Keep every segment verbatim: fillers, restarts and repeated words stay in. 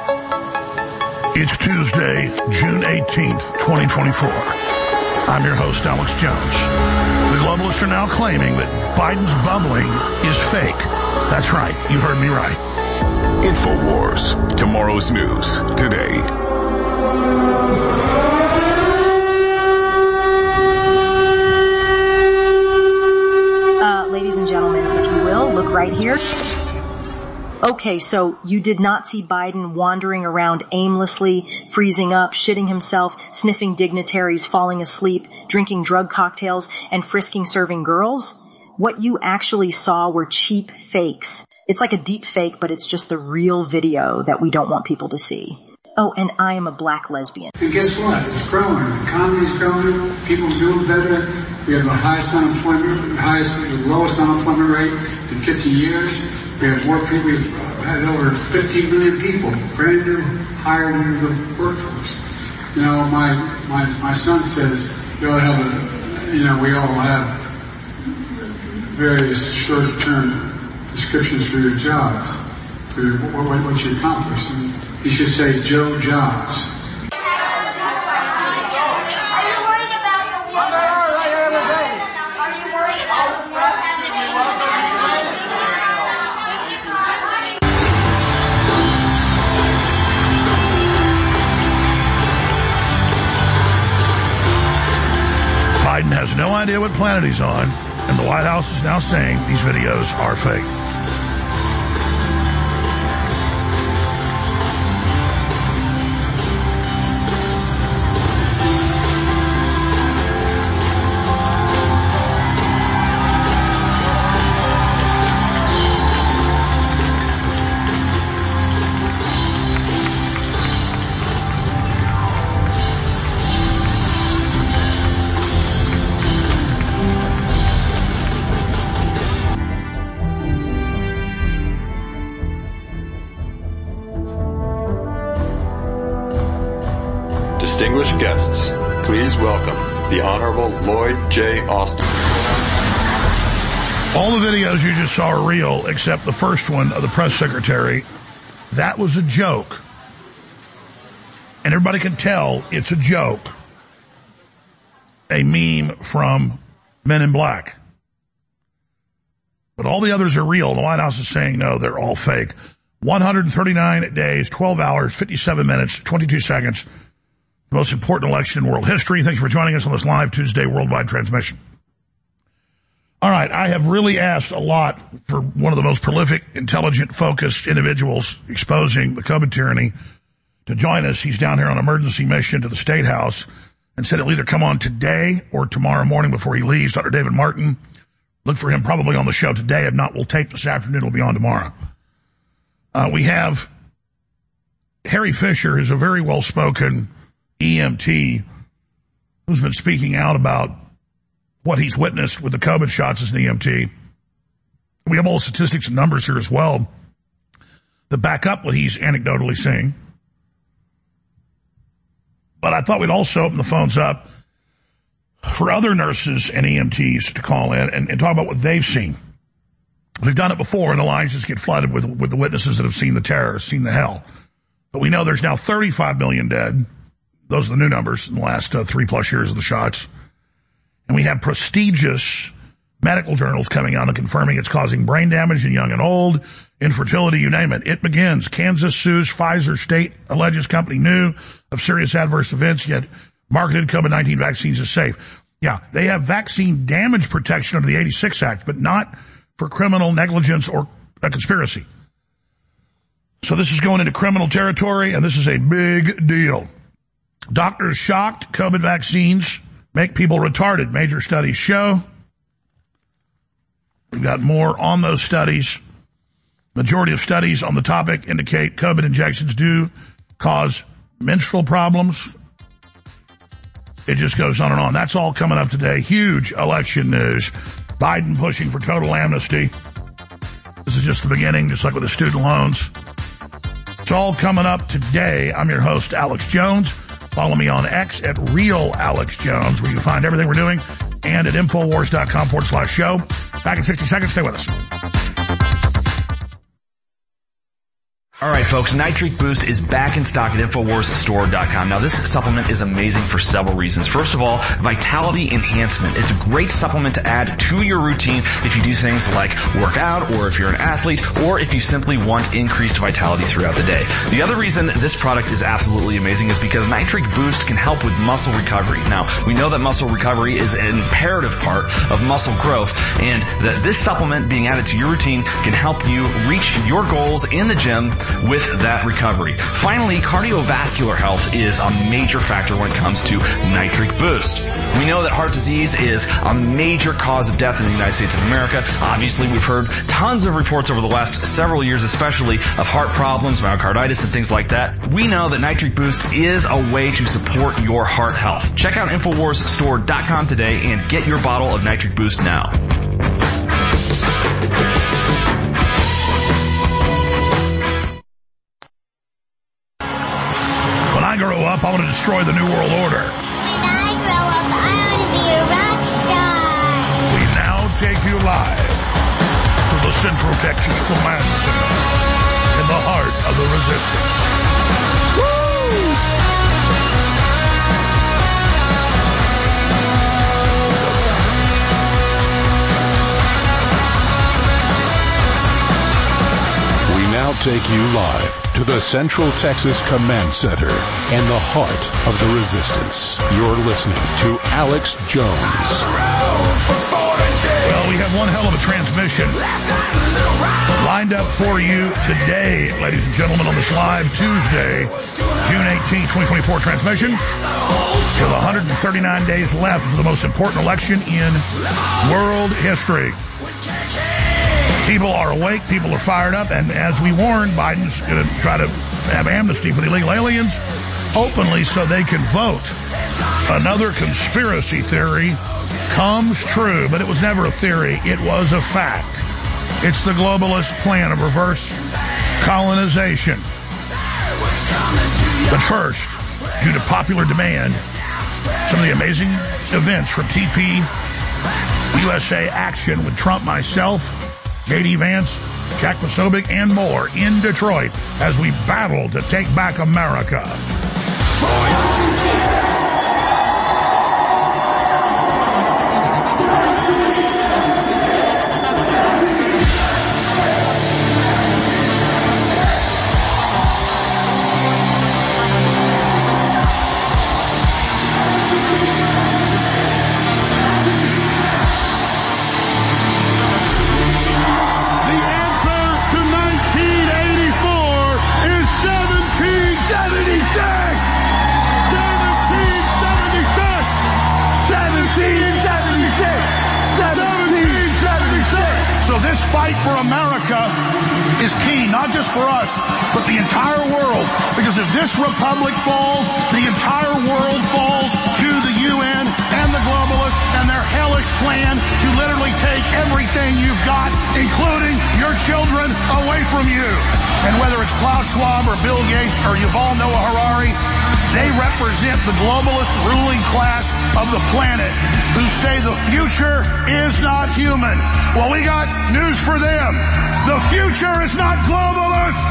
It's Tuesday, June eighteenth, twenty twenty-four. I'm your host, Alex Jones. The globalists are now claiming that Biden's bubbling is fake. That's right. You heard me right. InfoWars. Tomorrow's news today. Uh, ladies and gentlemen, if you will, look right here. Okay, so you did not see Biden wandering around aimlessly, freezing up, shitting himself, sniffing dignitaries, falling asleep, drinking drug cocktails, and frisking serving girls? What you actually saw were cheap fakes. It's like a deep fake, but it's just the real video that we don't want people to see. Oh, and I am a black lesbian. And guess what? It's growing. The economy's growing. People are doing better. We have the highest unemployment, the highest, the lowest unemployment rate in fifty years. We have more people. We've had over fifteen million people brand new hired into the workforce. You know, my my my son says you ought to have a, you know, we all have various short-term descriptions for your jobs, for what, what, what you accomplish. And you should say Joe Jobs. Biden has no idea what planet he's on, and the White House is now saying these videos are fake. Distinguished guests, please welcome the Honorable Lloyd J. Austin. All the videos you just saw are real, except the first one of the press secretary. That was a joke. And everybody can tell it's a joke. A meme from Men in Black. But all the others are real. The White House is saying, no, they're all fake. one hundred thirty-nine days, twelve hours, fifty-seven minutes, twenty-two seconds. The most important election in world history. Thank you for joining us on this live Tuesday worldwide transmission. All right, I have really asked a lot for one of the most prolific, intelligent, focused individuals exposing the COVID tyranny to join us. He's down here on emergency mission to the State House and said he'll either come on today or tomorrow morning before he leaves. Doctor David Martin, look for him probably on the show today. If not, we'll tape this afternoon. It'll be on tomorrow. Uh, we have Harry Fisher, who's a very well-spoken E M T who's been speaking out about what he's witnessed with the COVID shots as an E M T. We have all the statistics and numbers here as well that back up what he's anecdotally seeing. But I thought we'd also open the phones up for other nurses and E M Ts to call in and, and talk about what they've seen. We've done it before, and the lines just get flooded with, with the witnesses that have seen the terror, seen the hell. But we know there's now thirty-five million dead. Those are the new numbers in the last uh, three-plus years of the shots. And we have prestigious medical journals coming out and confirming it's causing brain damage in young and old, infertility, you name it. It begins. Kansas sues Pfizer. State alleges company knew of serious adverse events, yet marketed COVID nineteen vaccines as safe. Yeah, they have vaccine damage protection under the eighty-six Act, but not for criminal negligence or a conspiracy. So this is going into criminal territory, and this is a big deal. Doctors shocked COVID vaccines make people retarded. Major studies show. We've got more on those studies. Majority of studies on the topic indicate COVID injections do cause menstrual problems. It just goes on and on. That's all coming up today. Huge election news. Biden pushing for total amnesty. This is just the beginning, just like with the student loans. It's all coming up today. I'm your host, Alex Jones. Follow me on X at Real Alex Jones, where you can find everything we're doing, and at Infowars.com forward slash show. Back in sixty seconds. Stay with us. All right, folks, Nitric Boost is back in stock at Infowars Store dot com. Now, this supplement is amazing for several reasons. First of all, vitality enhancement. It's a great supplement to add to your routine if you do things like work out, or if you're an athlete, or if you simply want increased vitality throughout the day. The other reason this product is absolutely amazing is because Nitric Boost can help with muscle recovery. Now, we know that muscle recovery is an imperative part of muscle growth, and that this supplement being added to your routine can help you reach your goals in the gym with that recovery. Finally, cardiovascular health is a major factor when it comes to Nitric Boost. We know that heart disease is a major cause of death in the United States of America. Obviously, we've heard tons of reports over the last several years, especially of heart problems, myocarditis, and things like that. We know that Nitric Boost is a way to support your heart health. Check out Infowars Store dot com today and get your bottle of Nitric Boost now. When I grow up, I want to destroy the New World Order. When I grow up, I want to be a rock star. We now take you live to the Central Texas Command Center in the heart of the resistance. Woo! We now take you live to the Central Texas Command Center in the heart of the resistance. You're listening to Alex Jones. Well, we have one hell of a transmission lined up for you today, ladies and gentlemen, on this live Tuesday, June eighteenth, twenty twenty-four transmission. With one hundred thirty-nine days left for the most important election in world history. People are awake, people are fired up, and as we warned, Biden's going to try to have amnesty for the illegal aliens openly so they can vote. Another conspiracy theory comes true, but it was never a theory, it was a fact. It's the globalist plan of reverse colonization. But first, due to popular demand, some of the amazing events from T P U S A Action with Trump, myself, J D Vance, Jack Posobiec, and more in Detroit as we battle to take back America. So this fight for America is key, not just for us, but the entire world. Because if this republic falls, the entire world falls to the U N and the globalists and their hellish plan to literally take everything you've got, including your children, away from you. And whether it's Klaus Schwab or Bill Gates or Yuval Noah Harari, they represent the globalist ruling class of the planet who say the future is not human. Well, we got news for them. The future is not globalist.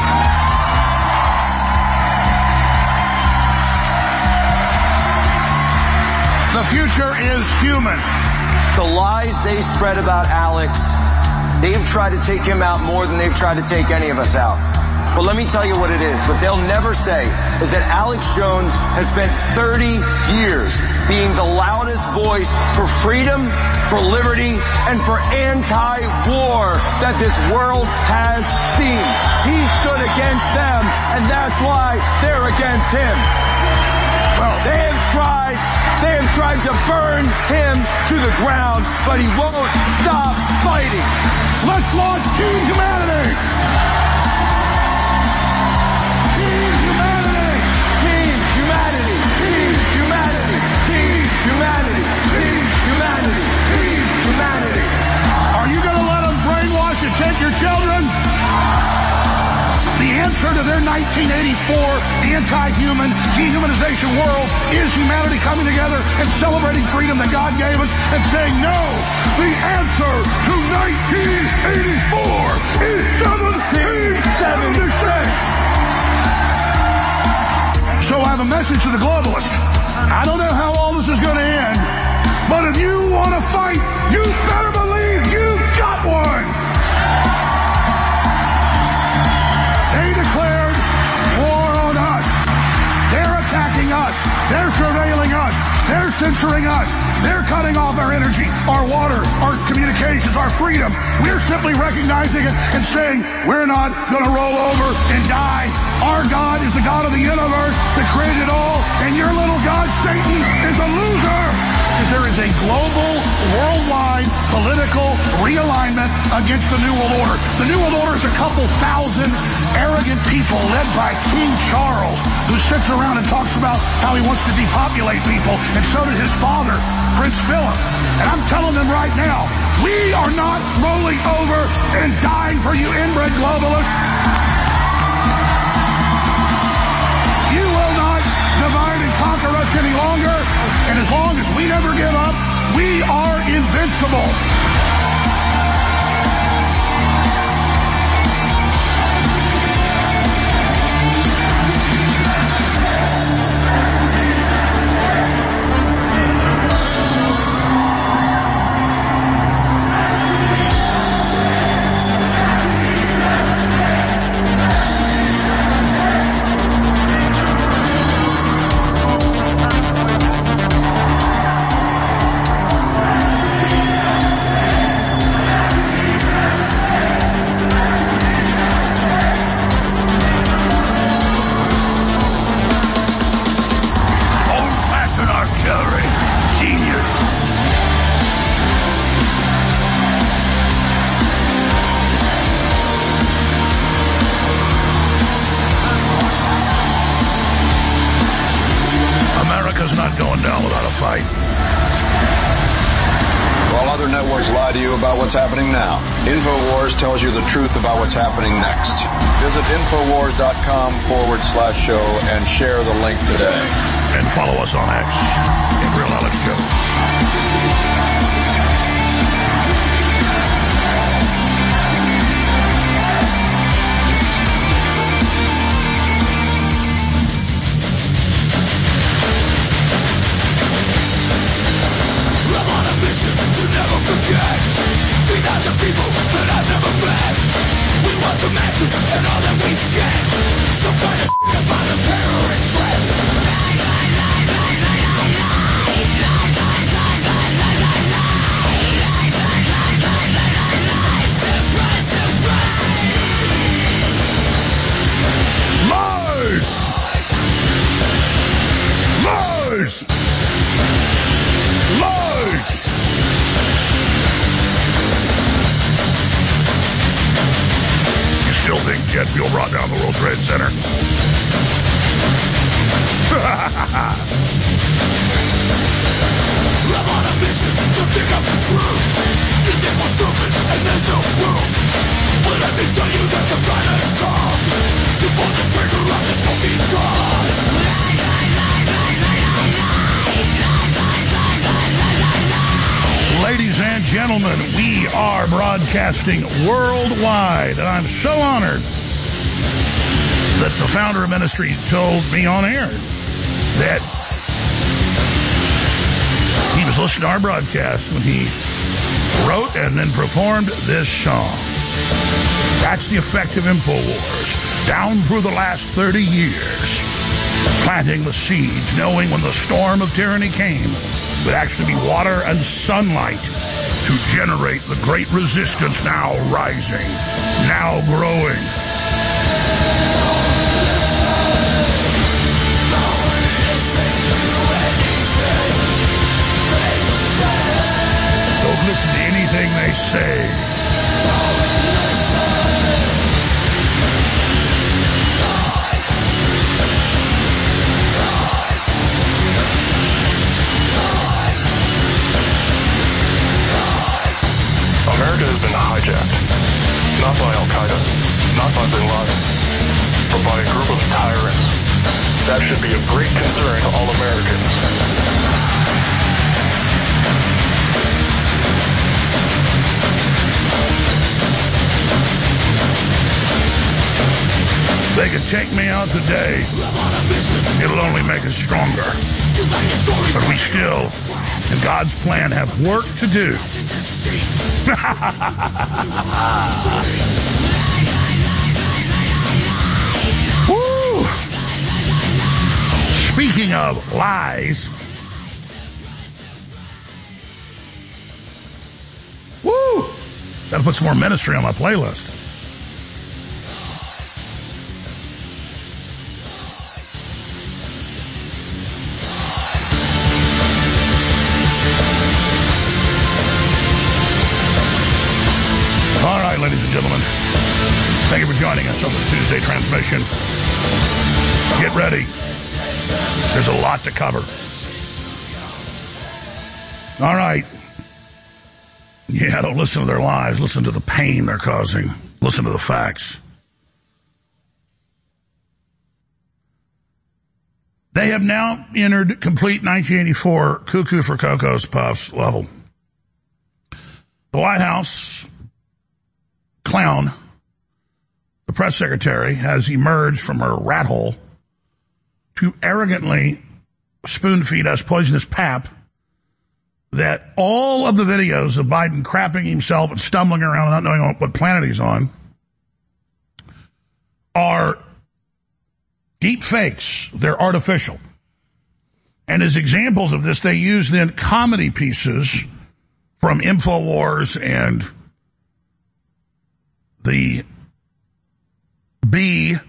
The future is human. The lies they spread about Alex, they've tried to take him out more than they've tried to take any of us out. Well, let me tell you what it is. What they'll never say is that Alex Jones has spent thirty years being the loudest voice for freedom, for liberty, and for anti-war that this world has seen. He stood against them, and that's why they're against him. Well, they have tried, they have tried to burn him to the ground, but he won't stop fighting. Let's launch Team Humanity! Team Humanity! Team Humanity! Team Humanity! Team Humanity! Team Humanity! Team Humanity! Are you going to let them brainwash and take your children? The answer to their nineteen eighty-four anti-human dehumanization world is humanity coming together and celebrating freedom that God gave us and saying no. The answer to nineteen eighty-four is seventeen seventy-six. message to the globalists. I don't know how all this is going to end, but if you want to fight, you better believe you've got one. They declared war on us. They're attacking us. They're surveilling us. They're censoring us. They're cutting off our energy, our water, our communications, our freedom. We're simply recognizing it and saying we're not going to roll over and die. Our God is the God of the universe that created it all, and your little God, Satan, is a loser. Because there is a global, worldwide, political realignment against the New World Order. The New World Order is a couple thousand arrogant people led by King Charles, who sits around and talks about how he wants to depopulate people, and so did his father, Prince Philip. And I'm telling them right now, we are not rolling over and dying for you inbred globalists. You will not divide and conquer us any longer, and as long as we never give up, we are invincible. What's happening now. InfoWars tells you the truth about what's happening next. Visit Infowars.com forward slash show and share the link today. And follow us on X at Real Alex Jones. To never forget three thousand people that I've never met. We want some answers and all that we get. Some kind of shit about a terrorist threat. Lies! Lies! Lies! Still think jet fuel brought down the World Trade Center. I'm on a mission to dig up the truth. You think we're stupid and there's no proof. But let me tell you that the time has come to pull the trigger on this fucking gun. Ladies and gentlemen, we are broadcasting worldwide, and I'm so honored that the founder of Ministry told me on air that he was listening to our broadcast when he wrote and then performed this song. That's the effect of InfoWars. Down through the last thirty years, planting the seeds, knowing when the storm of tyranny came, would actually be water and sunlight to generate the great resistance now rising, now growing. Don't listen to anything they say. America has been hijacked, not by Al-Qaeda, not by Bin Laden, but by a group of tyrants. That should be of great concern to all Americans. They can take me out today. It'll only make us stronger. But we still, in God's plan, have work to do. Woo! Speaking of lies, woo! Gotta put some more ministry on my playlist. All right, ladies and gentlemen, thank you for joining us on this Tuesday transmission. Get ready. There's a lot to cover. All right. Yeah, don't listen to their lies. Listen to the pain they're causing. Listen to the facts. They have now entered complete nineteen eighty-four cuckoo for Coco's Puffs level. The White House clown, the press secretary, has emerged from her rat hole to arrogantly spoon-feed us poisonous pap that all of the videos of Biden crapping himself and stumbling around not knowing what planet he's on are deep fakes. They're artificial. And as examples of this, they use then comedy pieces from InfoWars and the B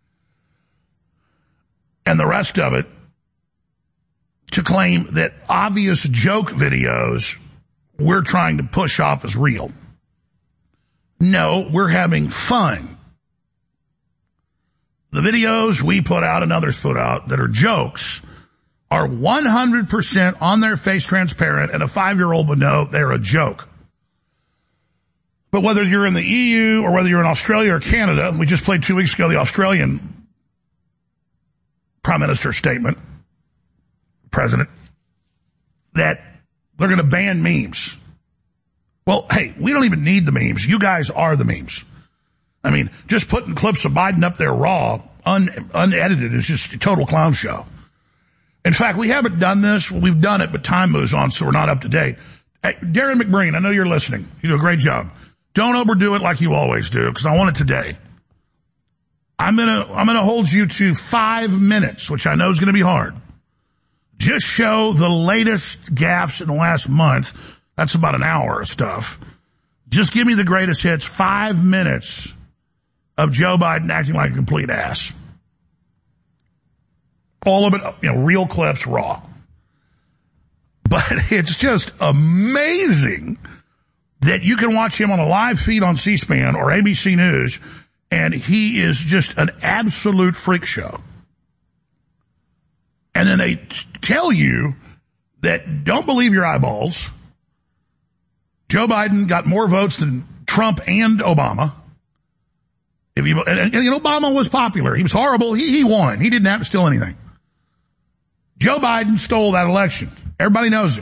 and the rest of it to claim that obvious joke videos we're trying to push off as real. No, we're having fun. The videos we put out and others put out that are jokes are one hundred percent on their face transparent, and a five-year-old would know they're a joke. But whether you're in the E U or whether you're in Australia or Canada, we just played two weeks ago the Australian Prime Minister's statement, President, that they're going to ban memes. Well, hey, we don't even need the memes. You guys are the memes. I mean, just putting clips of Biden up there raw, un, unedited, is just a total clown show. In fact, we haven't done this. Well, we've done it, but time moves on, so we're not up to date. Hey, Darren McBreen, I know you're listening. You do a great job. Don't overdo it like you always do, because I want it today. I'm gonna, I'm gonna hold you to five minutes, which I know is gonna be hard. Just show the latest gaffes in the last month. That's about an hour of stuff. Just give me the greatest hits, five minutes of Joe Biden acting like a complete ass. All of it, you know, real clips, raw. But it's just amazing that you can watch him on a live feed on C-SPAN or A B C News, and he is just an absolute freak show. And then they t- tell you that don't believe your eyeballs. Joe Biden got more votes than Trump and Obama. If you, and, and Obama was popular. He was horrible. He, he won. He didn't have to steal anything. Joe Biden stole that election. Everybody knows it.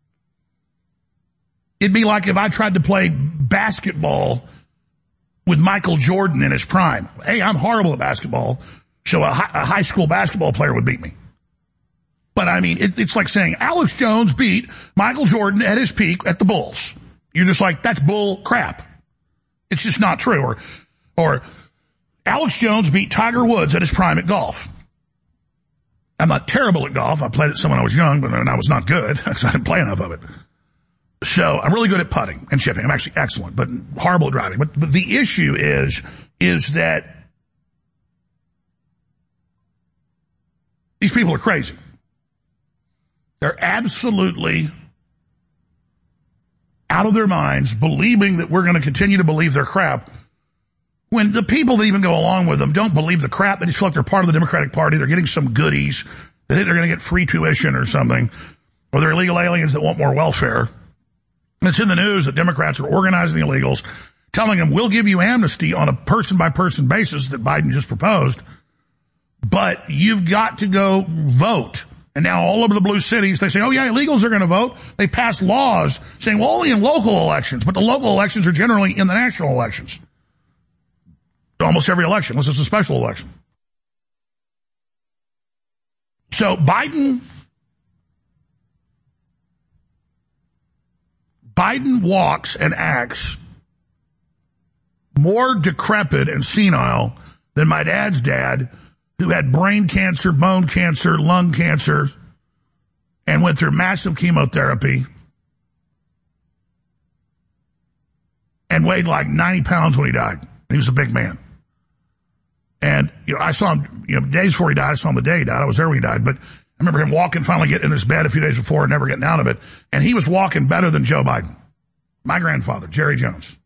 It'd be like if I tried to play basketball with Michael Jordan in his prime. Hey, I'm horrible at basketball, so a, hi- a high school basketball player would beat me. But I mean, it, it's like saying Alex Jones beat Michael Jordan at his peak at the Bulls. You're just like, that's bull crap. It's just not true. Or, or Alex Jones beat Tiger Woods at his prime at golf. I'm not terrible at golf. I played it some when I was young, but then I was not good because I didn't play enough of it. So I'm really good at putting and chipping. I'm actually excellent, but horrible at driving. But, but the issue is, is that these people are crazy. They're absolutely out of their minds, believing that we're going to continue to believe their crap, when the people that even go along with them don't believe the crap. They just feel like they're part of the Democratic Party. They're getting some goodies. They think they're going to get free tuition or something, or they're illegal aliens that want more welfare. It's in the news that Democrats are organizing the illegals, telling them, we'll give you amnesty on a person-by-person basis that Biden just proposed, but you've got to go vote. And now all over the blue cities, they say, oh yeah, illegals are going to vote. They pass laws saying, well, only in local elections, but the local elections are generally in the national elections. Almost every election, unless it's a special election. So Biden, Biden walks and acts more decrepit and senile than my dad's dad, who had brain cancer, bone cancer, lung cancer, and went through massive chemotherapy and weighed like ninety pounds when he died. He was a big man. And, you know, I saw him, you know, days before he died. I saw him the day he died. I was there when he died. But I remember him walking, finally getting in his bed a few days before and never getting out of it. And he was walking better than Joe Biden. My grandfather, Jerry Jones.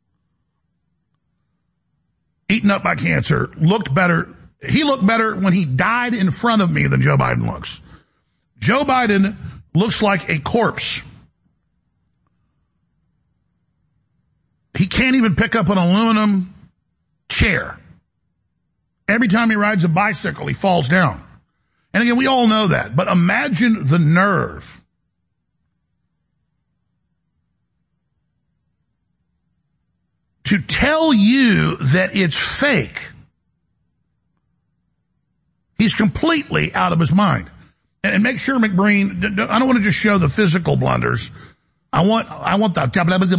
Eaten up by cancer, looked better. He looked better when he died in front of me than Joe Biden looks. Joe Biden looks like a corpse. He can't even pick up an aluminum chair. Every time he rides a bicycle, he falls down. And again, we all know that. But imagine the nerve to tell you that it's fake. He's completely out of his mind. And make sure, McBreen, I don't want to just show the physical blunders. I want, I want the,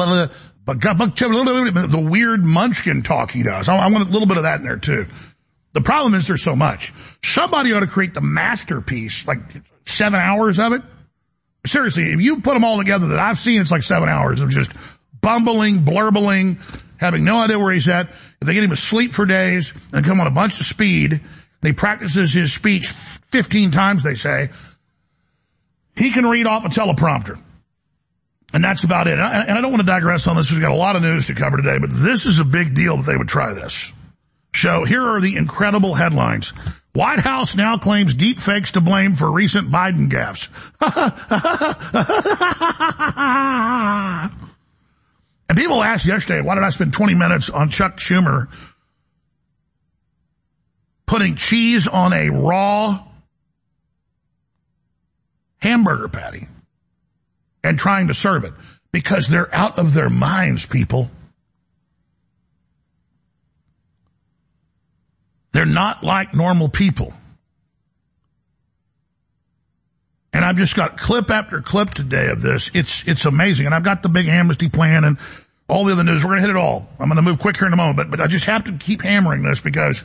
the weird munchkin talk he does. I want a little bit of that in there too. The problem is there's so much. Somebody ought to create the masterpiece, like seven hours of it. Seriously, if you put them all together that I've seen, it's like seven hours of just bumbling, blurbling, having no idea where he's at. If they get him to sleep for days and come on a bunch of speed, and he practices his speech fifteen times, they say, he can read off a teleprompter. And that's about it. And I don't want to digress on this. We've got a lot of news to cover today, but this is a big deal that they would try this. So here are the incredible headlines. White House now claims deep fakes to blame for recent Biden gaffes. And people asked yesterday, why did I spend twenty minutes on Chuck Schumer putting cheese on a raw hamburger patty and trying to serve it? Because they're out of their minds, people. They're not like normal people. And I've just got clip after clip today of this. It's it's amazing. And I've got the big amnesty plan and all the other news. We're going to hit it all. I'm going to move quick here in a moment. But, but I just have to keep hammering this because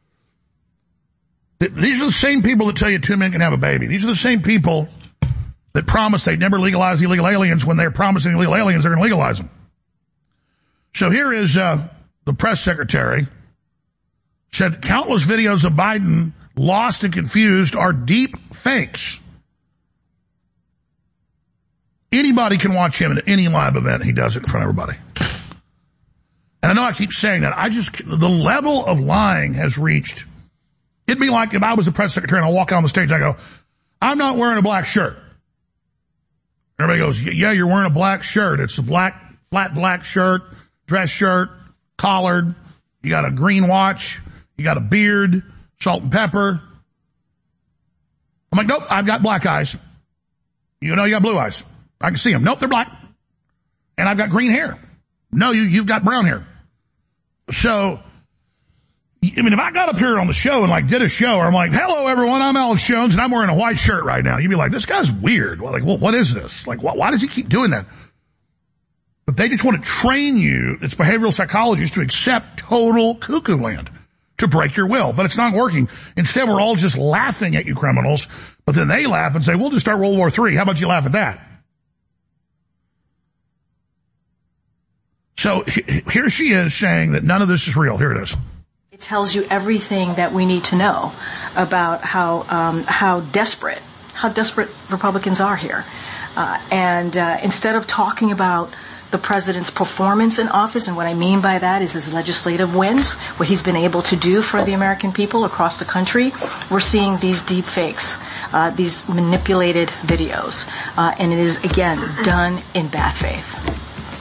th- these are the same people that tell you two men can have a baby. These are the same people that promise they'd never legalize illegal aliens when they're promising illegal aliens they're going to legalize them. So here is uh, the press secretary. Said countless videos of Biden lost and confused are deep fakes. Anybody can watch him at any live event. He does it in front of everybody. And I know I keep saying that. I just, the level of lying has reached. It'd be like if I was the press secretary and I walk out on the stage and I go, I'm not wearing a black shirt. Everybody goes, yeah, you're wearing a black shirt. It's a black, flat black shirt, dress shirt, collared. You got a green watch. You got a beard, salt and pepper. I'm like, nope, I've got black eyes. You know, you got blue eyes. I can see them. Nope, they're black. And I've got green hair. No, you, you've got brown hair. So, I mean, if I got up here on the show and like did a show where I'm like, hello everyone, I'm Alex Jones and I'm wearing a white shirt right now. You'd be like, this guy's weird. Well, like, well, what is this? Like, wh- why does he keep doing that? But they just want to train you, it's behavioral psychologists, to accept total cuckoo land, to break your will. But it's not working. Instead, we're all just laughing at you criminals. But then they laugh and say, we'll just start World War Three. How about you laugh at that? So here she is saying that none of this is real. Here it is. It tells you everything that we need to know about how um, how desperate, how desperate Republicans are here. Uh, and uh, instead of talking about the president's performance in office, and what I mean by that is his legislative wins, what he's been able to do for the American people across the country, we're seeing these deep fakes, uh, these manipulated videos. Uh, and it is, again, done in bad faith.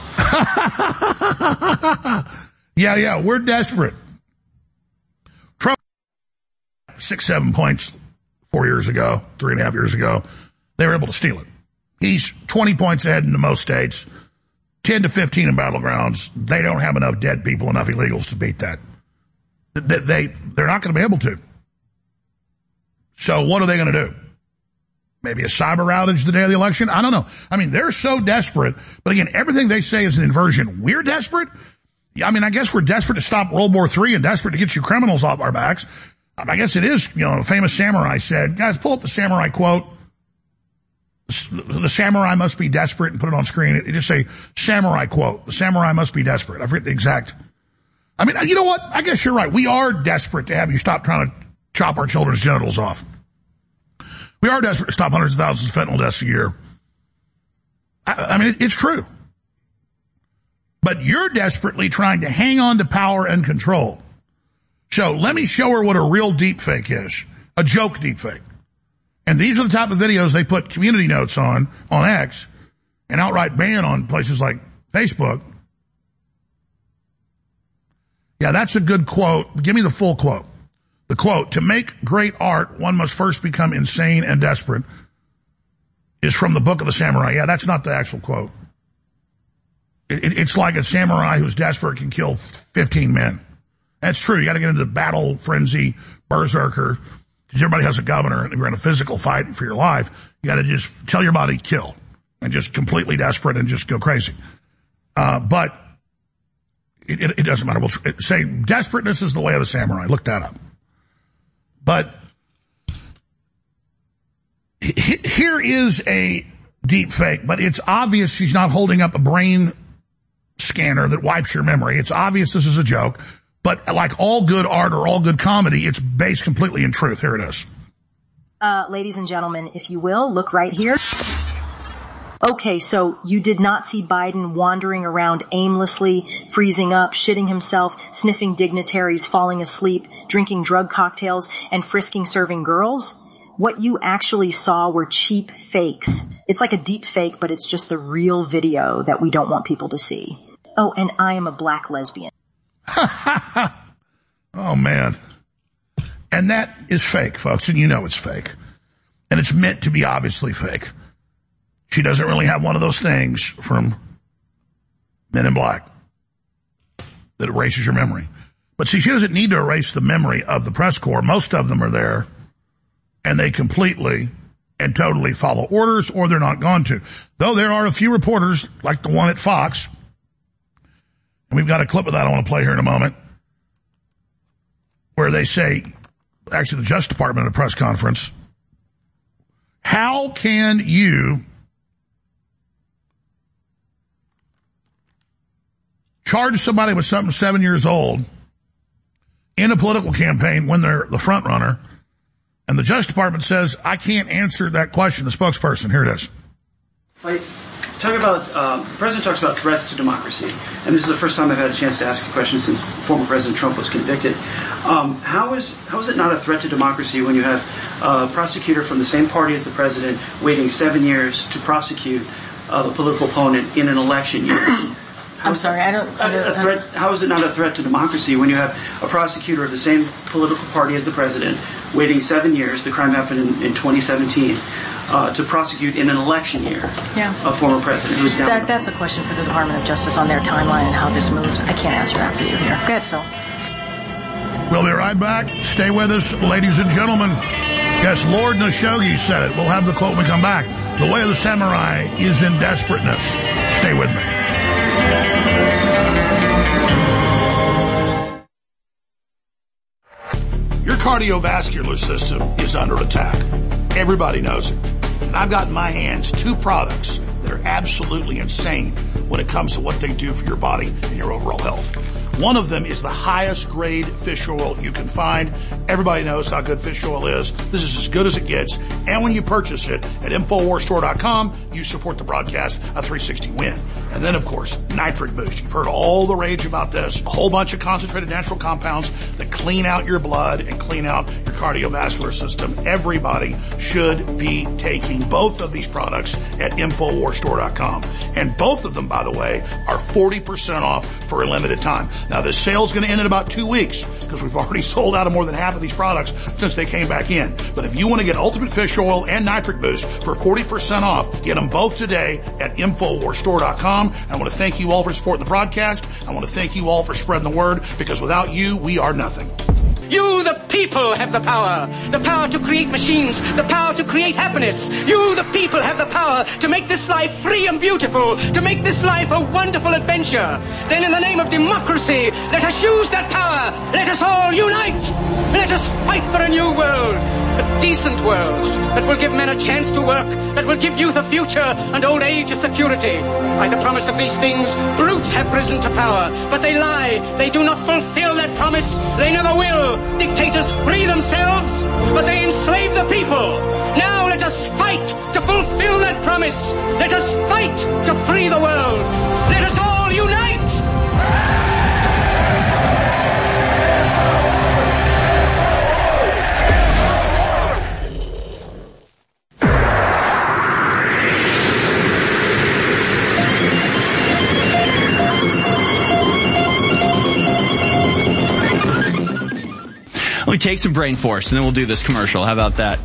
yeah, yeah, we're desperate. Trump, six, seven points four years ago, three and a half years ago. They were able to steal it. He's twenty points ahead in most states, ten to fifteen in battlegrounds. They don't have enough dead people, enough illegals to beat that. They, they, they're not going to be able to. So what are they going to do? Maybe a cyber outage the day of the election? I don't know. I mean, they're so desperate. But again, everything they say is an inversion. We're desperate? Yeah, I mean, I guess we're desperate to stop World War Three and desperate to get you criminals off our backs. I guess it is, you know, a famous samurai said, guys, pull up the samurai quote. The samurai must be desperate, and put it on screen. It just say samurai quote. The samurai must be desperate. I've written the exact. I mean, you know what? I guess you're right. We are desperate to have you stop trying to chop our children's genitals off. We are desperate to stop hundreds of thousands of fentanyl deaths a year. I, I mean, it, it's true. But you're desperately trying to hang on to power and control. So let me show her what a real deep fake is. A joke deep fake. And these are the type of videos they put community notes on, on X, and outright ban on places like Facebook. Yeah, that's a good quote. Give me the full quote. The quote, to make great art, one must first become insane and desperate, is from the Book of the Samurai. Yeah, that's not the actual quote. It, it, it's like a samurai who's desperate can kill fifteen men. That's true. You got to get into battle frenzy, berserker, because everybody has a governor, and you're in a physical fight for your life. You got to just tell your body kill, and just completely desperate and just go crazy. Uh, but it, it, it doesn't matter. We'll tr- say desperateness is the way of the samurai. Look that up. But h- here is a deep fake, but it's obvious she's not holding up a brain scanner that wipes your memory. It's obvious this is a joke, but like all good art or all good comedy, it's based completely in truth. Here it is. Uh, ladies and gentlemen, if you will, look right here. Okay, so you did not see Biden wandering around aimlessly, freezing up, shitting himself, sniffing dignitaries, falling asleep, drinking drug cocktails, and frisking serving girls? What you actually saw were cheap fakes. It's like a deep fake, but it's just the real video that we don't want people to see. Oh, and I am a black lesbian. Oh, man. And that is fake, folks, and you know it's fake. And it's meant to be obviously fake. She doesn't really have one of those things from Men in Black that erases your memory. But see, she doesn't need to erase the memory of the press corps. Most of them are there, and they completely and totally follow orders, or they're not going to. Though there are a few reporters, like the one at Fox, and we've got a clip of that I want to play here in a moment, where they say, actually the Justice Department at a press conference, how can you charge somebody with something seven years old in a political campaign when they're the front runner? And the Justice Department says, I can't answer that question. The spokesperson, here it is. Like, talk about, um, the president talks about threats to democracy. And this is the first time I've had a chance to ask a question since former President Trump was convicted. Um, how is, how is it not a threat to democracy when you have a prosecutor from the same party as the president waiting seven years to prosecute uh, the political opponent in an election year? I'm sorry, I don't... I don't a threat, how is it not a threat to democracy when you have a prosecutor of the same political party as the president waiting seven years, the crime happened in, in twenty seventeen, uh, to prosecute in an election year yeah. a former president who's down... That, that's a question for the Department of Justice on their timeline and how this moves. I can't answer that for you here. Go ahead, Phil. We'll be right back. Stay with us, ladies and gentlemen. Yes, Lord Khashoggi said it. We'll have the quote when we come back. The way of the samurai is in desperateness. Stay with me. Your cardiovascular system is under attack. Everybody knows it. And I've got in my hands two products that are absolutely insane when it comes to what they do for your body and your overall health. One of them is the highest grade fish oil you can find. Everybody knows how good fish oil is. This is as good as it gets. And when you purchase it at Infowars Store dot com, you support the broadcast, a three sixty win. And then, of course, Nitric Boost. You've heard all the rage about this. A whole bunch of concentrated natural compounds that clean out your blood and clean out your cardiovascular system. Everybody should be taking both of these products at Infowars Store dot com. And both of them, by the way, are forty percent off for a limited time. Now, this sale's going to end in about two weeks because we've already sold out of more than half of these products since they came back in. But if you want to get Ultimate Fish Oil and Nitric Boost for forty percent off, get them both today at Infowars Store dot com. I want to thank you all for supporting the broadcast. I want to thank you all for spreading the word because without you, we are nothing. You, the people, have the power. The power to create machines. The power to create happiness. You, the people, have the power to make this life free and beautiful. To make this life a wonderful adventure. Then in the name of democracy, let us use that power. Let us all unite. Let us fight for a new world. A decent world that will give men a chance to work. That will give youth a future and old age a security. By the promise of these things, brutes have risen to power. But they lie. They do not fulfill that promise. They never will. Dictators free themselves, but they enslave the people. Now let us fight to fulfill that promise. Let us fight to free the world. Let us all unite. Let me take some brain force, and then we'll do this commercial. How about that?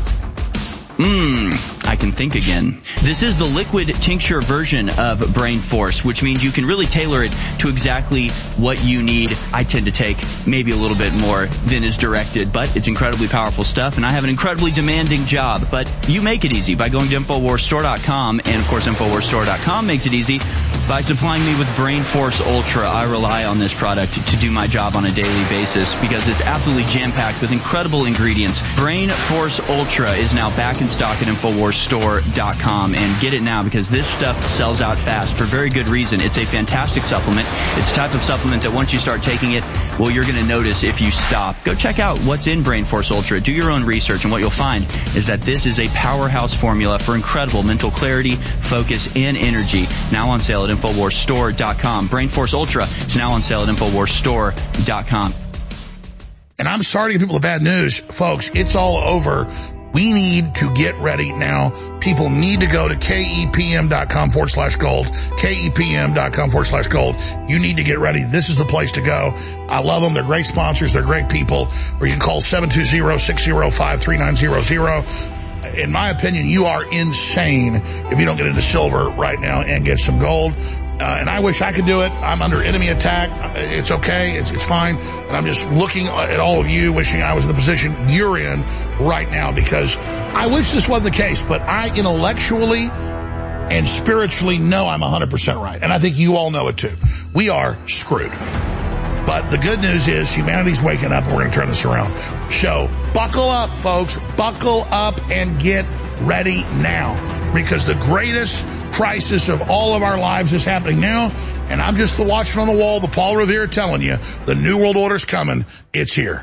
Mmm, I can think again. This is the liquid tincture version of Brain Force, which means you can really tailor it to exactly what you need. I tend to take maybe a little bit more than is directed, but it's incredibly powerful stuff, and I have an incredibly demanding job. But you make it easy by going to Infowars Store dot com, and of course Infowars Store dot com makes it easy by supplying me with Brain Force Ultra. I rely on this product to do my job on a daily basis because it's absolutely jam-packed with incredible ingredients. Brain Force Ultra is now back in stock at Infowars Store dot com, and get it now because this stuff sells out fast for very good reason. It's a fantastic supplement. It's the type of supplement that once you start taking it, well, you're going to notice if you stop. Go check out what's in Brain Force Ultra. Do your own research, and what you'll find is that this is a powerhouse formula for incredible mental clarity, focus, and energy. Now on sale at Infowars Store dot com. Brain Force Ultra is now on sale at Infowars Store dot com. And I'm sorry to give people the bad news, folks. It's all over. We need to get ready now. People need to go to kepm.com forward slash gold, kepm.com forward slash gold. You need to get ready. This is the place to go. I love them. They're great sponsors. They're great people. Or you can call seven two zero, six zero five, three nine zero zero. In my opinion, you are insane if you don't get into silver right now and get some gold. Uh, and I wish I could do it. I'm under enemy attack. It's okay. It's, it's fine. And I'm just looking at all of you, wishing I was in the position you're in right now, because I wish this wasn't the case, but I intellectually and spiritually know I'm one hundred percent right. And I think you all know it too. We are screwed. But the good news is humanity's waking up and we're going to turn this around. So buckle up, folks. Buckle up and get ready now, because the greatest crisis of all of our lives is happening now, and I'm just the watchman on the wall, the Paul Revere, telling you the New World Order's coming. It's here.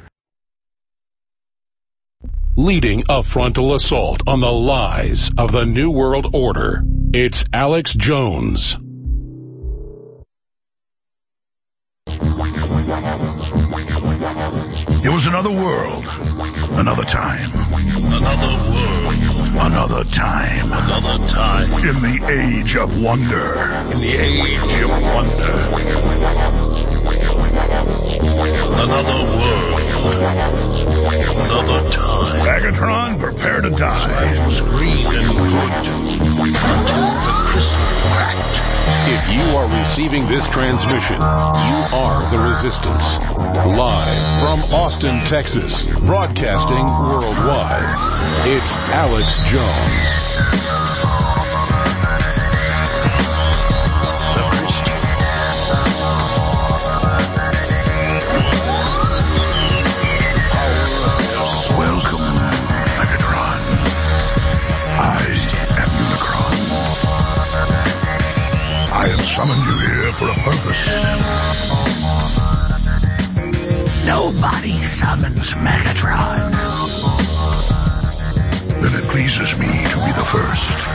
Leading a frontal assault on the lies of the New World Order, it's Alex Jones. It was another world, another time, another world, another time, another time, in the age of wonder, in the age of wonder, another world, another time. Megatron, prepare to die. It was green and good until the crystal cracked. If you are receiving this transmission, you are the Resistance. Live from Austin, Texas, broadcasting worldwide, it's Alex Jones. Welcome, Megatron. I am Unicron. I have summoned you here for a purpose. Nobody summons Megatron. Then it pleases me to be the first.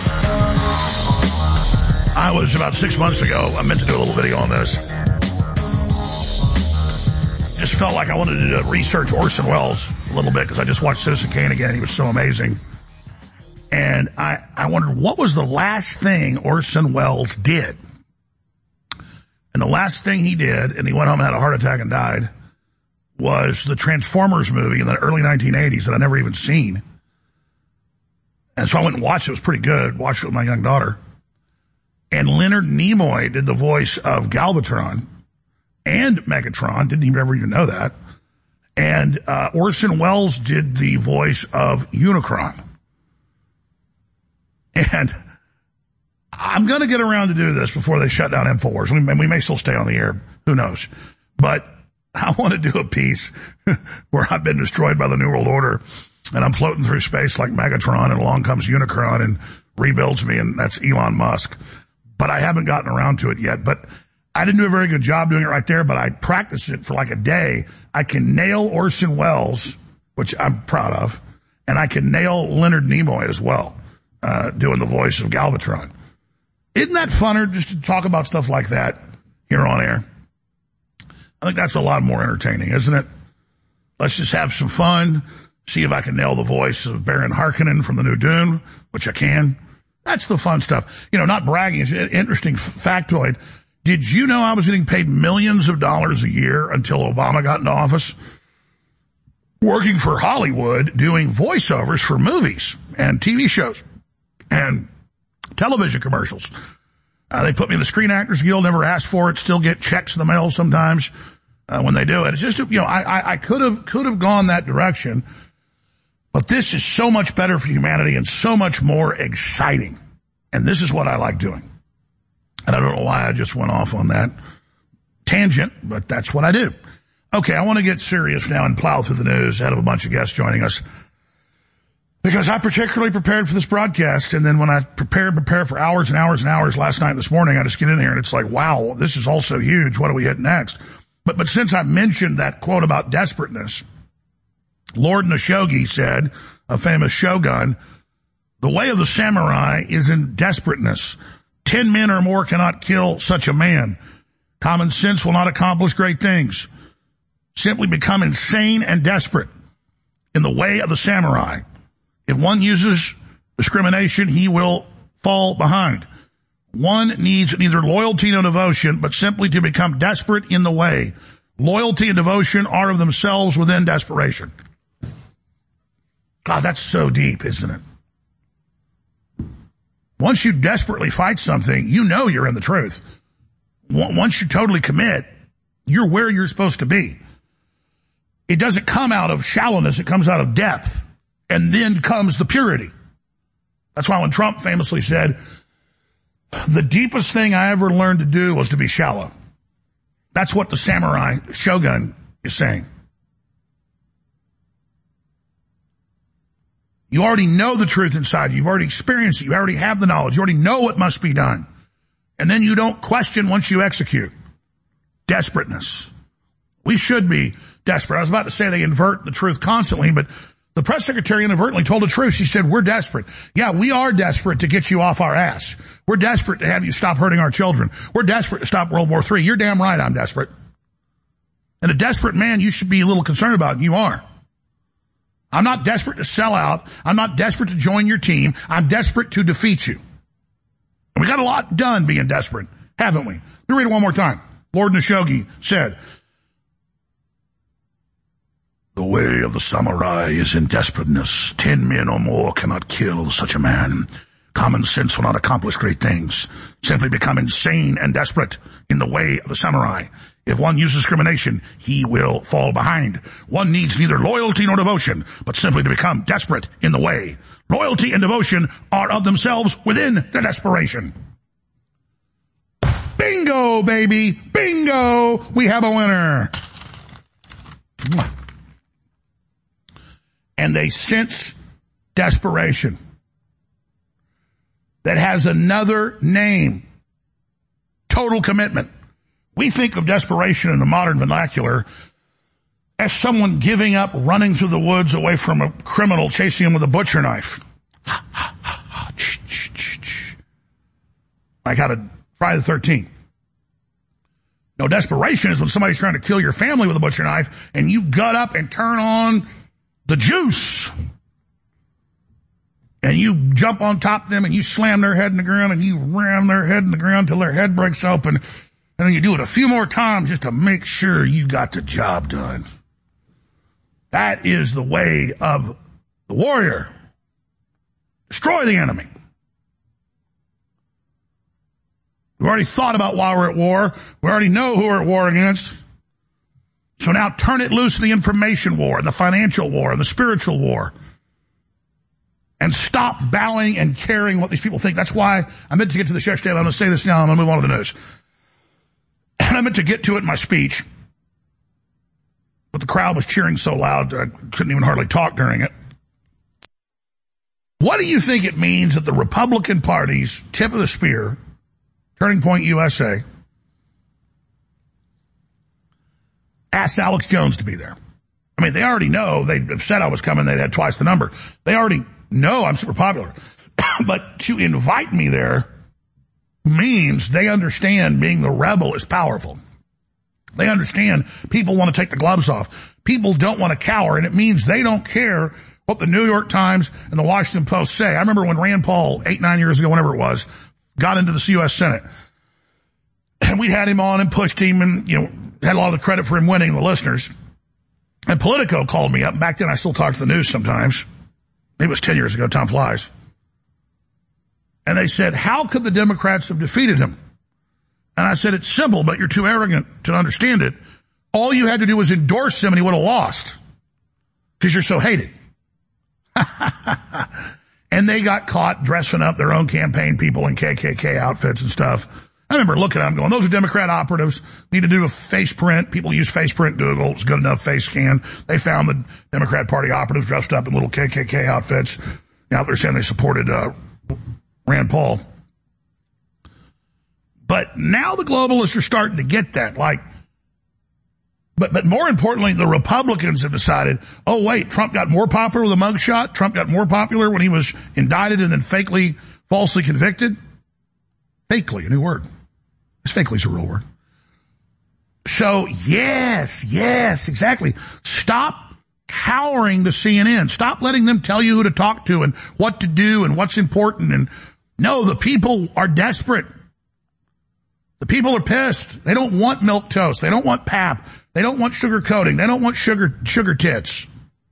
I was about six months ago, I meant to do a little video on this. Just felt like I wanted to research Orson Welles a little bit because I just watched Citizen Kane again. He was so amazing. And I, I wondered, what was the last thing Orson Welles did? And the last thing he did, and he went home and had a heart attack and died, was the Transformers movie in the early nineteen eighties that I'd never even seen. And so I went and watched it. It was pretty good. Watched it with my young daughter. And Leonard Nimoy did the voice of Galvatron and Megatron. Didn't even ever even know that. And uh, Orson Welles did the voice of Unicron. And I'm going to get around to do this before they shut down InfoWars. We may, we may still stay on the air. Who knows? But I want to do a piece where I've been destroyed by the New World Order and I'm floating through space like Megatron and along comes Unicron and rebuilds me, and that's Elon Musk. But I haven't gotten around to it yet. But I didn't do a very good job doing it right there, but I practiced it for like a day. I can nail Orson Welles, which I'm proud of, and I can nail Leonard Nimoy as well, uh, doing the voice of Galvatron. Isn't that funner just to talk about stuff like that here on air? I think that's a lot more entertaining, isn't it? Let's just have some fun, see if I can nail the voice of Baron Harkonnen from the new Dune, which I can. That's the fun stuff. You know, not bragging. It's an interesting factoid. Did you know I was getting paid millions of dollars a year until Obama got into office? Working for Hollywood, doing voiceovers for movies and T V shows and television commercials. Uh, they put me in the Screen Actors Guild, never asked for it, still get checks in the mail sometimes uh, when they do it. It's just, you know, I, I, I could have could have gone that direction, but this is so much better for humanity and so much more exciting. And this is what I like doing. And I don't know why I just went off on that tangent, but that's what I do. Okay, I want to get serious now and plow through the news ahead of a bunch of guests joining us, because I particularly prepared for this broadcast, and then when I prepared, prepared for hours and hours and hours last night and this morning, I just get in here and it's like, wow, this is all so huge. What do we hit next? But, but since I mentioned that quote about desperateness, Lord Nishogi said, a famous shogun, the way of the samurai is in desperateness. Ten men or more cannot kill such a man. Common sense will not accomplish great things. Simply become insane and desperate in the way of the samurai. If one uses discrimination, he will fall behind. One needs neither loyalty nor devotion, but simply to become desperate in the way. Loyalty and devotion are of themselves within desperation. God, that's so deep, isn't it? Once you desperately fight something, you know you're in the truth. Once you totally commit, you're where you're supposed to be. It doesn't come out of shallowness, it comes out of depth. And then comes the purity. That's why when Trump famously said, the deepest thing I ever learned to do was to be shallow. That's what the samurai shogun is saying. You already know the truth inside you. You've already experienced it. You already have the knowledge. You already know what must be done. And then you don't question once you execute. Desperateness. We should be desperate. I was about to say they invert the truth constantly, but the press secretary inadvertently told the truth. She said, we're desperate. Yeah, we are desperate to get you off our ass. We're desperate to have you stop hurting our children. We're desperate to stop World War Three. You're damn right I'm desperate. And a desperate man you should be a little concerned about. You are. I'm not desperate to sell out. I'm not desperate to join your team. I'm desperate to defeat you. And we got a lot done being desperate, haven't we? Let me read it one more time. Lord Nishogi said, the way of the samurai is in desperateness. Ten men or more cannot kill such a man. Common sense will not accomplish great things. Simply become insane and desperate in the way of the samurai. If one uses discrimination, he will fall behind. One needs neither loyalty nor devotion, but simply to become desperate in the way. Loyalty and devotion are of themselves within the desperation. Bingo, baby! Bingo! We have a winner! And they sense desperation that has another name. Total commitment. We think of desperation in the modern vernacular as someone giving up, running through the woods away from a criminal, chasing him with a butcher knife. Like out of Friday the thirteenth. No, desperation is when somebody's trying to kill your family with a butcher knife and you gut up and turn on the juice. And you jump on top of them and you slam their head in the ground and you ram their head in the ground till their head breaks open. And then you do it a few more times just to make sure you got the job done. That is the way of the warrior. Destroy the enemy. We've already thought about why we're at war. We already know who we're at war against. So now turn it loose in the information war and the financial war and the spiritual war. And stop bowing and caring what these people think. That's why I meant to get to this yesterday. I'm going to say this now. I'm going to move on to the news. And I meant to get to it in my speech. But the crowd was cheering so loud that I couldn't even hardly talk during it. What do you think it means that the Republican Party's tip of the spear, Turning Point U S A, asked Alex Jones to be there? I mean, they already know. They've said I was coming. They had twice the number. They already know I'm super popular. But to invite me there means they understand being the rebel is powerful. They understand people want to take the gloves off. People don't want to cower, and it means they don't care what the New York Times and the Washington Post say. I remember when Rand Paul, eight, nine years ago, whenever it was, got into the U S Senate. And we'd had him on and pushed him and, you know, had a lot of the credit for him winning, the listeners. And Politico called me up. Back then, I still talked to the news sometimes. It was ten years ago. Time flies. And they said, how could the Democrats have defeated him? And I said, it's simple, but you're too arrogant to understand it. All you had to do was endorse him and he would have lost because you're so hated. And they got caught dressing up their own campaign people in K K K outfits and stuff. I remember looking at them going, those are Democrat operatives, need to do a face print. People use face print Google. It's good enough face scan. They found the Democrat Party operatives dressed up in little K K K outfits. Now they're saying they supported uh, Rand Paul. But now the globalists are starting to get that. Like, but, but more importantly, the Republicans have decided, oh wait, Trump got more popular with a mugshot. Trump got more popular when he was indicted and then fakely, falsely convicted. Fakely, a new word. This fakely is a real word. So yes, yes, exactly. Stop cowering to C N N. Stop letting them tell you who to talk to and what to do and what's important. And no, the people are desperate. The people are pissed. They don't want milk toast. They don't want pap. They don't want sugar coating. They don't want sugar, sugar tits.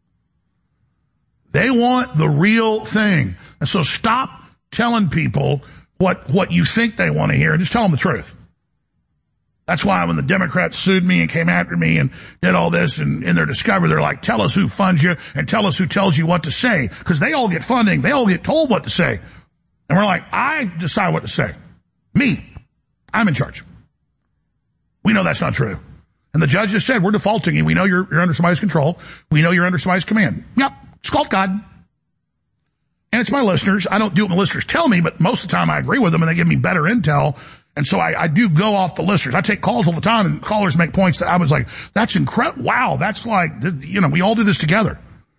They want the real thing. And so stop telling people what, what you think they want to hear. Just tell them the truth. That's why when the Democrats sued me and came after me and did all this and in their discovery, they're like, tell us who funds you and tell us who tells you what to say. Because they all get funding. They all get told what to say. And we're like, I decide what to say. Me. I'm in charge. We know that's not true. And the judge just said, we're defaulting you. We know you're, you're under somebody's control. We know you're under somebody's command. Yep. It's called God. And it's my listeners. I don't do what my listeners tell me, but most of the time I agree with them and they give me better intel. And so I, I do go off the listeners. I take calls all the time and callers make points that I was like, that's incredible. Wow. That's like, you know, we all do this together.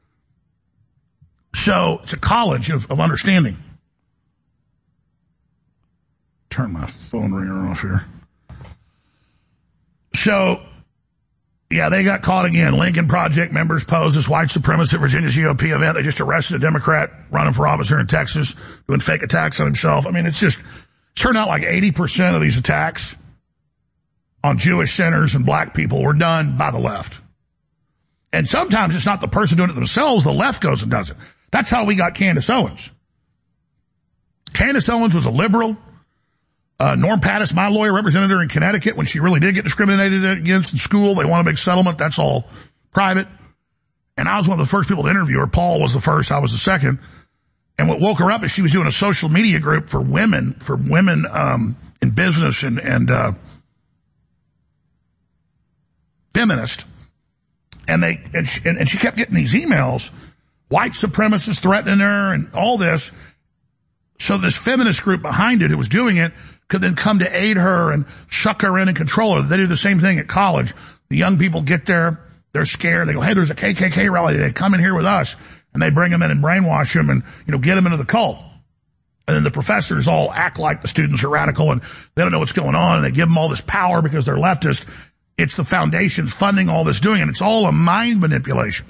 So it's a college of, of understanding. Turn my phone ringer off here. So, yeah, they got caught again. Lincoln Project members posed as white supremacists at Virginia's G O P event. They just arrested a Democrat running for office here in Texas, doing fake attacks on himself. I mean, it's just, it turned out like eighty percent of these attacks on Jewish centers and black people were done by the left. And sometimes it's not the person doing it themselves. The left goes and does it. That's how we got Candace Owens. Candace Owens was a liberal. Uh, Norm Pattis, my lawyer, represented her in Connecticut when she really did get discriminated against in school. They want a big settlement. That's all private. And I was one of the first people to interview her. Paul was the first. I was the second. And what woke her up is she was doing a social media group for women, for women, um, in business and, and, uh, feminist. And they, and she, and, and she kept getting these emails, white supremacists threatening her and all this. So this feminist group behind it who was doing it could then come to aid her and suck her in and control her. They do the same thing at college. The young people get there. They're scared. They go, hey, there's a K K K rally today. Come in here with us. And they bring them in and brainwash them and, you know, get them into the cult. And then the professors all act like the students are radical and they don't know what's going on. And they give them all this power because they're leftist. It's the foundations funding all this doing it. It's all a mind manipulation.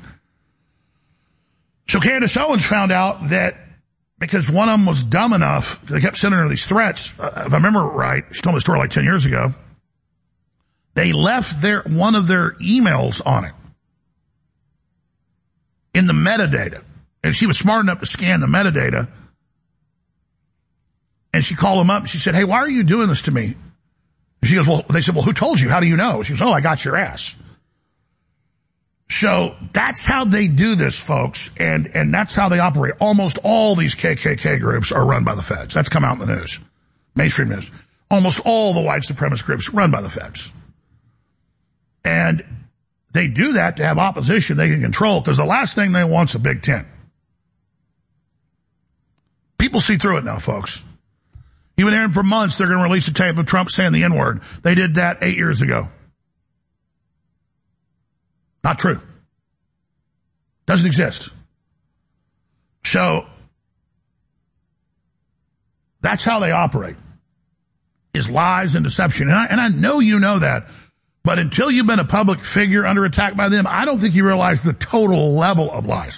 So Candace Owens found out that because one of them was dumb enough, they kept sending her these threats. Uh, if I remember right, she told me the story like ten years ago. They left their, one of their emails on it in the metadata. And she was smart enough to scan the metadata. And she called them up and she said, hey, why are you doing this to me? And she goes, well, they said, well, who told you? How do you know? She goes, oh, I got your ass. So that's how they do this, folks, and, and that's how they operate. Almost all these K K K groups are run by the feds. That's come out in the news, mainstream news. Almost all the white supremacist groups run by the feds. And they do that to have opposition they can control, because the last thing they want is a big tent. People see through it now, folks. You've been hearing for months they're going to release a tape of Trump saying the N-word. They did that eight years ago. Not true. Doesn't exist. So, that's how they operate, is lies and deception. And I, and I know you know that, but until you've been a public figure under attack by them, I don't think you realize the total level of lies.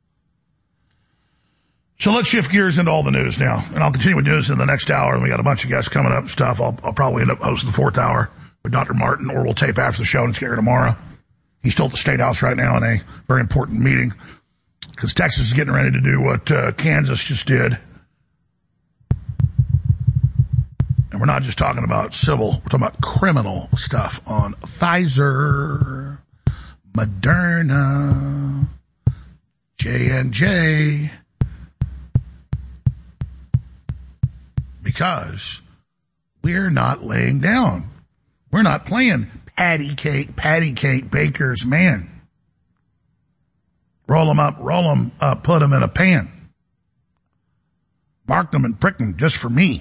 So let's shift gears into all the news now, and I'll continue with news in the next hour, and we got a bunch of guests coming up and stuff. I'll, I'll probably end up hosting the fourth hour with Doctor Martin, or we'll tape after the show and it's here tomorrow. He's still at the State House right now in a very important meeting, because Texas is getting ready to do what uh, Kansas just did. And we're not just talking about civil, we're talking about criminal stuff on Pfizer, Moderna, J and J. Because we're not laying down. We're not playing patty cake, patty cake, baker's man. Roll them up, roll them up, put them in a pan. Mark them and prick them just for me.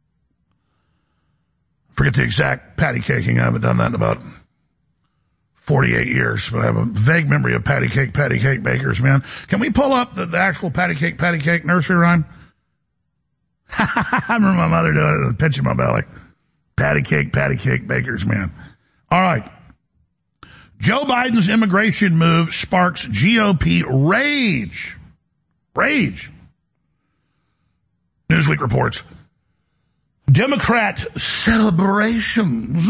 Forget the exact patty caking. I haven't done that in about forty-eight years, but I have a vague memory of patty cake, patty cake, baker's man. Can we pull up the, the actual patty cake, patty cake nursery rhyme? I remember my mother doing it with a pinch in my belly. Patty cake, patty cake, baker's man. All right. Joe Biden's immigration move sparks G O P rage. Rage. Newsweek reports. Democrat celebrations.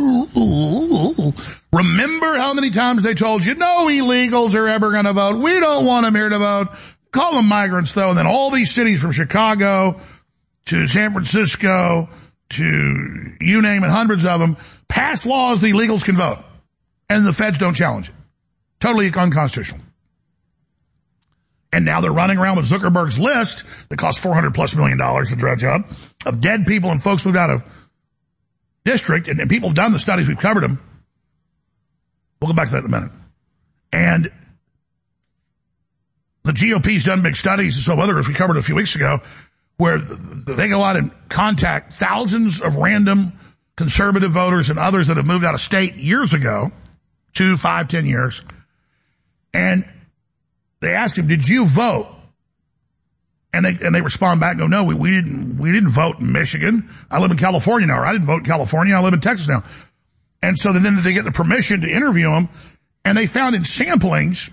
Remember how many times they told you, no illegals are ever going to vote. We don't want them here to vote. Call them migrants, though. And then all these cities from Chicago to San Francisco to you name it, hundreds of them, pass laws the illegals can vote. And the feds don't challenge it. Totally unconstitutional. And now they're running around with Zuckerberg's list that costs four hundred plus million dollars to dredge up of dead people and folks moved out of district. And, and people have done the studies. We've covered them. We'll go back to that in a minute. And the G O P's done big studies, and so other, as we covered a few weeks ago, where they go out and contact thousands of random conservative voters and others that have moved out of state years ago, two, five, ten years, and they ask them, did you vote? And they and they respond back and go, no, we, we didn't we didn't vote in Michigan. I live in California now, or I didn't vote in California, I live in Texas now. And so then they get the permission to interview them, and they found in samplings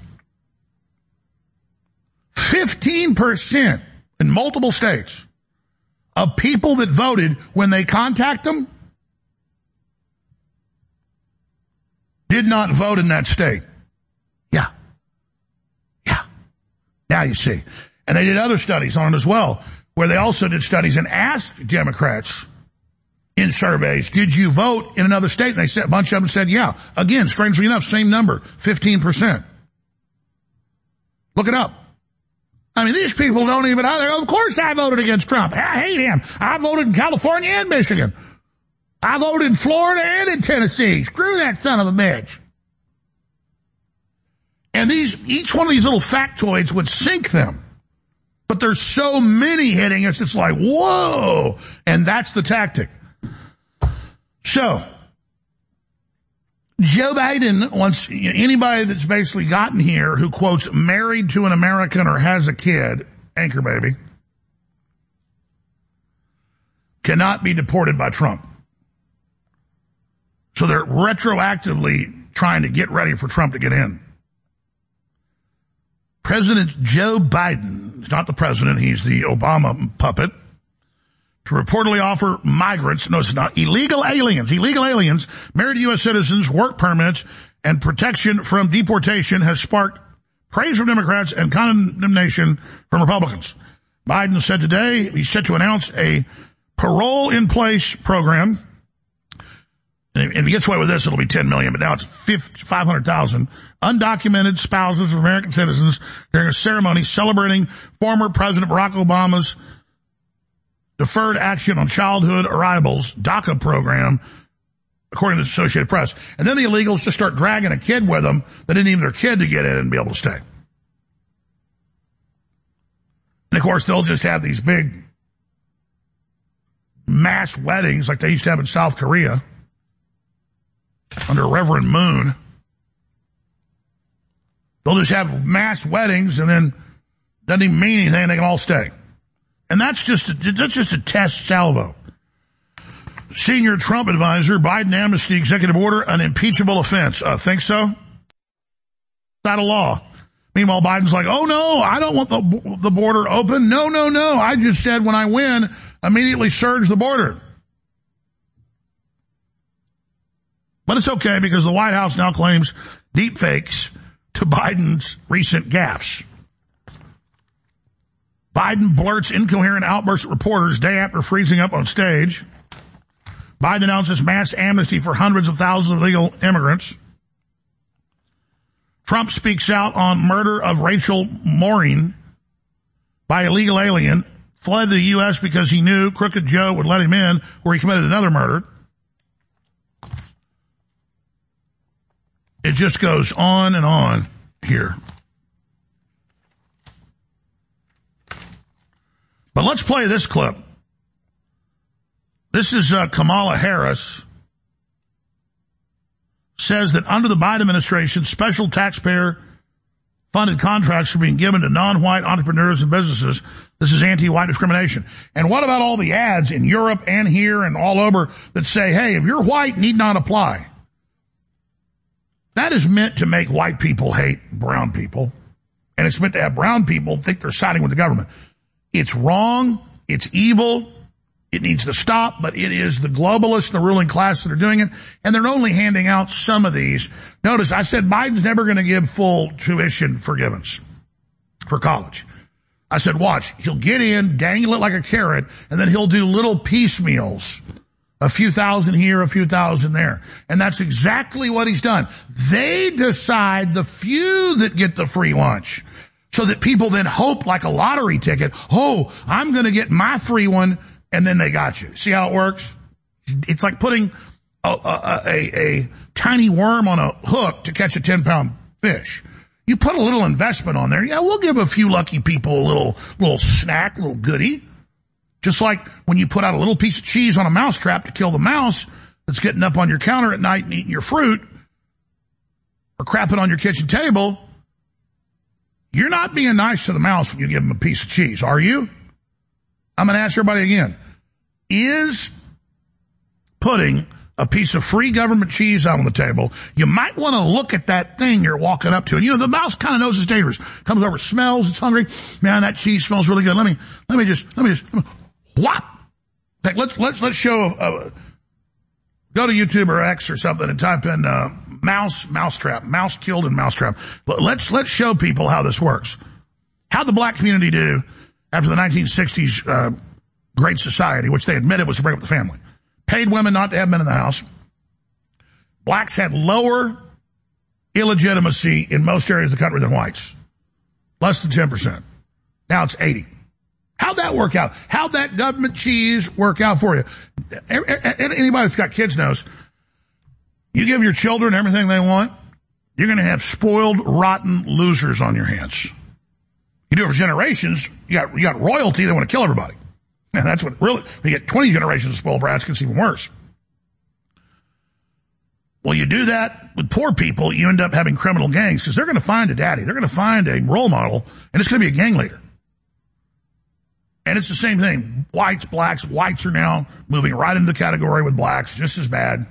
fifteen percent in multiple states of people that voted, when they contact them, did not vote in that state. Yeah. Yeah. Now you see. And they did other studies on it as well, where they also did studies and asked Democrats in surveys, did you vote in another state? And they said, a bunch of them said, yeah. Again, strangely enough, same number, fifteen percent. Look it up. I mean, these people don't even, of course I voted against Trump. I hate him. I voted in California and Michigan. I voted in Florida and in Tennessee. Screw that son of a bitch. And these, each one of these little factoids would sink them. But there's so many hitting us, it's like, whoa. And that's the tactic. So, Joe Biden wants anybody that's basically gotten here who quotes married to an American or has a kid, anchor baby, cannot be deported by Trump. So they're retroactively trying to get ready for Trump to get in. President Joe Biden, he's not the president, he's the Obama puppet, to reportedly offer migrants, no it's not, illegal aliens, illegal aliens, married to U S citizens, work permits, and protection from deportation has sparked praise from Democrats and condemnation from Republicans. Biden said today he's set to announce a parole in place program And if he gets away with this, it'll be ten million, but now it's five hundred thousand undocumented spouses of American citizens during a ceremony celebrating former President Barack Obama's Deferred Action on Childhood Arrivals, DACA program, according to the Associated Press. And then the illegals just start dragging a kid with them that didn't even their kid to get in and be able to stay. And of course, they'll just have these big mass weddings like they used to have in South Korea under Reverend Moon. They'll just have mass weddings and then doesn't even mean anything, they can all stay. And that's just a, that's just a test salvo. Senior Trump advisor, Biden amnesty executive order, an impeachable offense. Uh, think so? It's out of law. Meanwhile, Biden's like, oh no, I don't want the, the border open. No, no, no. I just said when I win, immediately surge the border. But it's okay because the White House now claims deep fakes to Biden's recent gaffes. Biden blurts incoherent outbursts at reporters day after freezing up on stage. Biden announces mass amnesty for hundreds of thousands of illegal immigrants. Trump speaks out on murder of Rachel Maureen by illegal alien, fled the U S because he knew Crooked Joe would let him in, where he committed another murder. It just goes on and on here. But let's play this clip. This is uh, Kamala Harris says that under the Biden administration, special taxpayer-funded contracts are being given to non-white entrepreneurs and businesses. This is anti-white discrimination. And what about all the ads in Europe and here and all over that say, hey, if you're white, need not apply? That is meant to make white people hate brown people. And it's meant to have brown people think they're siding with the government. It's wrong. It's evil. It needs to stop, but it is the globalists and the ruling class that are doing it, and they're only handing out some of these. Notice I said Biden's never going to give full tuition forgiveness for college. I said, watch, he'll get in, dangle it like a carrot, and then he'll do little piecemeals. A few thousand here, a few thousand there. And that's exactly what he's done. They decide the few that get the free lunch so that people then hope like a lottery ticket, oh, I'm going to get my free one, and then they got you. See how it works? It's like putting a, a, a, a tiny worm on a hook to catch a ten-pound fish. You put a little investment on there. Yeah, we'll give a few lucky people a little, little snack, a little goodie. Just like when you put out a little piece of cheese on a mousetrap to kill the mouse that's getting up on your counter at night and eating your fruit or crapping on your kitchen table, you're not being nice to the mouse when you give him a piece of cheese, are you? I'm going to ask everybody again. Is putting a piece of free government cheese out on the table, you might want to look at that thing you're walking up to. And you know, the mouse kind of knows it's dangerous. Comes over, smells, it's hungry. Man, that cheese smells really good. Let me, let me just, let me just, whop. Like, let's, let's, let's show, uh, go to YouTube or X or something and type in, uh, mouse, mousetrap, mouse killed in mousetrap. But let's, let's show people how this works. How'd the black community do after the nineteen sixties, uh, Great Society, which they admitted was to break up the family? Paid women not to have men in the house. Blacks had lower illegitimacy in most areas of the country than whites. Less than ten percent. Now it's eighty. How'd that work out? How'd that government cheese work out for you? Anybody that's got kids knows, you give your children everything they want, you're going to have spoiled, rotten losers on your hands. You do it for generations, you got, you got royalty, they want to kill everybody. And that's what really, you get twenty generations of spoiled brats, it's even worse. Well, you do that with poor people, you end up having criminal gangs because they're going to find a daddy. They're going to find a role model, and it's going to be a gang leader. And it's the same thing. Whites, blacks, whites are now moving right into the category with blacks, just as bad.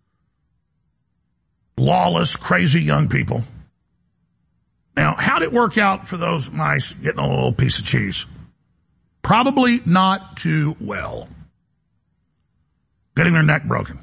Lawless, crazy young people. Now, how'd it work out for those mice getting a little piece of cheese? Probably not too well. Getting their neck broken.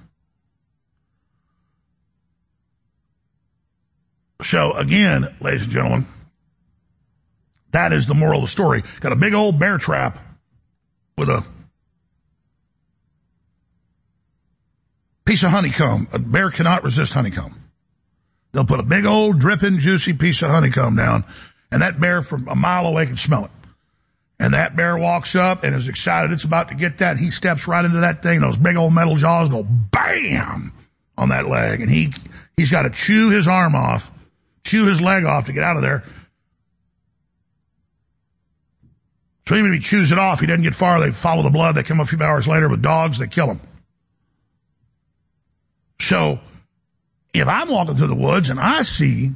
So, again, ladies and gentlemen, that is the moral of the story. Got a big old bear trap with a piece of honeycomb. A bear cannot resist honeycomb. They'll put a big old dripping, juicy piece of honeycomb down, and that bear from a mile away can smell it. And that bear walks up and is excited it's about to get that. He steps right into that thing. Those big old metal jaws go bam on that leg. And he, he's got to chew his arm off, chew his leg off to get out of there. So even if he chews it off, he doesn't get far. They follow the blood. They come a few hours later with dogs. They kill him. So if I'm walking through the woods and I see,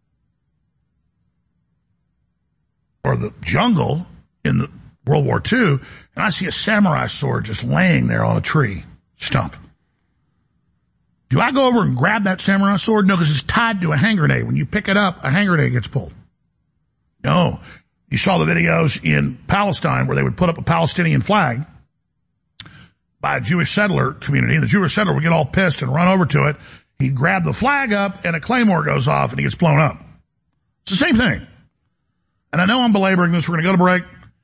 or the jungle in the World War Two, and I see a samurai sword just laying there on a tree stump, do I go over and grab that samurai sword? No, because it's tied to a hand grenade. When you pick it up, a hand grenade gets pulled. No. You saw the videos in Palestine where they would put up a Palestinian flag by a Jewish settler community, and the Jewish settler would get all pissed and run over to it. He'd grab the flag up, and a claymore goes off, and he gets blown up. It's the same thing. And I know I'm belaboring this. We're going to go to break.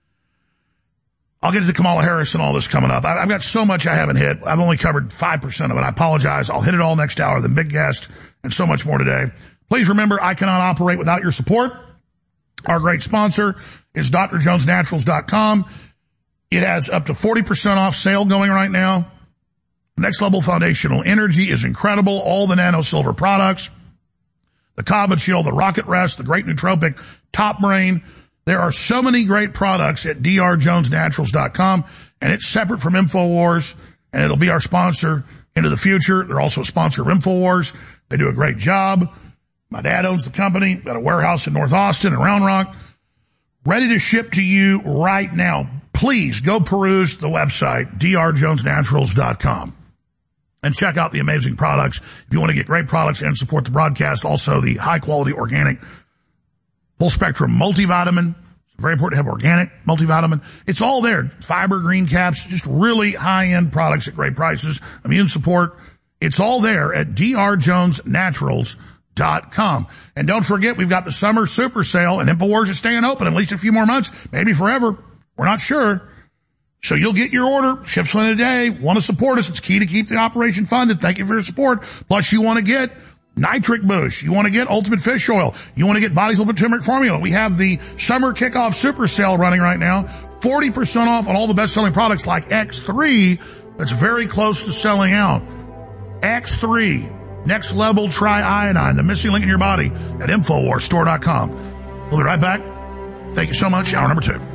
I'll get into Kamala Harris and all this coming up. I've got so much I haven't hit. I've only covered five percent of it. I apologize. I'll hit it all next hour. The big guest and so much more today. Please remember, I cannot operate without your support. Our great sponsor is D R Jones Naturals dot com. It has up to forty percent off sale going right now. Next Level Foundational Energy is incredible. All the nano silver products, the Kava Chill, the Rocket Rest, the Great Nootropic, Top Brain. There are so many great products at D R Jones Naturals dot com, and it's separate from InfoWars, and it'll be our sponsor into the future. They're also a sponsor of InfoWars. They do a great job. My dad owns the company, got a warehouse in North Austin and Round Rock, ready to ship to you right now. Please go peruse the website, D R Jones Naturals dot com, and check out the amazing products. If you want to get great products and support the broadcast, also the high-quality organic full-spectrum multivitamin. It's very important to have organic multivitamin. It's all there. Fiber, green caps, just really high-end products at great prices. Immune support. It's all there at D R Jones Naturals dot com. And don't forget, we've got the summer super sale, and InfoWars is staying open at least a few more months, maybe forever. We're not sure. So you'll get your order, ships one a day. Want to support us? It's key to keep the operation funded. Thank you for your support. Plus, you want to get Nitric Boost. You want to get Ultimate Fish Oil. You want to get Body's Ultimate Turmeric Formula. We have the summer kickoff super sale running right now. forty percent off on all the best-selling products like X three. That's very close to selling out. X three. Next Level Tri-Iodine, the missing link in your body at InfoWars Store dot com. We'll be right back. Thank you so much. Hour number two.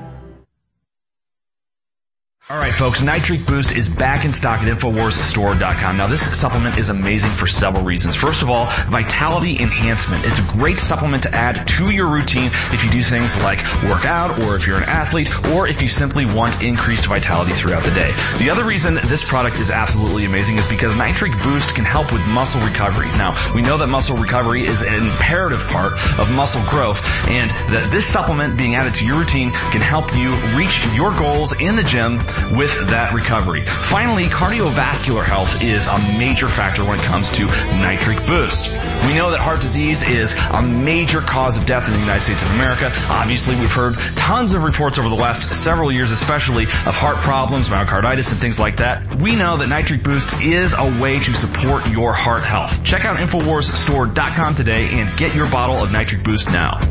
All right, folks, Nitric Boost is back in stock at InfoWars Store dot com. Now, this supplement is amazing for several reasons. First of all, vitality enhancement. It's a great supplement to add to your routine if you do things like work out, or if you're an athlete, or if you simply want increased vitality throughout the day. The other reason this product is absolutely amazing is because Nitric Boost can help with muscle recovery. Now, we know that muscle recovery is an imperative part of muscle growth, and that this supplement being added to your routine can help you reach your goals in the gym with that recovery. Finally, cardiovascular health is a major factor when it comes to Nitric Boost. We know that heart disease is a major cause of death in the United States of America. Obviously, we've heard tons of reports over the last several years, especially of heart problems, myocarditis, and things like that. We know that Nitric Boost is a way to support your heart health. Check out InfoWars Store dot com today and get your bottle of Nitric Boost now.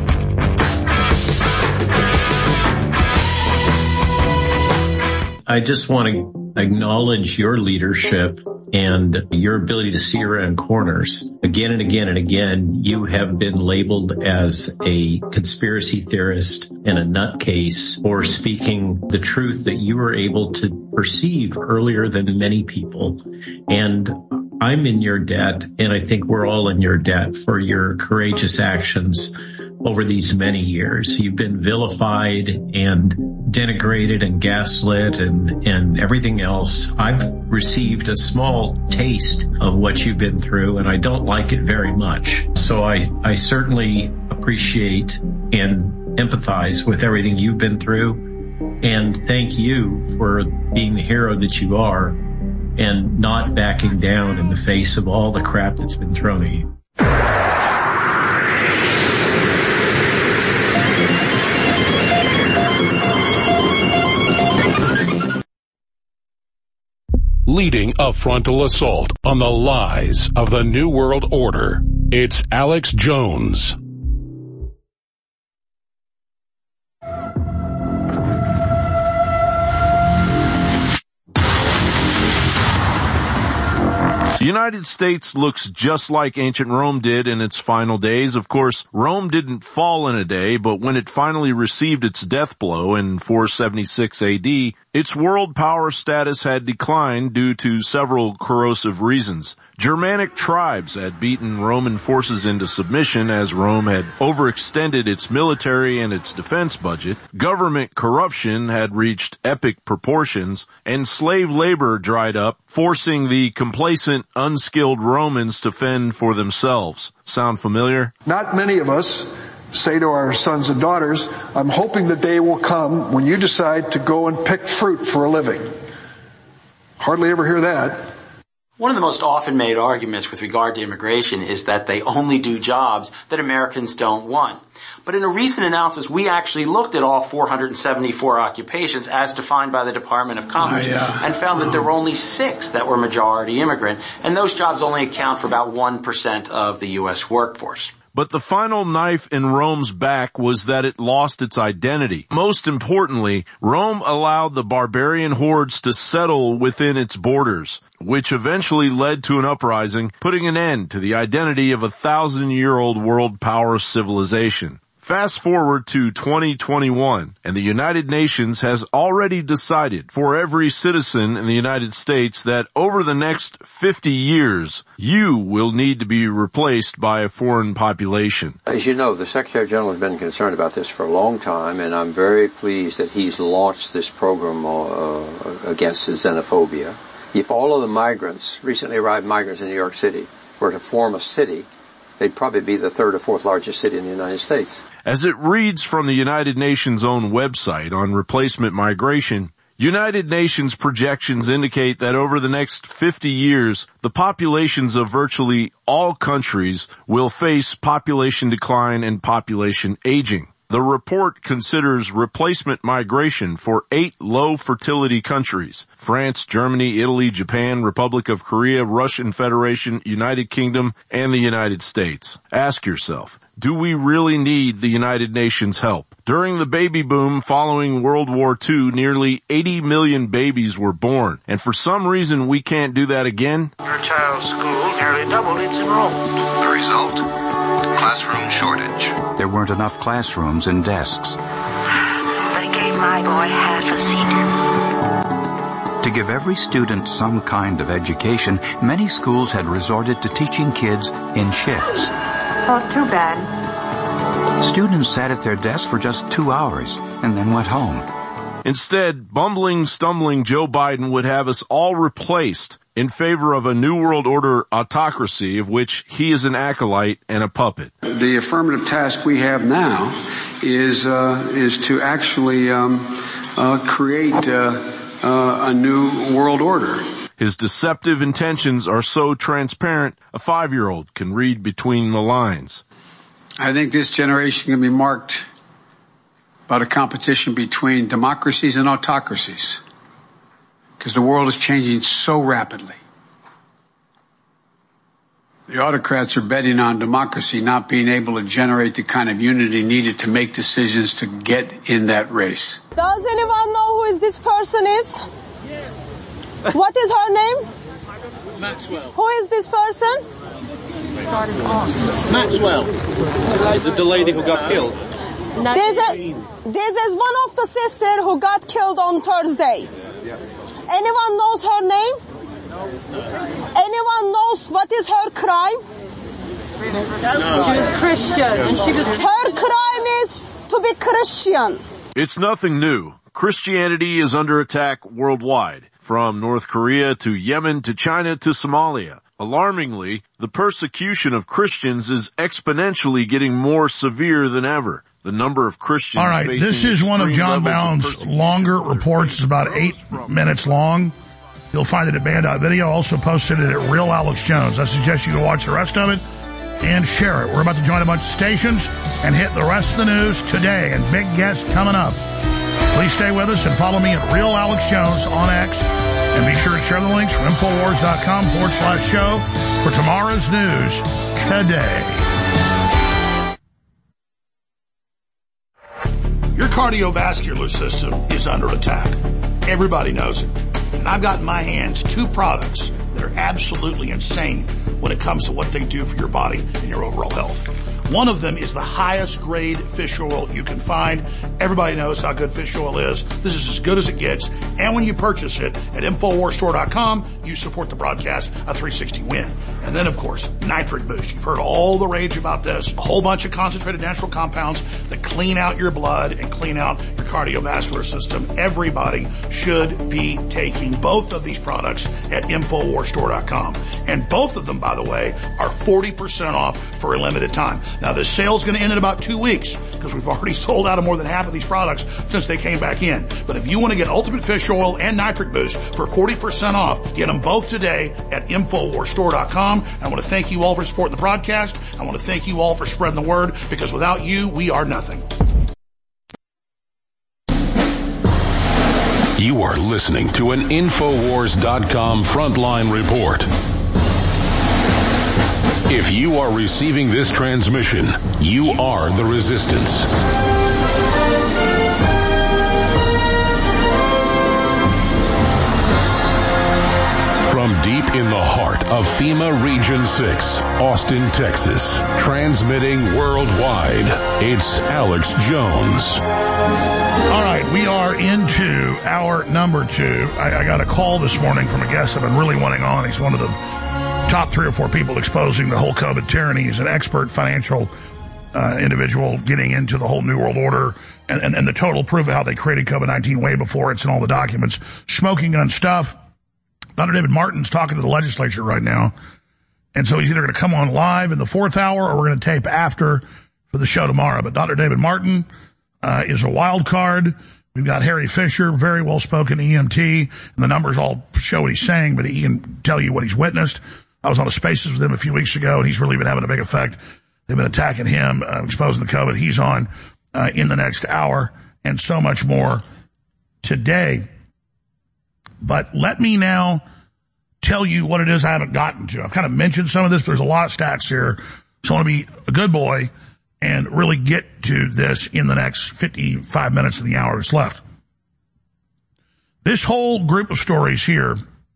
I just want to acknowledge your leadership and your ability to see around corners. Again and again and again, you have been labeled as a conspiracy theorist and a nutcase for speaking the truth that you were able to perceive earlier than many people. And I'm in your debt, and I think we're all in your debt for your courageous actions over these many years. You've been vilified and denigrated and gaslit and, and everything else. I've received a small taste of what you've been through, and I don't like it very much. So I, I certainly appreciate and empathize with everything you've been through, and thank you for being the hero that you are and not backing down in the face of all the crap that's been thrown at you. leading a frontal assault on the lies of the New World Order. It's Alex Jones. The United States looks just like ancient Rome did in its final days. Of course, Rome didn't fall in a day, but when it finally received its death blow in four seventy-six A D, its world power status had declined due to several corrosive reasons. Germanic tribes had beaten Roman forces into submission as Rome had overextended its military and its defense budget. Government corruption had reached epic proportions, and slave labor dried up, forcing the complacent, unskilled Romans to fend for themselves. Sound familiar? Not many of us say to our sons and daughters, I'm hoping the day will come when you decide to go and pick fruit for a living. Hardly ever hear that. One of the most often made arguments with regard to immigration is that they only do jobs that Americans don't want. But in a recent analysis, we actually looked at all four hundred seventy-four occupations as defined by the Department of Commerce oh, yeah. and found that there were only six that were majority immigrant, and those jobs only account for about one percent of the U S workforce. But the final knife in Rome's back was that it lost its identity. Most importantly, Rome allowed the barbarian hordes to settle within its borders, which eventually led to an uprising, putting an end to the identity of a thousand-year-old world power civilization. Fast forward to twenty twenty-one, and the United Nations has already decided for every citizen in the United States that over the next fifty years, you will need to be replaced by a foreign population. As you know, the Secretary General has been concerned about this for a long time, and I'm very pleased that he's launched this program uh, against xenophobia. If all of the migrants, recently arrived migrants in New York City, were to form a city, they'd probably be the third or fourth largest city in the United States. As it reads from the United Nations' own website on replacement migration, United Nations projections indicate that over the next fifty years, the populations of virtually all countries will face population decline and population aging. The report considers replacement migration for eight low-fertility countries: France, Germany, Italy, Japan, Republic of Korea, Russian Federation, United Kingdom, and the United States. Ask yourself, do we really need the United Nations' help? During the baby boom following World War Two, nearly eighty million babies were born, and for some reason we can't do that again? Your child's school nearly doubled its enrollment. The result? Classroom shortage. There weren't enough classrooms and desks. They gave my boy half a seat. To give every student some kind of education, many schools had resorted to teaching kids in shifts. Oh, too bad. Students sat at their desks for just two hours and then went home. Instead, bumbling, stumbling Joe Biden would have us all replaced in favor of a New World Order autocracy of which he is an acolyte and a puppet. The affirmative task we have now is uh, is to actually um, uh, create uh, uh, a new world order. His deceptive intentions are so transparent, a five-year-old can read between the lines. I think this generation can be marked by the competition between democracies and autocracies, because the world is changing so rapidly. The autocrats are betting on democracy not being able to generate the kind of unity needed to make decisions to get in that race. Does anyone know who is this person is? Yes. What is her name? Maxwell. Who is this person? Maxwell. Is it the lady who got killed? This is, this is one of the sisters who got killed on Thursday. Anyone knows her name? Anyone knows what is her crime? No. She was Christian, and she was. Her crime is to be Christian. It's nothing new. Christianity is under attack worldwide, from North Korea to Yemen to China to Somalia. Alarmingly, the persecution of Christians is exponentially getting more severe than ever. The number of Christians. All right, this is one of John Bound's longer reports. It's about eight minutes long. You'll find it at band dot video. Also posted it at Real Alex Jones. I suggest you go watch the rest of it and share it. We're about to join a bunch of stations and hit the rest of the news today, and big guests coming up. Please stay with us and follow me at Real Alex Jones on X And be sure to share the links from Infowars.com forward slash show for tomorrow's news today. Your cardiovascular system is under attack. Everybody knows it. And I've got in my hands two products that are absolutely insane when it comes to what they do for your body and your overall health. One of them is the highest grade fish oil you can find. Everybody knows how good fish oil is. This is as good as it gets. And when you purchase it at Infowars Store dot com, you support the broadcast, a three sixty win. And then, of course, Nitric Boost. You've heard all the rage about this. A whole bunch of concentrated natural compounds that clean out your blood and clean out your cardiovascular system. Everybody should be taking both of these products at Infowars Store dot com. And both of them, by the way, are forty percent off for a limited time. Now, this sale's going to end in about two weeks because we've already sold out of more than half of these products since they came back in. But if you want to get Ultimate Fish Oil and Nitric Boost for forty percent off, get them both today at Infowars Store dot com. I want to thank you all for supporting the broadcast. I want to thank you all for spreading the word because without you, we are nothing. You are listening to an Infowars dot com Frontline Report. If you are receiving this transmission, you are the resistance. From deep in the heart of FEMA Region six, Austin, Texas, transmitting worldwide, it's Alex Jones. All right, we are into hour number two. I, I got a call this morning from a guest I've been really wanting on. He's one of the top three or four people exposing the whole COVID tyranny. He's an expert financial uh, individual getting into the whole New World Order and, and, and the total proof of how they created COVID nineteen way before it's in all the documents. Smoking gun stuff. Doctor David Martin's talking to the legislature right now. And so he's either going to come on live in the fourth hour or we're going to tape after for the show tomorrow. But Doctor David Martin uh, is a wild card. We've got Harry Fisher, very well-spoken E M T, and the numbers all show what he's saying, but he can tell you what he's witnessed. I was on a Spaces with him a few weeks ago, and he's really been having a big effect. They've been attacking him, uh, exposing the COVID. He's on uh, in the next hour, and so much more today. But let me now tell you what it is I haven't gotten to. I've kind of mentioned some of this, but there's a lot of stats here. So I want to be a good boy and really get to this in the next fifty-five minutes of the hour that's left. This whole group of stories here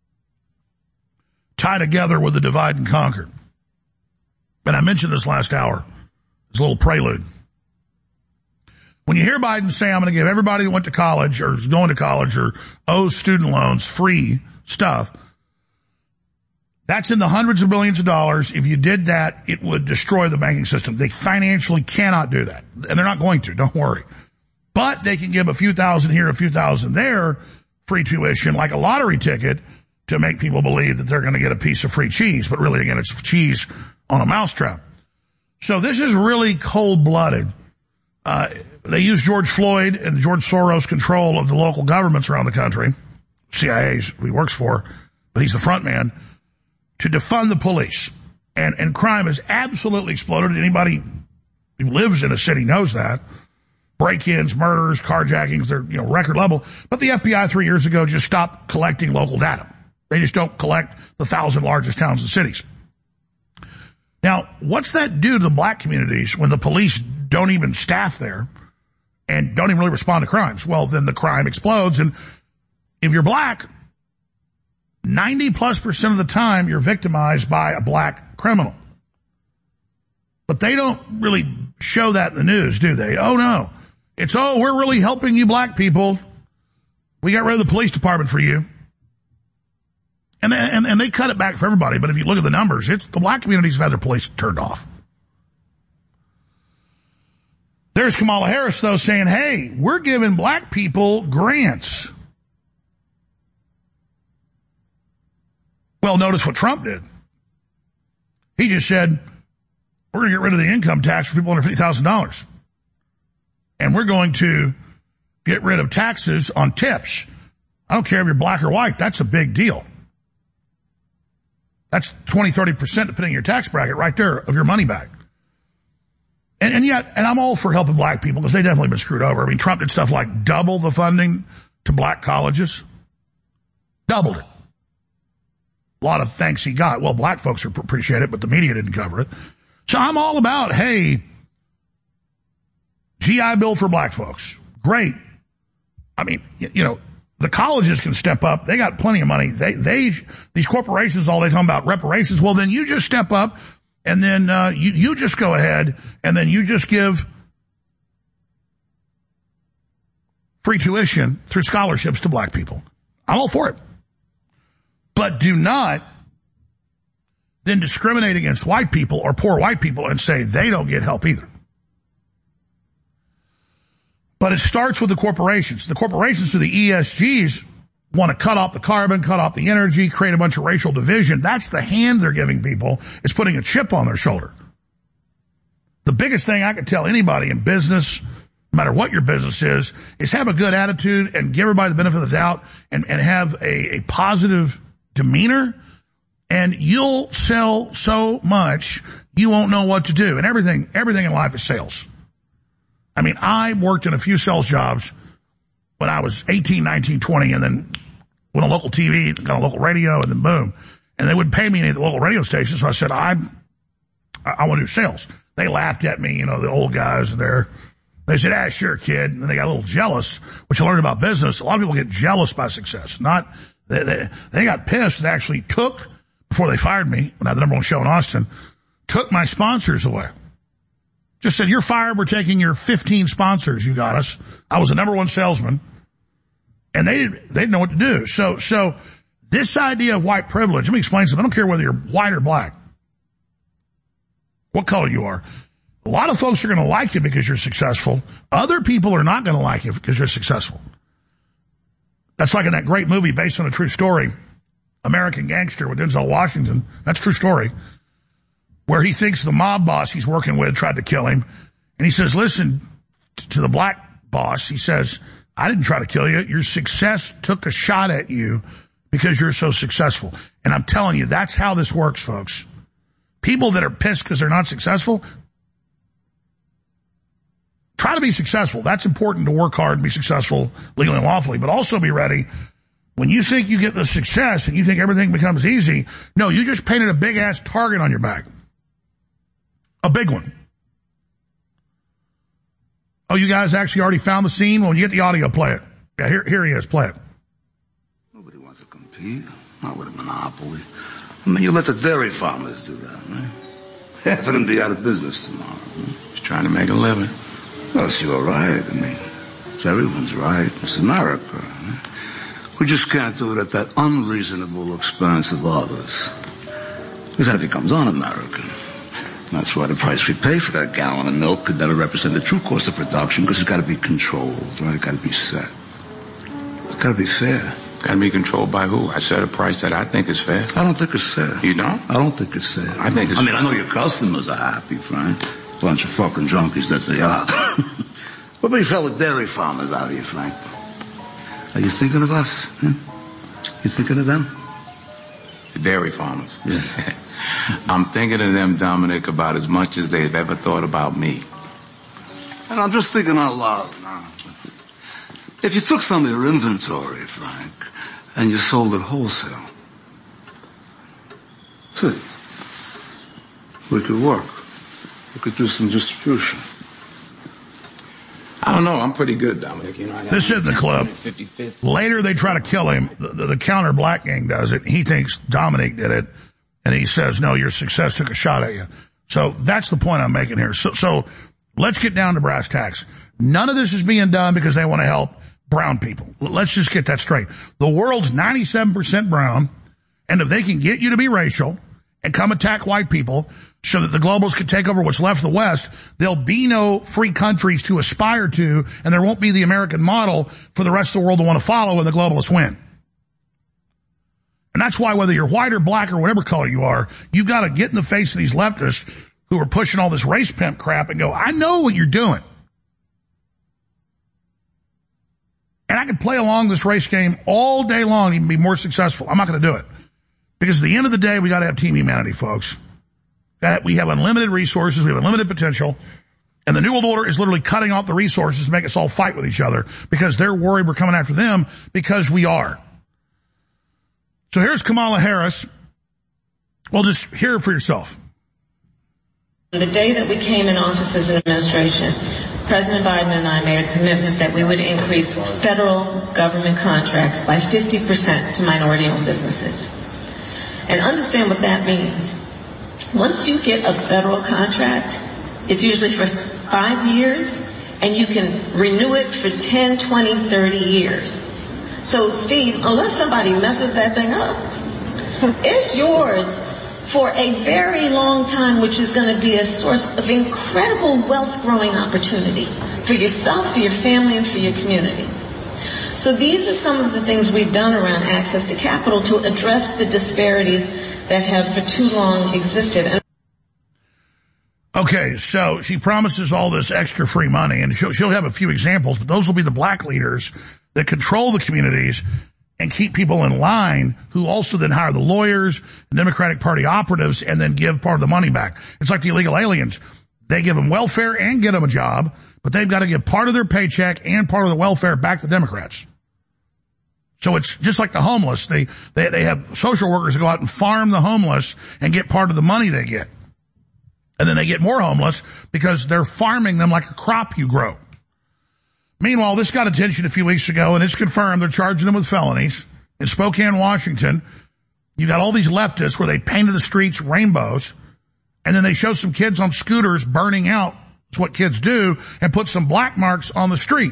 tie together with the divide and conquer. And I mentioned this last hour. It's a little prelude. When you hear Biden say, I'm going to give everybody that went to college or is going to college or owes student loans free stuff, that's in the hundreds of billions of dollars. If you did that, it would destroy the banking system. They financially cannot do that. And they're not going to, don't worry. But they can give a few thousand here, a few thousand there, free tuition, like a lottery ticket, to make people believe that they're going to get a piece of free cheese. But really, again, it's cheese on a mousetrap. So this is really cold-blooded. Uh, they use George Floyd and George Soros' control of the local governments around the country. C I A he works for, but he's the front man, to defund the police. And, and crime has absolutely exploded. Anybody who lives in a city knows that. Break-ins, murders, carjackings, they're, you know, record level. But the F B I three years ago just stopped collecting local data. They just don't collect the thousand largest towns and cities. Now, what's that do to the black communities when the police don't even staff there and don't even really respond to crimes? Well, then the crime explodes. And if you're black, ninety plus percent of the time you're victimized by a black criminal. But they don't really show that in the news, do they? Oh, no. It's, oh, we're really helping you black people. We got rid of the police department for you. And, and, and they cut it back for everybody. But if you look at the numbers, it's the black communities have had their police turned off. There's Kamala Harris, though, saying, hey, we're giving black people grants. Well, notice what Trump did. He just said, we're going to get rid of the income tax for people under fifty thousand dollars. And we're going to get rid of taxes on tips. I don't care if you're black or white. That's a big deal. That's twenty, thirty percent depending on your tax bracket right there of your money back. And, and yet, and I'm all for helping black people because they've definitely been screwed over. I mean, Trump did stuff like double the funding to black colleges. Doubled it. A lot of thanks he got. Well, black folks appreciate it, but the media didn't cover it. So I'm all about, hey, G I Bill for black folks. Great. I mean, you know, the colleges can step up. They got plenty of money. They, they, these corporations, all they talk about reparations. Well, then you just step up and then, uh, you, you just go ahead and then you just give free tuition through scholarships to black people. I'm all for it. But do not then discriminate against white people or poor white people and say they don't get help either. But it starts with the corporations. The corporations through the E S Gs want to cut off the carbon, cut off the energy, create a bunch of racial division. That's the hand they're giving people. It's putting a chip on their shoulder. The biggest thing I could tell anybody in business, no matter what your business is, is have a good attitude and give everybody the benefit of the doubt and, and have a, a positive demeanor, and you'll sell so much you won't know what to do. And everything, everything in life is sales. I mean, I worked in a few sales jobs when I was eighteen, nineteen, twenty, and then went on local T V, got on local radio, and then boom. And they wouldn't pay me any of the local radio stations, so I said, I, I want to do sales. They laughed at me, you know, the old guys there. They said, ah, sure, kid. And they got a little jealous, which I learned about business. A lot of people get jealous by success. Not, they, they, they got pissed and actually took, before they fired me, when I had the number one show in Austin, took my sponsors away. Just said, you're fired, we're taking your fifteen sponsors you got us. I was the number one salesman. And they didn't, they didn't know what to do. So, so, this idea of white privilege, let me explain something. I don't care whether you're white or black. What color you are. A lot of folks are going to like you because you're successful. Other people are not going to like you because you're successful. That's like in that great movie based on a true story, American Gangster with Denzel Washington. That's a true story. Where he thinks the mob boss he's working with tried to kill him. And he says, listen to the black boss. He says, I didn't try to kill you. Your success took a shot at you because you're so successful. And I'm telling you, that's how this works, folks. People that are pissed because they're not successful, try to be successful. That's important to work hard and be successful legally and lawfully, but also be ready. When you think you get the success and you think everything becomes easy, no, you just painted a big-ass target on your back. A big one. Oh, you guys actually already found the scene? Well, when you get the audio, play it. Yeah, here, here he is. Play it. Nobody wants to compete. Not with a monopoly. I mean, you let the dairy farmers do that, right? Half of them be out of business tomorrow. Right? Just trying to make a living. Well, you're right. I mean, it's everyone's right. It's America. Right? We just can't do it at that unreasonable expense of others. Because that becomes un-American. That's why the price we pay for that gallon of milk could never represent the true cost of production, because it's got to be controlled, right? It's got to be set. It's got to be fair. Got to be controlled by who? I set a price that I think is fair. I don't think it's fair. You don't? I don't think it's fair. I think it's I mean, fair. I know your customers are happy, Frank. Bunch of fucking junkies that they are. What about you fellow dairy farmers out here, Frank? Are you thinking of us? Hmm? You thinking of them? The dairy farmers. Yeah. I'm thinking of them, Dominic, about as much as they've ever thought about me. And I'm just thinking out loud now. If you took some of your inventory, Frank, and you sold it wholesale, see, we could work. We could do some distribution. I don't know. I'm pretty good, Dominic. You know, I got this is the club. Later, they try to kill him. The, the, the counter black gang does it. He thinks Dominic did it. And he says, no, your success took a shot at you. So that's the point I'm making here. So, so let's get down to brass tacks. None of this is being done because they want to help brown people. Let's just get that straight. The world's ninety-seven percent brown. And if they can get you to be racial and come attack white people so that the globalists can take over what's left of the West, there'll be no free countries to aspire to, and there won't be the American model for the rest of the world to want to follow when the globalists win. And that's why whether you're white or black or whatever color you are, you've got to get in the face of these leftists who are pushing all this race pimp crap and go, I know what you're doing. And I can play along this race game all day long and even be more successful. I'm not going to do it. Because at the end of the day, we got to have team humanity, folks. That we have unlimited resources, we have unlimited potential, and the New World Order is literally cutting off the resources to make us all fight with each other because they're worried we're coming after them, because we are. So here's Kamala Harris. Well, just hear it for yourself. The day that we came in office as an administration, President Biden and I made a commitment that we would increase federal government contracts by fifty percent to minority-owned businesses. And understand what that means. Once you get a federal contract, it's usually for five years, and you can renew it for ten, twenty, thirty years. So, Steve, unless somebody messes that thing up, it's yours for a very long time, which is going to be a source of incredible wealth-growing opportunity for yourself, for your family, and for your community. So these are some of the things we've done around access to capital to address the disparities that have for too long existed. Okay, so she promises all this extra free money, and she'll, she'll have a few examples, but those will be the black leaders that control the communities and keep people in line, who also then hire the lawyers and Democratic Party operatives and then give part of the money back. It's like the illegal aliens. They give them welfare and get them a job, but they've got to give part of their paycheck and part of the welfare back to Democrats. So it's just like the homeless. They, they, they have social workers that go out and farm the homeless and get part of the money they get. And then they get more homeless because they're farming them like a crop you grow. Meanwhile, this got attention a few weeks ago, and it's confirmed they're charging them with felonies. In Spokane, Washington, you got all these leftists where they painted the streets rainbows, and then they show some kids on scooters burning out. That's what kids do, and put some black marks on the street.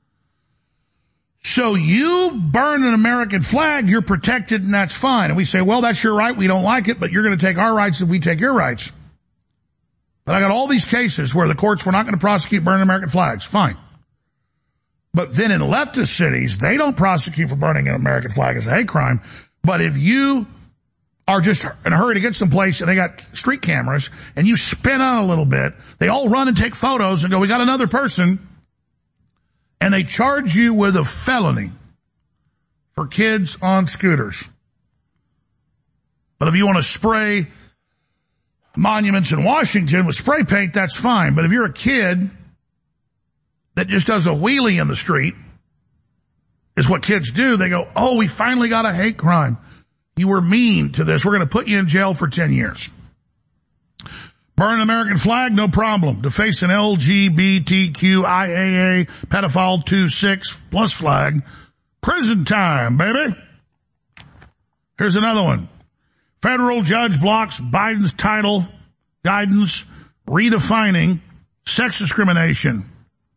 So you burn an American flag, you're protected, and that's fine. And we say, well, that's your right. We don't like it, but you're going to take our rights if we take your rights. But I got all these cases where the courts were not going to prosecute burning American flags. Fine. But then in leftist cities, they don't prosecute for burning an American flag as a hate crime. But if you are just in a hurry to get someplace and they got street cameras and you spin out a little bit, they all run and take photos and go, we got another person. And they charge you with a felony for kids on scooters. But if you want to spray monuments in Washington with spray paint, that's fine. But if you're a kid that just does a wheelie in the street, is what kids do, they go, oh, we finally got a hate crime. You were mean to this. We're going to put you in jail for ten years. Burn an American flag, no problem. Deface an L G B T Q I A A pedophile two six plus flag, prison time, baby. Here's another one. Federal judge blocks Biden's title guidance redefining sex discrimination.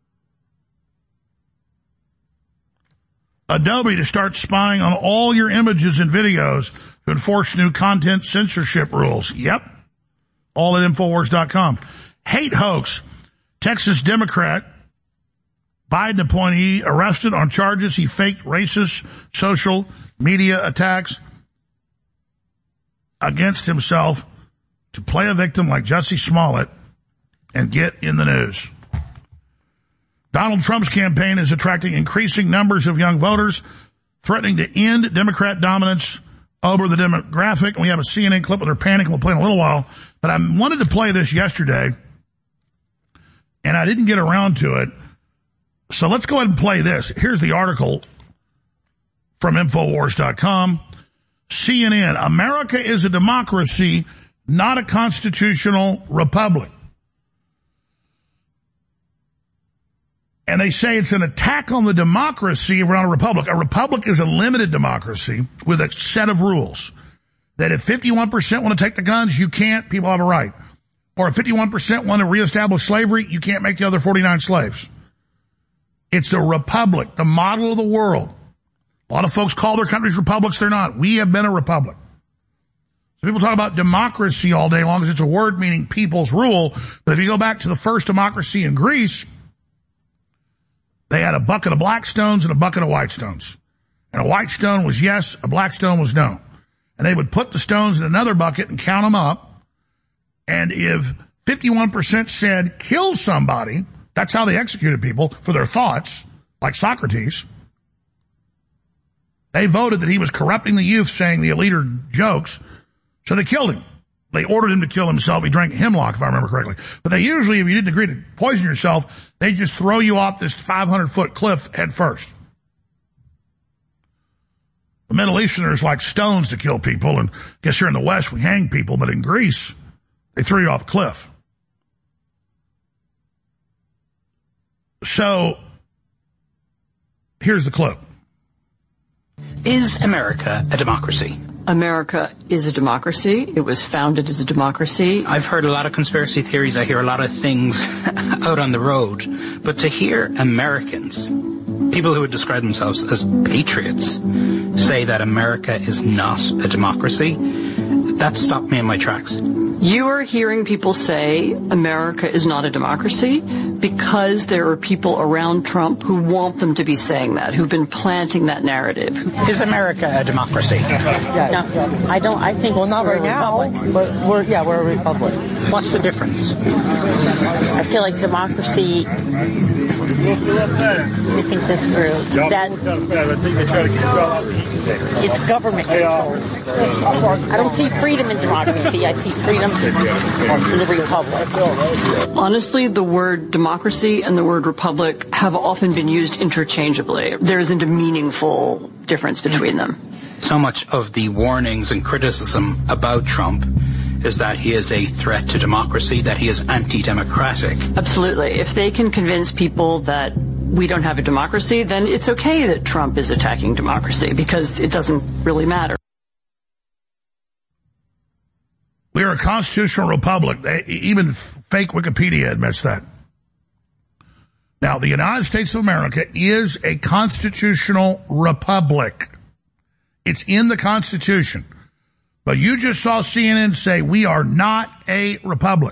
Adobe to start spying on all your images and videos to enforce new content censorship rules. Yep. All at Infowars dot com. Hate hoax. Texas Democrat Biden appointee arrested on charges he faked racist social media attacks against himself to play a victim like Jussie Smollett and get in the news. Donald Trump's campaign is attracting increasing numbers of young voters, threatening to end Democrat dominance over the demographic. We have a C N N clip with their panic we'll play in a little while. But I wanted to play this yesterday, and I didn't get around to it. So let's go ahead and play this. Here's the article from Infowars dot com. C N N, America is a democracy, not a constitutional republic. And they say it's an attack on the democracy around a republic. A republic is a limited democracy with a set of rules. That if fifty-one percent want to take the guns, you can't, people have a right. Or if fifty-one percent want to reestablish slavery, you can't make the other forty-nine slaves. It's a republic, the model of the world. A lot of folks call their countries republics, they're not. We have been a republic. So people talk about democracy all day long because it's a word meaning people's rule. But if you go back to the first democracy in Greece, they had a bucket of black stones and a bucket of white stones. And a white stone was yes, a black stone was no. And they would put the stones in another bucket and count them up. And if fifty-one percent said kill somebody, that's how they executed people for their thoughts, like Socrates. They voted that he was corrupting the youth, saying the elite are jokes, so they killed him. They ordered him to kill himself. He drank hemlock, if I remember correctly. But they usually, if you didn't agree to poison yourself, they just throw you off this five hundred foot cliff head first. The Middle Easterners like stones to kill people, and I guess here in the West we hang people, but in Greece, they threw you off a cliff. So, here's the clip. Is America a democracy? America is a democracy. It was founded as a democracy. I've heard a lot of conspiracy theories. I hear a lot of things out on the road. But to hear Americans, people who would describe themselves as patriots, say that America is not a democracy, that stopped me in my tracks. You are hearing people say America is not a democracy because there are people around Trump who want them to be saying that, who've been planting that narrative. Is America a democracy? Yes. No, I don't, I think well, not right now, but we're, yeah, we're a republic. What's the difference? I feel like democracy, let me think this through, that it's government control. I don't see freedom in democracy, I see freedom in the republic. Honestly, the word democracy and the word republic have often been used interchangeably. There isn't a meaningful difference between them. So much of the warnings and criticism about Trump is that he is a threat to democracy, that he is anti-democratic. Absolutely. If they can convince people that we don't have a democracy, then it's okay that Trump is attacking democracy because it doesn't really matter. We are a constitutional republic. They, even fake Wikipedia admits that. Now, the United States of America is a constitutional republic. It's in the Constitution. But you just saw C N N say we are not a republic.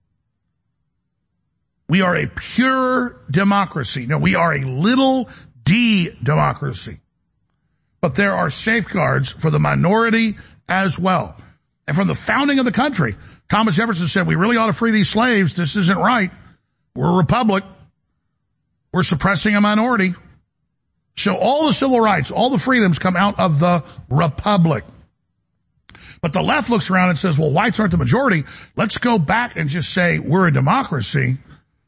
We are a pure democracy. No, we are a little d democracy. But there are safeguards for the minority as well. And from the founding of the country, Thomas Jefferson said, we really ought to free these slaves. This isn't right. We're a republic. We're suppressing a minority. So all the civil rights, all the freedoms come out of the republic. But the left looks around and says, well, whites aren't the majority. Let's go back and just say we're a democracy.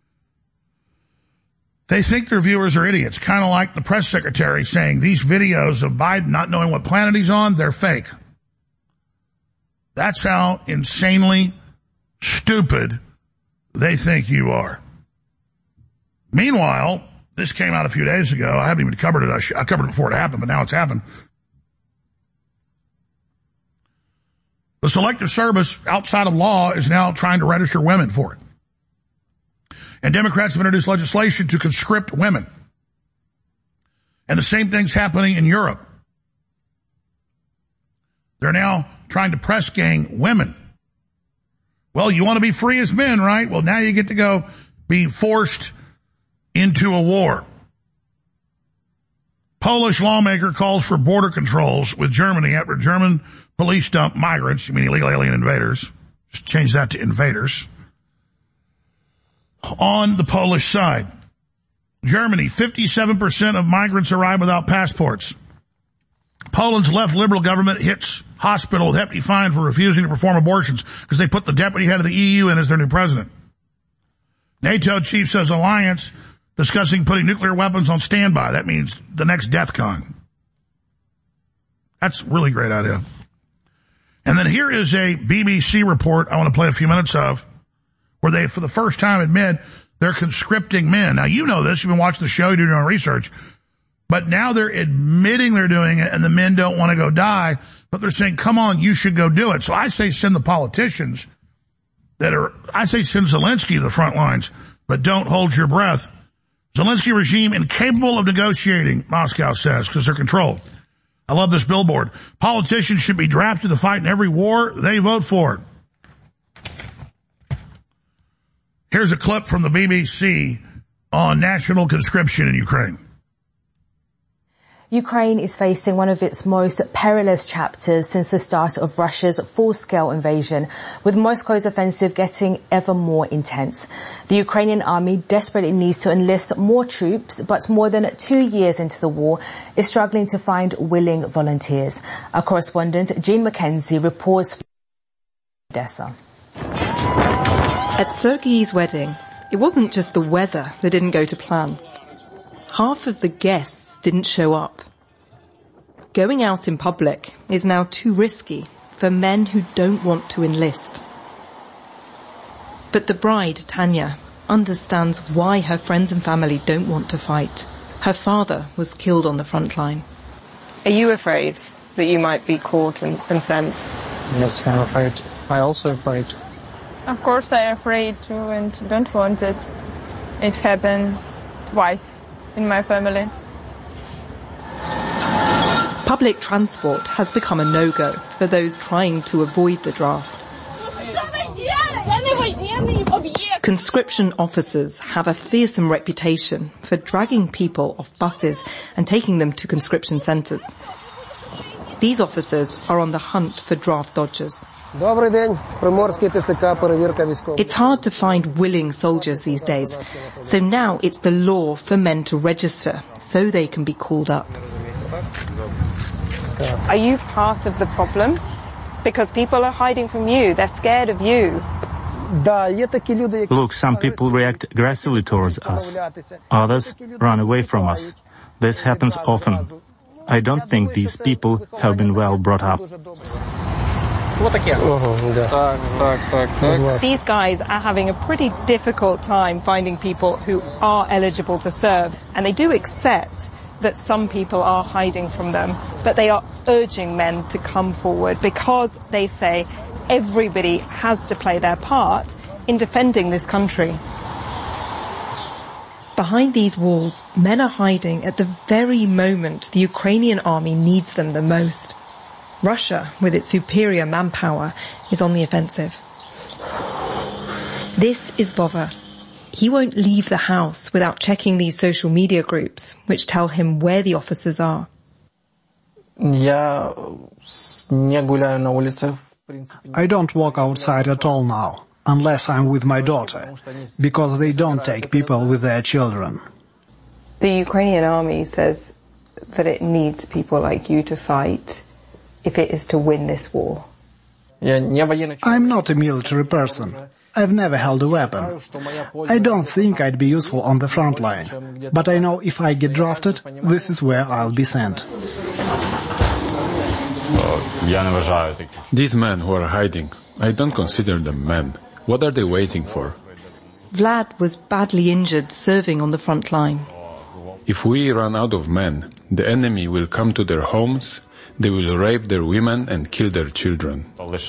They think their viewers are idiots, kind of like the press secretary saying these videos of Biden not knowing what planet he's on, they're fake. That's how insanely stupid they think you are. Meanwhile, this came out a few days ago. I haven't even covered it. I, sh- I covered it before it happened, but now it's happened. The Selective Service outside of law is now trying to register women for it. And Democrats have introduced legislation to conscript women. And the same thing's happening in Europe. They're now trying to press gang women. Well, you want to be free as men, right? Well, now you get to go be forced into a war. Polish lawmaker calls for border controls with Germany after German police dump migrants, you mean illegal alien invaders, just change that to invaders, on the Polish side. Germany, fifty-seven percent of migrants arrive without passports. Poland's left liberal government hits hospital with hefty fine for refusing to perform abortions because they put the deputy head of the E U in as their new president. NATO chief says alliance discussing putting nuclear weapons on standby. That means the next DEFCON. That's a really great idea. And then here is a B B C report I want to play a few minutes of where they, for the first time, admit they're conscripting men. Now, you know this. You've been watching the show. You do your own research. But now they're admitting they're doing it, and the men don't want to go die. But they're saying, come on, you should go do it. So I say send the politicians that are, I say send Zelensky to the front lines, but don't hold your breath. Zelensky regime incapable of negotiating, Moscow says, because they're controlled. I love this billboard. Politicians should be drafted to fight in every war they vote for. Here's a clip from the B B C on national conscription in Ukraine. Ukraine is facing one of its most perilous chapters since the start of Russia's full-scale invasion, with Moscow's offensive getting ever more intense. The Ukrainian army desperately needs to enlist more troops, but more than two years into the war is struggling to find willing volunteers. Our correspondent, Jean McKenzie, reports from Odessa. At Sergei's wedding, it wasn't just the weather that didn't go to plan. Half of the guests didn't show up. Going out in public is now too risky for men who don't want to enlist. But the bride, Tanya, understands why her friends and family don't want to fight. Her father was killed on the front line. Are you afraid that you might be caught and, and sent? Yes, I'm afraid. I also afraid. Of course I'm afraid too and don't want it. It happened twice in my family. Public transport has become a no-go for those trying to avoid the draft. Conscription officers have a fearsome reputation for dragging people off buses and taking them to conscription centres. These officers are on the hunt for draft dodgers. It's hard to find willing soldiers these days, so now it's the law for men to register so they can be called up. Are you part of the problem? Because people are hiding from you, they're scared of you. Look, some people react aggressively towards us. Others run away from us. This happens often. I don't think these people have been well brought up. These guys are having a pretty difficult time finding people who are eligible to serve, and they do accept that some people are hiding from them, but they are urging men to come forward because they say everybody has to play their part in defending this country. Behind these walls, men are hiding at the very moment the Ukrainian army needs them the most. Russia, with its superior manpower, is on the offensive. This is Vova. He won't leave the house without checking these social media groups, which tell him where the officers are. I don't walk outside at all now, unless I'm with my daughter, because they don't take people with their children. The Ukrainian army says that it needs people like you to fight if it is to win this war. I'm not a military person. I've never held a weapon. I don't think I'd be useful on the front line, but I know if I get drafted, this is where I'll be sent. These men who are hiding, I don't consider them men. What are they waiting for? Vlad was badly injured serving on the front line. If we run out of men, the enemy will come to their homes, they will rape their women and kill their children.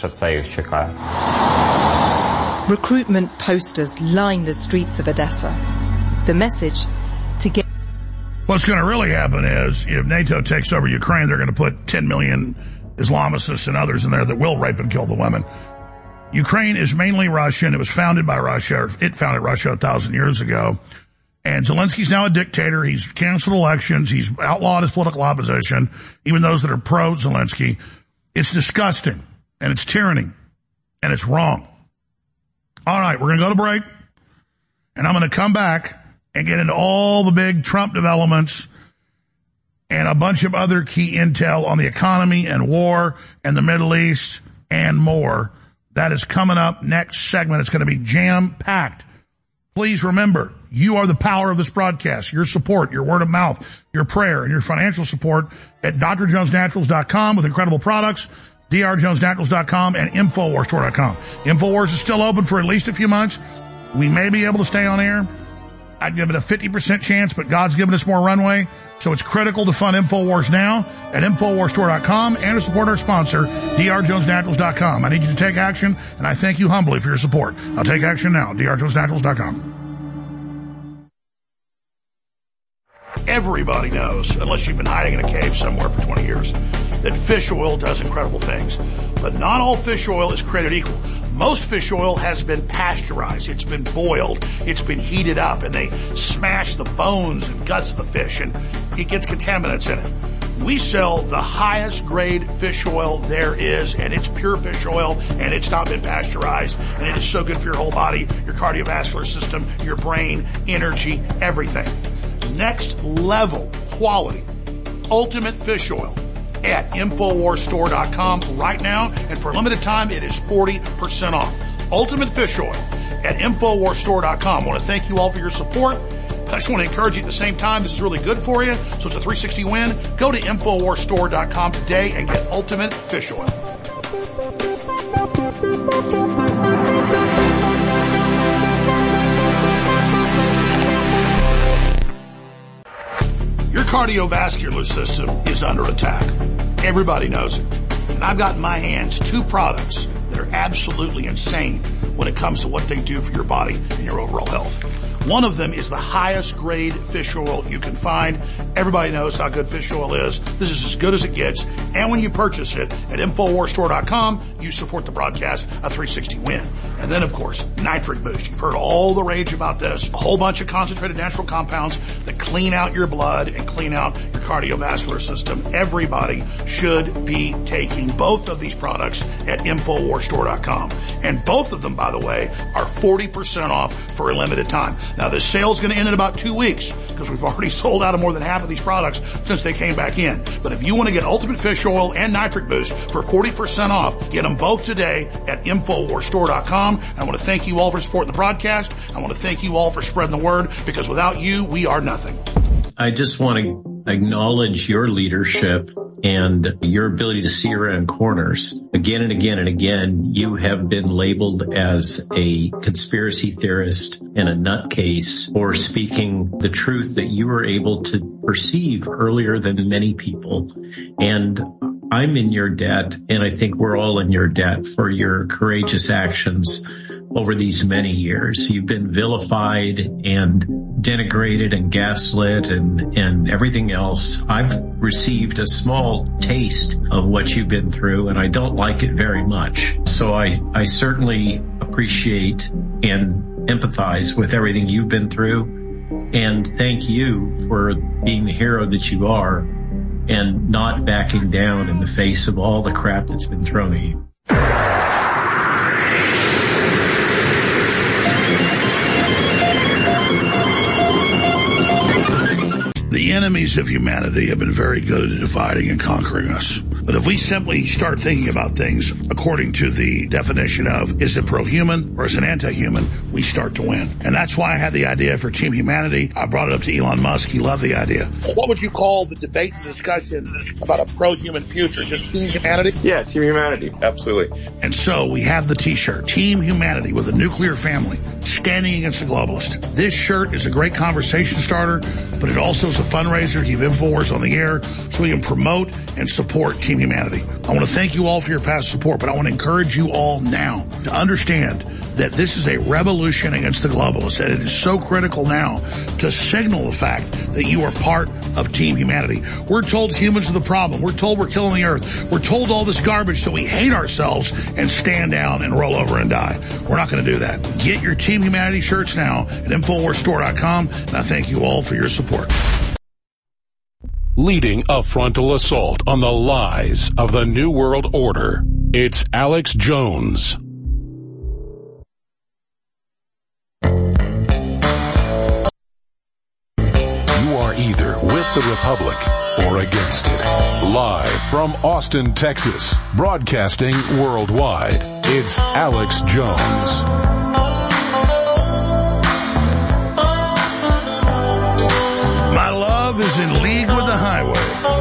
Recruitment posters line the streets of Odessa. The message to get... What's going to really happen is, if NATO takes over Ukraine, they're going to put ten million Islamicists and others in there that will rape and kill the women. Ukraine is mainly Russian. It was founded by Russia. Or it founded Russia a thousand years ago. And Zelensky's now a dictator. He's canceled elections. He's outlawed his political opposition, even those that are pro-Zelensky. It's disgusting, and it's tyranny, and it's wrong. All right, we're going to go to break, and I'm going to come back and get into all the big Trump developments and a bunch of other key intel on the economy and war and the Middle East and more. That is coming up next segment. It's going to be jam-packed. Please remember, you are the power of this broadcast. Your support, your word of mouth, your prayer, and your financial support at D R Jones Naturals dot com with incredible products, D R Jones Naturals dot com, and Infowars Store dot com. Infowars is still open for at least a few months. We may be able to stay on air. I'd give it a fifty percent chance, but God's given us more runway, so it's critical to fund Infowars now at Infowars Store dot com and to support our sponsor, D R Jones Naturals dot com. I need you to take action, and I thank you humbly for your support. I'll take action now, D R Jones Naturals dot com. Everybody knows, unless you've been hiding in a cave somewhere for twenty years, that fish oil does incredible things. But not all fish oil is created equal. Most fish oil has been pasteurized. It's been boiled. It's been heated up, and they smash the bones and guts of the fish, and it gets contaminants in it. We sell the highest grade fish oil there is, and it's pure fish oil, and it's not been pasteurized, and it is so good for your whole body, your cardiovascular system, your brain, energy, everything. Next level quality, ultimate fish oil at Infowars Store dot com right now, and for a limited time it is forty percent off. Ultimate fish oil at Infowars Store dot com. I want to thank you all for your support. I just want to encourage you at the same time, this is really good for you, so it's a three sixty win. Go to Infowars Store dot com today and get Ultimate Fish Oil. Your cardiovascular system is under attack. Everybody knows it. And I've got in my hands two products that are absolutely insane when it comes to what they do for your body and your overall health. One of them is the highest grade fish oil you can find. Everybody knows how good fish oil is. This is as good as it gets. And when you purchase it at Infowars Store dot com, you support the broadcast, a three sixty win. And then, of course, Nitric Boost. You've heard all the rage about this. A whole bunch of concentrated natural compounds that clean out your blood and clean out your cardiovascular system. Everybody should be taking both of these products at Infowars Store dot com. And both of them, by the way, are forty percent off for a limited time. Now, this sale is going to end in about two weeks because we've already sold out of more than half of these products since they came back in. But if you want to get Ultimate Fish Oil and Nitric Boost for forty percent off, get them both today at Infowars Store dot com. And I want to thank you all for supporting the broadcast. I want to thank you all for spreading the word because without you, we are nothing. I just want to acknowledge your leadership and your ability to see around corners. Again and again and again, you have been labeled as a conspiracy theorist and a nutcase for speaking the truth that you were able to perceive earlier than many people. And I'm in your debt, and I think we're all in your debt for your courageous actions over these many years. You've been vilified and denigrated and gaslit and, and everything else. I've received a small taste of what you've been through, and I don't like it very much. So I, I certainly appreciate and empathize with everything you've been through. And thank you for being the hero that you are and not backing down in the face of all the crap that's been thrown at you. The enemies of humanity have been very good at dividing and conquering us. But if we simply start thinking about things according to the definition of, is it pro-human or is it anti-human, we start to win. And that's why I had the idea for Team Humanity. I brought it up to Elon Musk. He loved the idea. What would you call the debate and discussion about a pro-human future? Just Team Humanity? Yeah, Team Humanity. Absolutely. And so we have the t-shirt, Team Humanity with a nuclear family, standing against the globalist. This shirt is a great conversation starter, but it also is a fundraiser to keep InfoWars on the air so we can promote and support Team Humanity. I want to thank you all for your past support, but I want to encourage you all now to understand that this is a revolution against the globalists, and it is so critical now to signal the fact that you are part of Team Humanity. We're told humans are the problem. We're told we're killing the earth. We're told all this garbage, so we hate ourselves and stand down and roll over and die. We're not going to do that. Get your Team Humanity shirts now at Infowars Store dot com, and I thank you all for your support. Leading a frontal assault on the lies of the New World Order, it's Alex Jones. You are either with the Republic or against it. Live from Austin, Texas, broadcasting worldwide, it's Alex Jones. Is in league with the highway.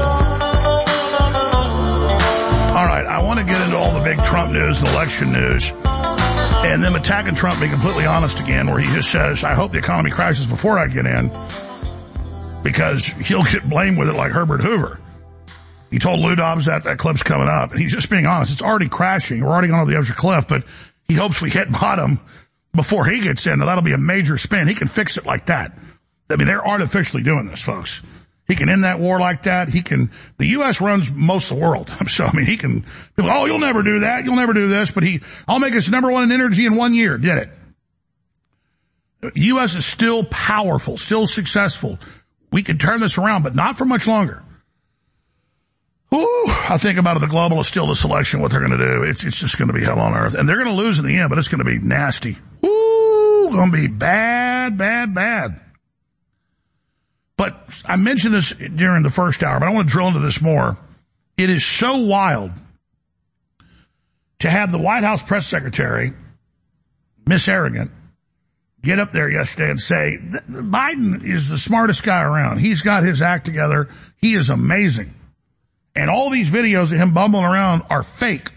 All right, I want to get into all the big Trump news and election news, and them attacking Trump, being completely honest again, where he just says, I hope the economy crashes before I get in, because he'll get blamed with it like Herbert Hoover. He told Lou Dobbs that that clip's coming up, and he's just being honest. It's already crashing. We're already on the edge of the cliff, but he hopes we hit bottom before he gets in. Now, that'll be a major spin. He can fix it like that. I mean, they're artificially doing this, folks. He can end that war like that. He can, the U S runs most of the world. So, I mean, he can, people, oh, you'll never do that. You'll never do this. But he, I'll make us number one in energy in one year. Did it. The U S is still powerful, still successful. We can turn this around, but not for much longer. Ooh, I think about it, the globalists steal this election, what they're going to do. It's, it's just going to be hell on earth. And they're going to lose in the end, but it's going to be nasty. Ooh, going to be bad, bad, bad. But I mentioned this during the first hour, but I want to drill into this more. It is so wild to have the White House press secretary, Miss Arrogant, get up there yesterday and say, Biden is the smartest guy around. He's got his act together. He is amazing. And all these videos of him bumbling around are fake.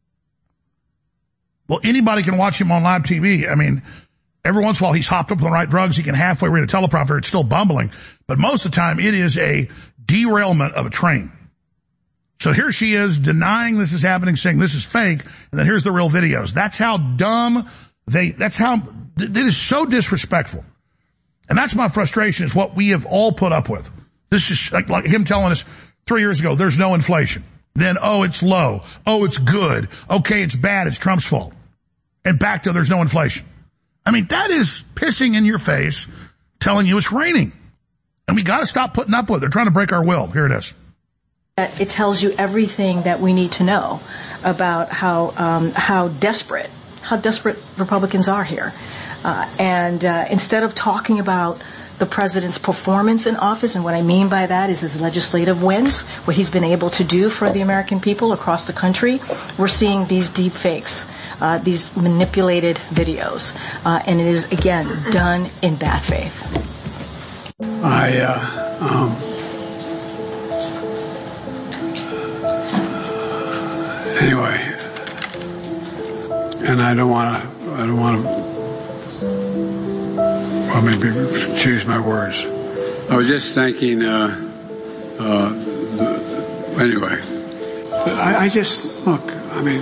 Well, anybody can watch him on live T V. I mean, every once in a while he's hopped up on the right drugs. He can halfway read a teleprompter. It's still bumbling. But most of the time it is a derailment of a train. So here she is denying this is happening, saying this is fake, and then here's the real videos. That's how dumb they, that's how, it is so disrespectful. And that's my frustration, is what we have all put up with. This is like, like him telling us three years ago, there's no inflation. Then, oh, it's low. Oh, it's good. Okay, it's bad. It's Trump's fault. And back to there's no inflation. I mean, that is pissing in your face, telling you it's raining. And we got to stop putting up with it. They're trying to break our will. Here it is. It tells you everything that we need to know about how um, how desperate, how desperate Republicans are here. Uh, and uh, instead of talking about the president's performance in office, and what I mean by that is his legislative wins, what he's been able to do for the American people across the country, we're seeing these deep fakes, uh, these manipulated videos. Uh, and it is, again, done in bad faith. I, uh, um, anyway, and I don't want to, I don't want to, well, maybe choose my words. I was just thinking, uh, uh, the, anyway, I, I just, look, I mean,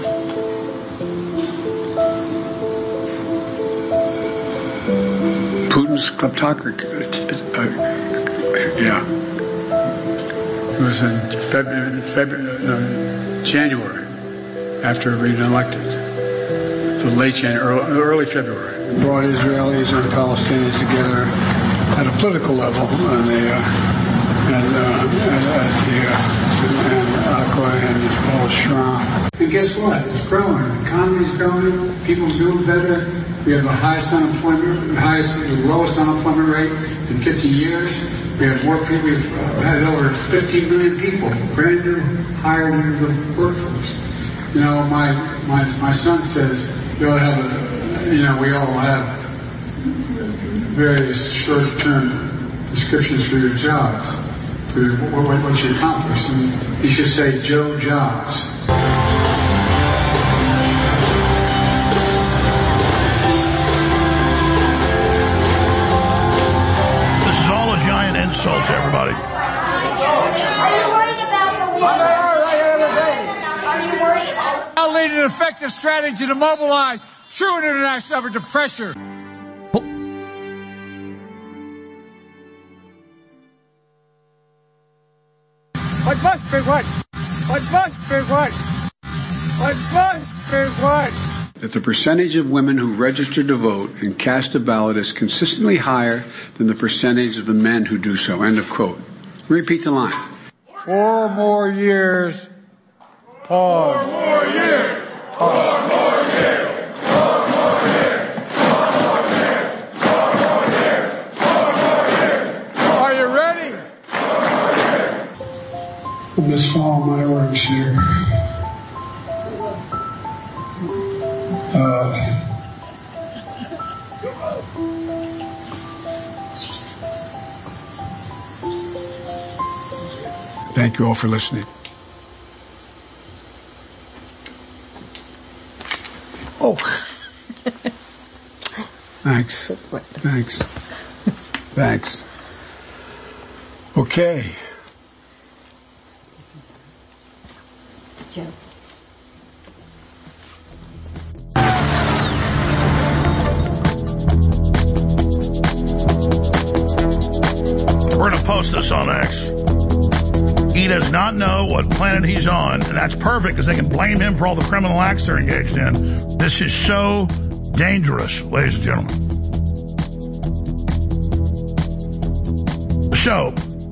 Putin's kleptocracy, uh, yeah. It was in February, February uh, January, after being elected. The late January, early, early February. It brought Israelis and Palestinians together at a political level, and the uh, and uh, at the uh, and Aqaba and Paul Schramm. And guess what? It's growing. The economy's growing. People doing better. We have the highest unemployment, the highest, the lowest unemployment rate in fifty years. We have more people. We've had over fifteen million people brand new hired into the workforce. You know, my my my son says you ought to have a. You know, we all have various short-term descriptions for your jobs, for what, what you accomplish, and you should say Joe Jobs. This is all a giant insult to everybody. Are you worried about the war? Are you worried about I'll lead an effective strategy to mobilize true international effort to pressure. What must be what? What must be what? What must be what? That the percentage of women who register to vote and cast a ballot is consistently higher than the percentage of the men who do so. End of quote. Repeat the line. Four more years. Pause. Four more years. Four more years. Let's follow my orders here. Uh, thank you all for listening. Oh. Thanks. Thanks. Thanks. Okay. Joe. We're going to post this on X. He does not know what planet he's on, and that's perfect because they can blame him for all the criminal acts they're engaged in. This is so dangerous, ladies and gentlemen. So,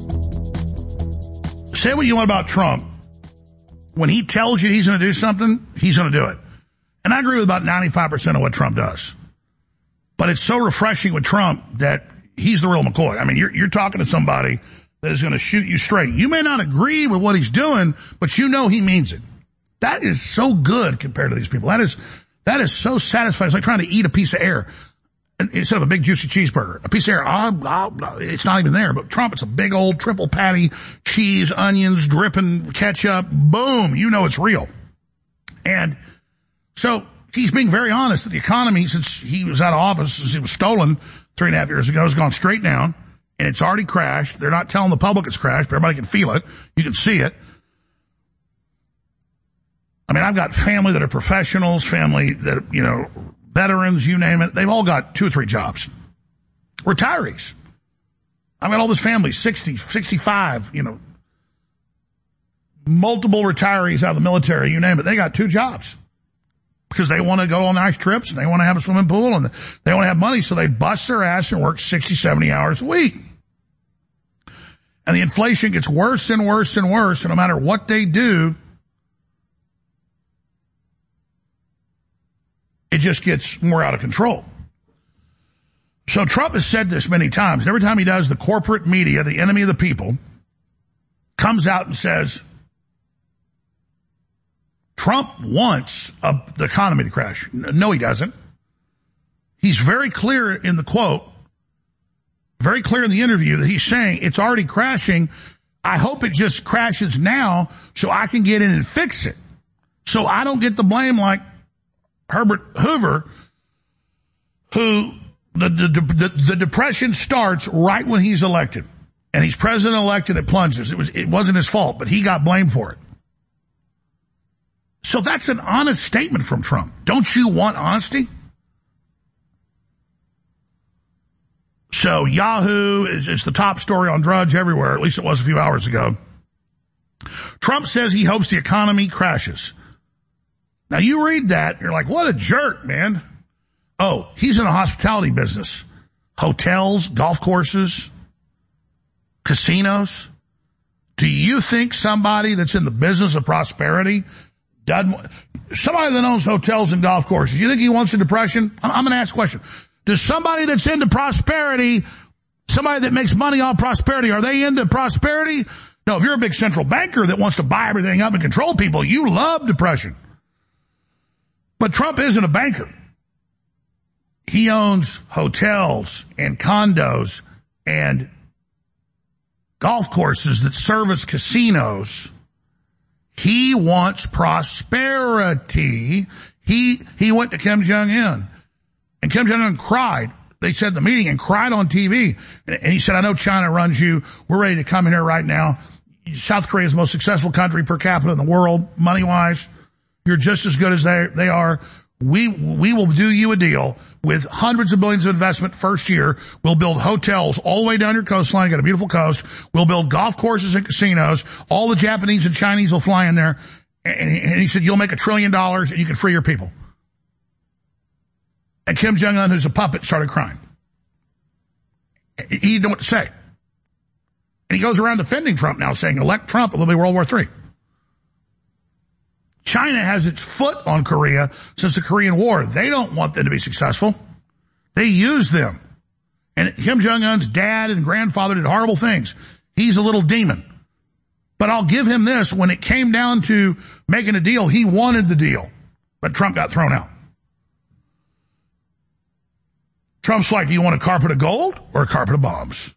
say what you want about Trump. When he tells you he's going to do something, he's going to do it. And I agree with about ninety-five percent of what Trump does. But it's so refreshing with Trump that he's the real McCoy. I mean, you're, you're talking to somebody that is going to shoot you straight. You may not agree with what he's doing, but you know he means it. That is so good compared to these people. That is, that is so satisfying. It's like trying to eat a piece of air. instead of a big juicy cheeseburger. A piece of air, uh, uh, it's not even there, but Trump, it's a big old triple patty, cheese, onions, dripping ketchup, boom, you know it's real. And so he's being very honest that the economy, since he was out of office, since it was stolen three and a half years ago, has gone straight down, and it's already crashed. They're not telling the public it's crashed, but everybody can feel it. You can see it. I mean, I've got family that are professionals, family that, you know, veterans, you name it. They've all got two or three jobs. Retirees. I've got all this family, sixty, sixty-five, you know, multiple retirees out of the military, you name it. They got two jobs because they want to go on nice trips and they want to have a swimming pool and they want to have money. So they bust their ass and work sixty, seventy hours a week. And the inflation gets worse and worse and worse. And no matter what they do, it just gets more out of control. So Trump has said this many times. And every time he does, the corporate media, the enemy of the people, comes out and says, Trump wants a, the economy to crash. No, he doesn't. He's very clear in the quote, very clear in the interview that he's saying it's already crashing. I hope it just crashes now so I can get in and fix it. So I don't get the blame like Herbert Hoover, who the, the, the, the depression starts right when he's elected. And he's president-elect and it plunges. It was, it wasn't his fault, but he got blamed for it. So that's an honest statement from Trump. Don't you want honesty? So Yahoo is, is the top story on Drudge everywhere. At least it was a few hours ago. Trump says he hopes the economy crashes. Now you read that, you're like, what a jerk, man. Oh, he's in the hospitality business. Hotels, golf courses, casinos. Do you think somebody that's in the business of prosperity, doesn't, somebody that owns hotels and golf courses, you think he wants a depression? I'm, I'm going to ask a question. Does somebody that's into prosperity, somebody that makes money on prosperity, are they into prosperity? No, if you're a big central banker that wants to buy everything up and control people, you love depression. But Trump isn't a banker. He owns hotels and condos and golf courses that service casinos. He wants prosperity. He, he went to Kim Jong-un and Kim Jong-un cried. They said in the meeting and cried on T V. And he said, I know China runs you. We're ready to come in here right now. South Korea is the most successful country per capita in the world, money-wise. You're just as good as they, they are. We, we will do you a deal with hundreds of billions of investment first year. We'll build hotels all the way down your coastline, got a beautiful coast. We'll build golf courses and casinos. All the Japanese and Chinese will fly in there. And he, and he said, you'll make a trillion dollars and you can free your people. And Kim Jong-un, who's a puppet, started crying. He didn't know what to say. And he goes around defending Trump now, saying, elect Trump, it'll be World War Three. China has its foot on Korea since the Korean War. They don't want them to be successful. They use them. And Kim Jong-un's dad and grandfather did horrible things. He's a little demon. But I'll give him this. When it came down to making a deal, he wanted the deal. But Trump got thrown out. Trump's like, do you want a carpet of gold or a carpet of bombs?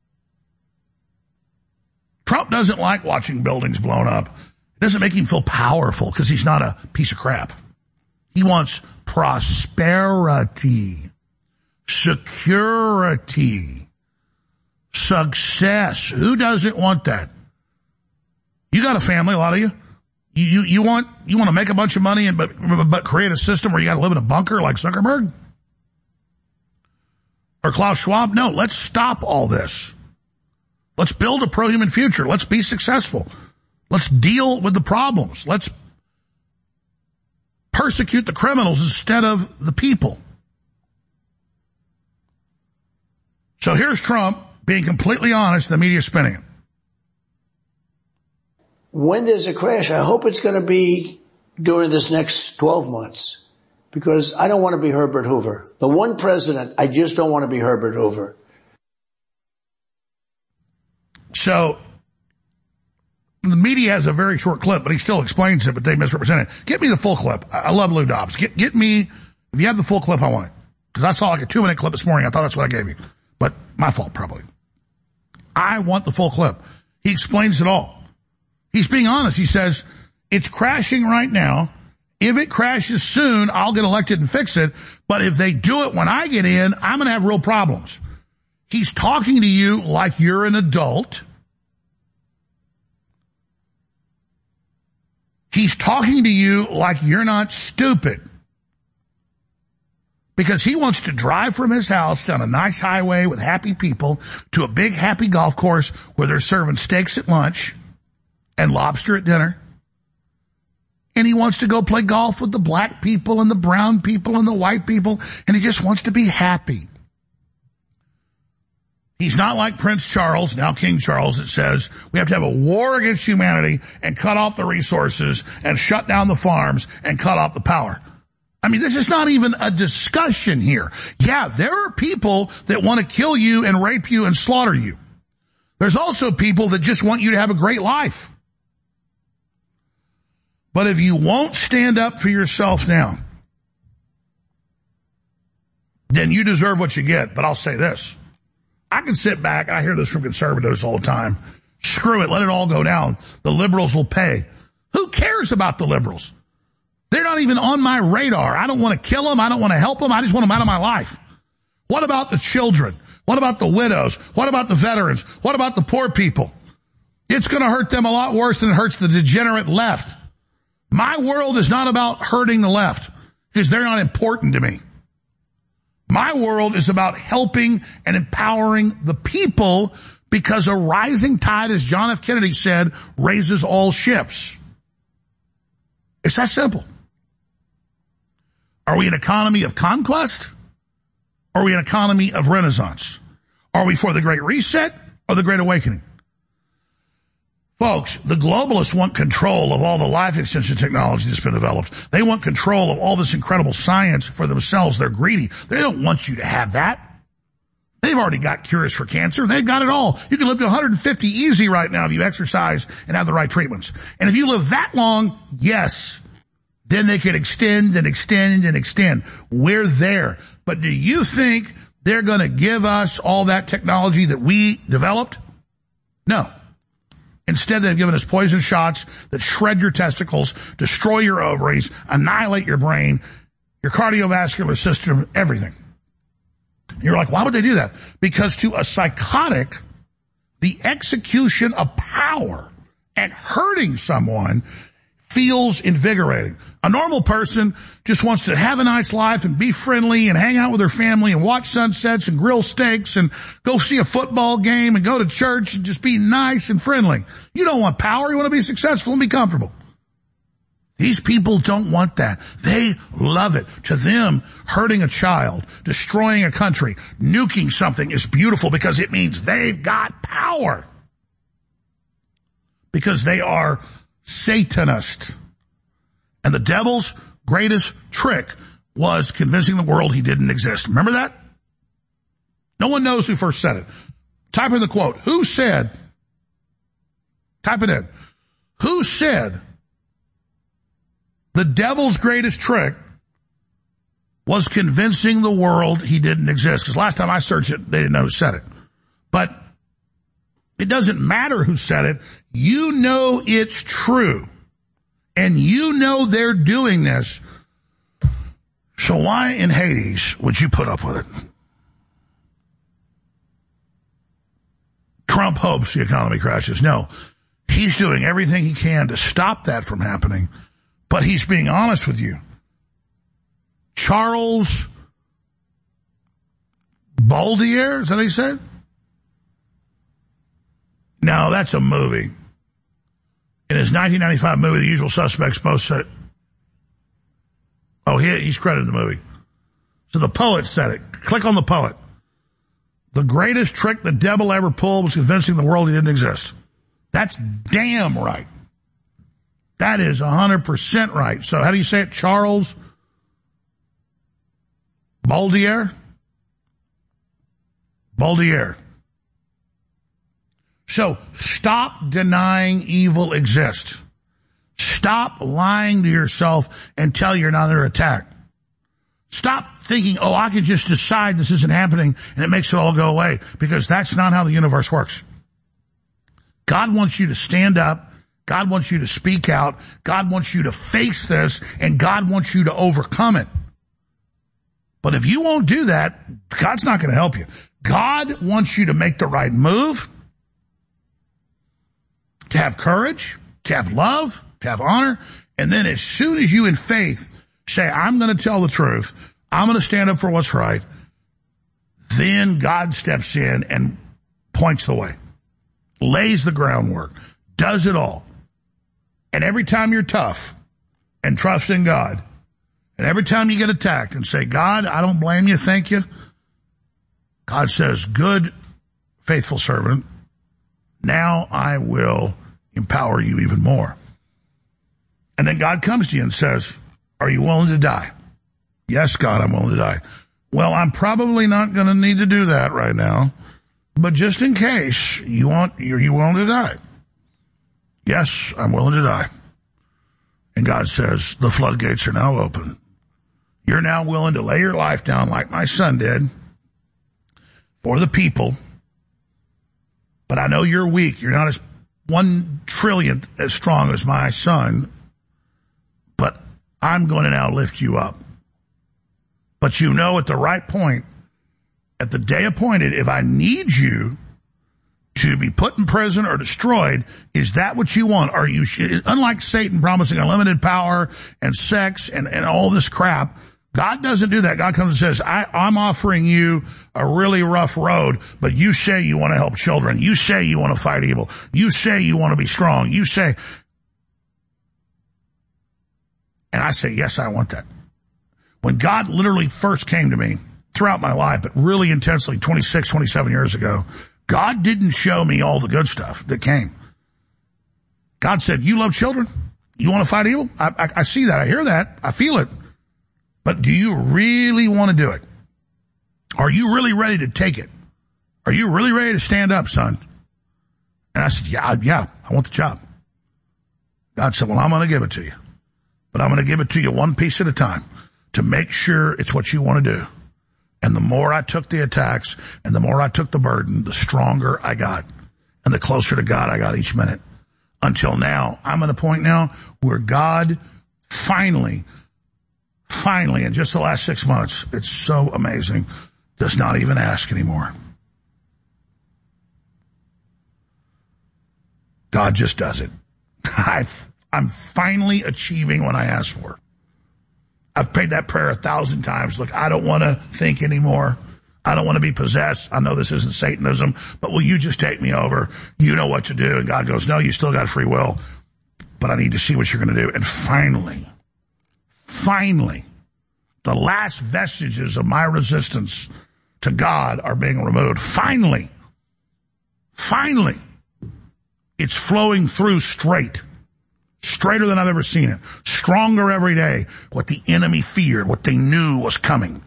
Trump doesn't like watching buildings blown up. It doesn't make him feel powerful because he's not a piece of crap. He wants prosperity, security, success. Who doesn't want that? You got a family, a lot of you. You, you, you want, you want to make a bunch of money and, but, but create a system where you got to live in a bunker like Zuckerberg? Or Klaus Schwab? No, let's stop all this. Let's build a pro-human future. Let's be successful. Let's deal with the problems. Let's persecute the criminals instead of the people. So here's Trump being completely honest, the media spinning it. When there's a crash, I hope it's going to be during this next twelve months. Because I don't want to be Herbert Hoover. The one president, I just don't want to be Herbert Hoover. So the media has a very short clip, but he still explains it, but they misrepresent it. Get me the full clip. I love Lou Dobbs. Get, get me, if you have the full clip, I want it. Because I saw like a two-minute clip this morning. I thought that's what I gave you. But my fault, probably. I want the full clip. He explains it all. He's being honest. He says, it's crashing right now. If it crashes soon, I'll get elected and fix it. But if they do it when I get in, I'm going to have real problems. He's talking to you like you're an adult. He's talking to you like you're not stupid. Because he wants to drive from his house down a nice highway with happy people to a big happy golf course where they're serving steaks at lunch and lobster at dinner. And he wants to go play golf with the black people and the brown people and the white people. And he just wants to be happy. He's not like Prince Charles, now King Charles, that says we have to have a war against humanity and cut off the resources and shut down the farms and cut off the power. I mean, this is not even a discussion here. Yeah, there are people that want to kill you and rape you and slaughter you. There's also people that just want you to have a great life. But if you won't stand up for yourself now, then you deserve what you get. But I'll say this. I can sit back, and I hear this from conservatives all the time. Screw it, let it all go down. The liberals will pay. Who cares about the liberals? They're not even on my radar. I don't want to kill them. I don't want to help them. I just want them out of my life. What about the children? What about the widows? What about the veterans? What about the poor people? It's going to hurt them a lot worse than it hurts the degenerate left. My world is not about hurting the left because they're not important to me. My world is about helping and empowering the people because a rising tide, as John F. Kennedy said, raises all ships. It's that simple. Are we an economy of conquest? Or are we an economy of renaissance? Are we for the Great Reset or the Great Awakening? Folks, the globalists want control of all the life extension technology that's been developed. They want control of all this incredible science for themselves. They're greedy. They don't want you to have that. They've already got cures for cancer. They've got it all. You can live to one hundred fifty easy right now if you exercise and have the right treatments. And if you live that long, yes, then they can extend and extend and extend. We're there. But do you think they're going to give us all that technology that we developed? No. Instead, they've given us poison shots that shred your testicles, destroy your ovaries, annihilate your brain, your cardiovascular system, everything. And you're like, why would they do that? Because to a psychotic, the execution of power and hurting someone feels invigorating. A normal person just wants to have a nice life and be friendly and hang out with their family and watch sunsets and grill steaks and go see a football game and go to church and just be nice and friendly. You don't want power. You want to be successful and be comfortable. These people don't want that. They love it. To them, hurting a child, destroying a country, nuking something is beautiful because it means they've got power. Because they are Satanist. And the devil's greatest trick was convincing the world he didn't exist. Remember that? No one knows who first said it. Type in the quote. Who said, type it in. Who said the devil's greatest trick was convincing the world he didn't exist? Because last time I searched it, they didn't know who said it. But it doesn't matter who said it. You know it's true. And you know they're doing this. So why in Hades would you put up with it? Trump hopes the economy crashes. No, he's doing everything he can to stop that from happening. But he's being honest with you. Charles Baudelaire, is that what he said? No, that's a movie. In his nineteen ninety-five movie, The Usual Suspects, both said it. Oh, he, he's credited the movie. So the poet said it. Click on the poet. The greatest trick the devil ever pulled was convincing the world he didn't exist. That's damn right. That is one hundred percent right. So how do you say it? Charles Baudelaire? Baudelaire. So stop denying evil exists. Stop lying to yourself and tell you're not under attack. Stop thinking, oh, I can just decide this isn't happening and it makes it all go away, because that's not how the universe works. God wants you to stand up. God wants you to speak out. God wants you to face this, and God wants you to overcome it. But if you won't do that, God's not going to help you. God wants you to make the right move, to have courage, to have love, to have honor, and then as soon as you in faith say, I'm going to tell the truth, I'm going to stand up for what's right, then God steps in and points the way, lays the groundwork, does it all. And every time you're tough and trust in God, and every time you get attacked and say, God, I don't blame you, thank you, God says, good, faithful servant, now I will empower you even more. And then God comes to you and says, are you willing to die? Yes, God, I'm willing to die. Well, I'm probably not going to need to do that right now, but just in case, you want, are you willing to die? Yes, I'm willing to die. And God says, the floodgates are now open. You're now willing to lay your life down like my son did for the people, but I know you're weak. You're not as one trillionth as strong as my son, but I'm going to now lift you up. But you know at the right point, at the day appointed, if I need you to be put in prison or destroyed, is that what you want? Are you, unlike Satan promising unlimited power and sex and, and all this crap, God doesn't do that. God comes and says, I, I'm offering you a really rough road, but you say you want to help children. You say you want to fight evil. You say you want to be strong. You say, and I say, yes, I want that. When God literally first came to me throughout my life, but really intensely twenty-six, twenty-seven years ago, God didn't show me all the good stuff that came. God said, you love children? You want to fight evil? I, I, I see that. I hear that. I feel it. But do you really want to do it? Are you really ready to take it? Are you really ready to stand up, son? And I said, yeah, yeah, I want the job. God said, well, I'm going to give it to you. But I'm going to give it to you one piece at a time to make sure it's what you want to do. And the more I took the attacks and the more I took the burden, the stronger I got and the closer to God I got each minute. Until now, I'm at a point now where God finally, finally, in just the last six months, it's so amazing, does not even ask anymore. God just does it. I, I'm finally achieving what I asked for. I've prayed that prayer a thousand times. Look, I don't want to think anymore. I don't want to be possessed. I know this isn't Satanism, but will you just take me over? You know what to do. And God goes, no, you still got free will, but I need to see what you're going to do. And finally, finally, the last vestiges of my resistance to God are being removed. Finally, finally, it's flowing through straight. Straighter than I've ever seen it. Stronger every day. What the enemy feared, what they knew was coming.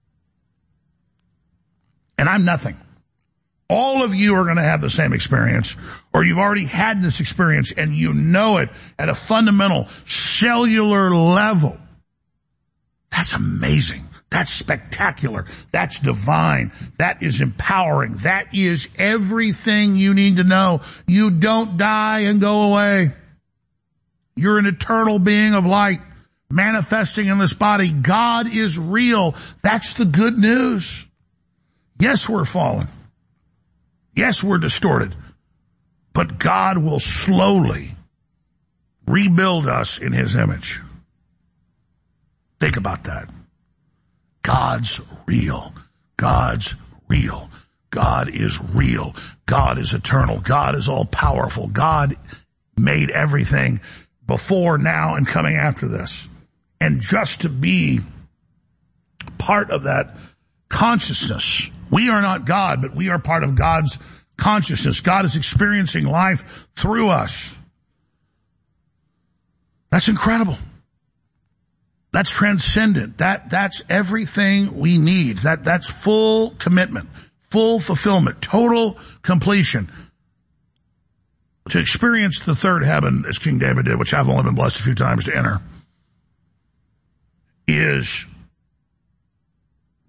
And I'm nothing. All of you are going to have the same experience, or you've already had this experience and you know it at a fundamental cellular level. That's amazing. That's spectacular. That's divine. That is empowering. That is everything you need to know. You don't die and go away. You're an eternal being of light manifesting in this body. God is real. That's the good news. Yes, we're fallen. Yes, we're distorted. But God will slowly rebuild us in His image. Think about that. God's real. God's real. God is real. God is eternal. God is all powerful. God made everything before, now, and coming after this. And just to be part of that consciousness, we are not God, but we are part of God's consciousness. God is experiencing life through us. That's incredible. That's transcendent. That, that's everything we need. That, that's full commitment, full fulfillment, total completion. To experience the third heaven, as King David did, which I've only been blessed a few times to enter, is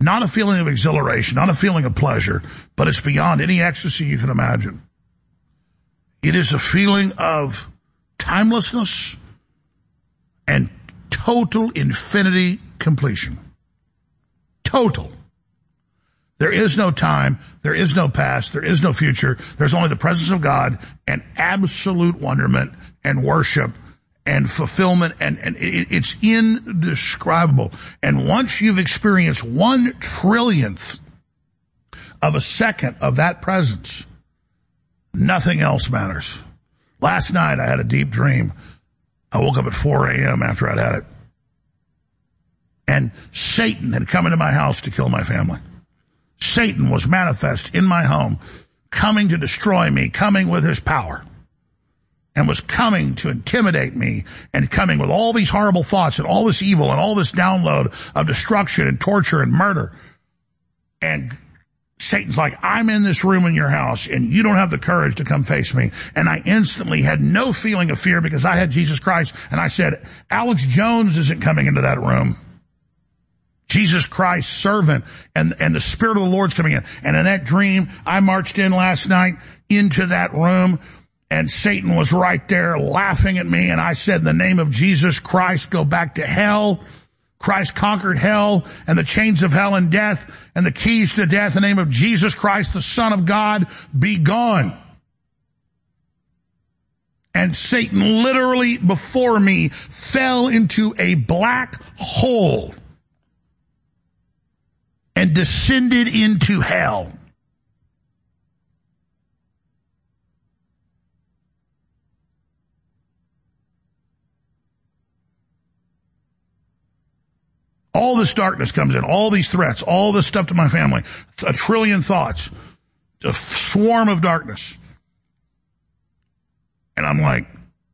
Not a feeling of exhilaration, not a feeling of pleasure, but it's beyond any ecstasy you can imagine. It is a feeling of timelessness and total infinity completion. Total. There is no time, there is no past, there is no future. There's only the presence of God and absolute wonderment and worship and fulfillment, and, and it, it's indescribable. And once you've experienced one trillionth of a second of that presence, nothing else matters. Last night I had a deep dream. I woke up at four a.m. after I'd had it. And Satan had come into my house to kill my family. Satan was manifest in my home, coming to destroy me, coming with his power, and was coming to intimidate me, and coming with all these horrible thoughts and all this evil and all this download of destruction and torture and murder. And Satan's like, I'm in this room in your house, and you don't have the courage to come face me. And I instantly had no feeling of fear because I had Jesus Christ. And I said, Alex Jones isn't coming into that room. Jesus Christ, servant, and, and the Spirit of the Lord's coming in. And in that dream, I marched in last night into that room, and Satan was right there laughing at me. And I said, in the name of Jesus Christ, go back to hell. Christ conquered hell and the chains of hell and death and the keys to death. In the name of Jesus Christ, the Son of God, be gone. And Satan literally before me fell into a black hole and descended into hell. All this darkness comes in, all these threats, all this stuff to my family, a trillion thoughts, a swarm of darkness. And I'm like,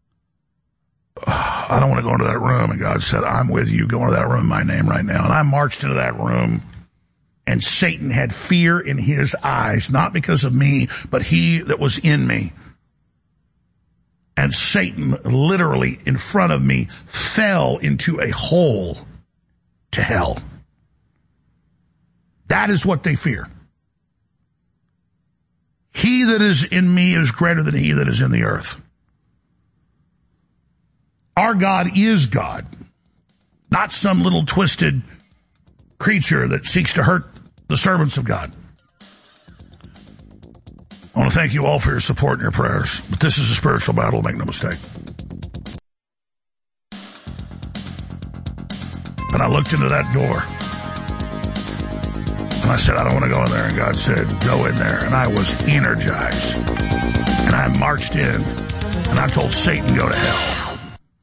I don't want to go into that room. And God said, I'm with you. Go into that room in my name right now. And I marched into that room, and Satan had fear in his eyes, not because of me, but he that was in me. And Satan literally in front of me fell into a hole to hell. That is what they fear. He that is in me is greater than he that is in the earth. Our God is God, not some little twisted creature that seeks to hurt the servants of God. I want to thank you all for your support and your prayers, but this is a spiritual battle, make no mistake. And I looked into that door, and I said, I don't want to go in there. And God said, go in there. And I was energized. And I marched in, and I told Satan, go to hell.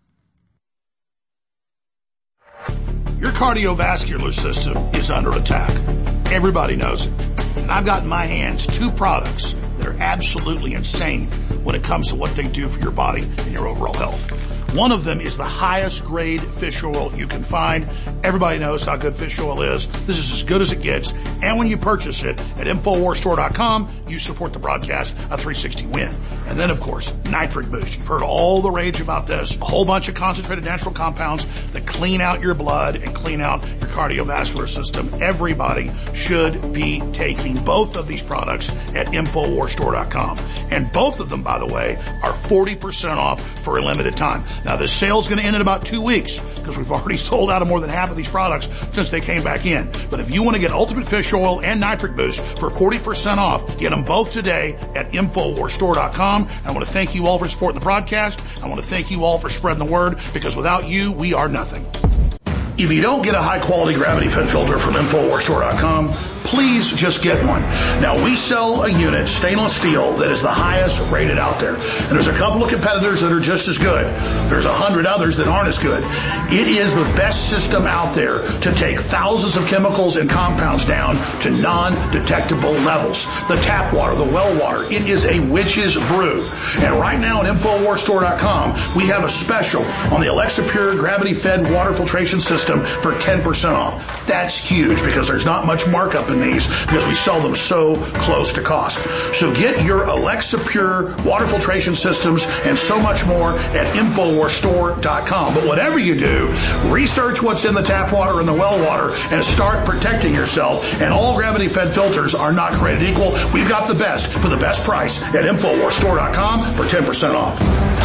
Your cardiovascular system is under attack. Everybody knows it. And I've got in my hands two products that are absolutely insane when it comes to what they do for your body and your overall health. One of them is the highest grade fish oil you can find. Everybody knows how good fish oil is. This is as good as it gets. And when you purchase it at Infowars Store dot com, you support the broadcast, a three sixty win. And then, of course, Nitric Boost. You've heard all the rage about this. A whole bunch of concentrated natural compounds that clean out your blood and clean out your cardiovascular system. Everybody should be taking both of these products at Infowars Store dot com. And both of them, by the way, are forty percent off for a limited time. Now, this sale's going to end in about two weeks because we've already sold out of more than half of these products since they came back in. But if you want to get Ultimate Fish Oil and Nitric Boost for forty percent off, get them both today at Infowars Store dot com. And I want to thank you all for supporting the broadcast. I want to thank you all for spreading the word, because without you, we are nothing. If you don't get a high-quality gravity-fed filter from Infowars Store dot com, please just get one. Now, we sell a unit, stainless steel, that is the highest rated out there. And there's a couple of competitors that are just as good. There's a hundred others that aren't as good. It is the best system out there to take thousands of chemicals and compounds down to non-detectable levels. The tap water, the well water, it is a witch's brew. And right now at Infowars Store dot com, we have a special on the Alexa Pure gravity-fed water filtration system for ten percent off. That's huge because there's not much markup in than these because we sell them so close to cost. So get your Alexa Pure water filtration systems and so much more at Infowars Store dot com. But whatever you do, research what's in the tap water and the well water and start protecting yourself. And all gravity-fed filters are not created equal. We've got the best for the best price at Infowars Store dot com for ten percent off.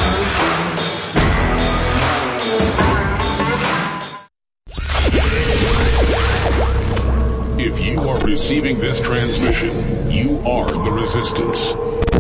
If you are receiving this transmission, you are the resistance.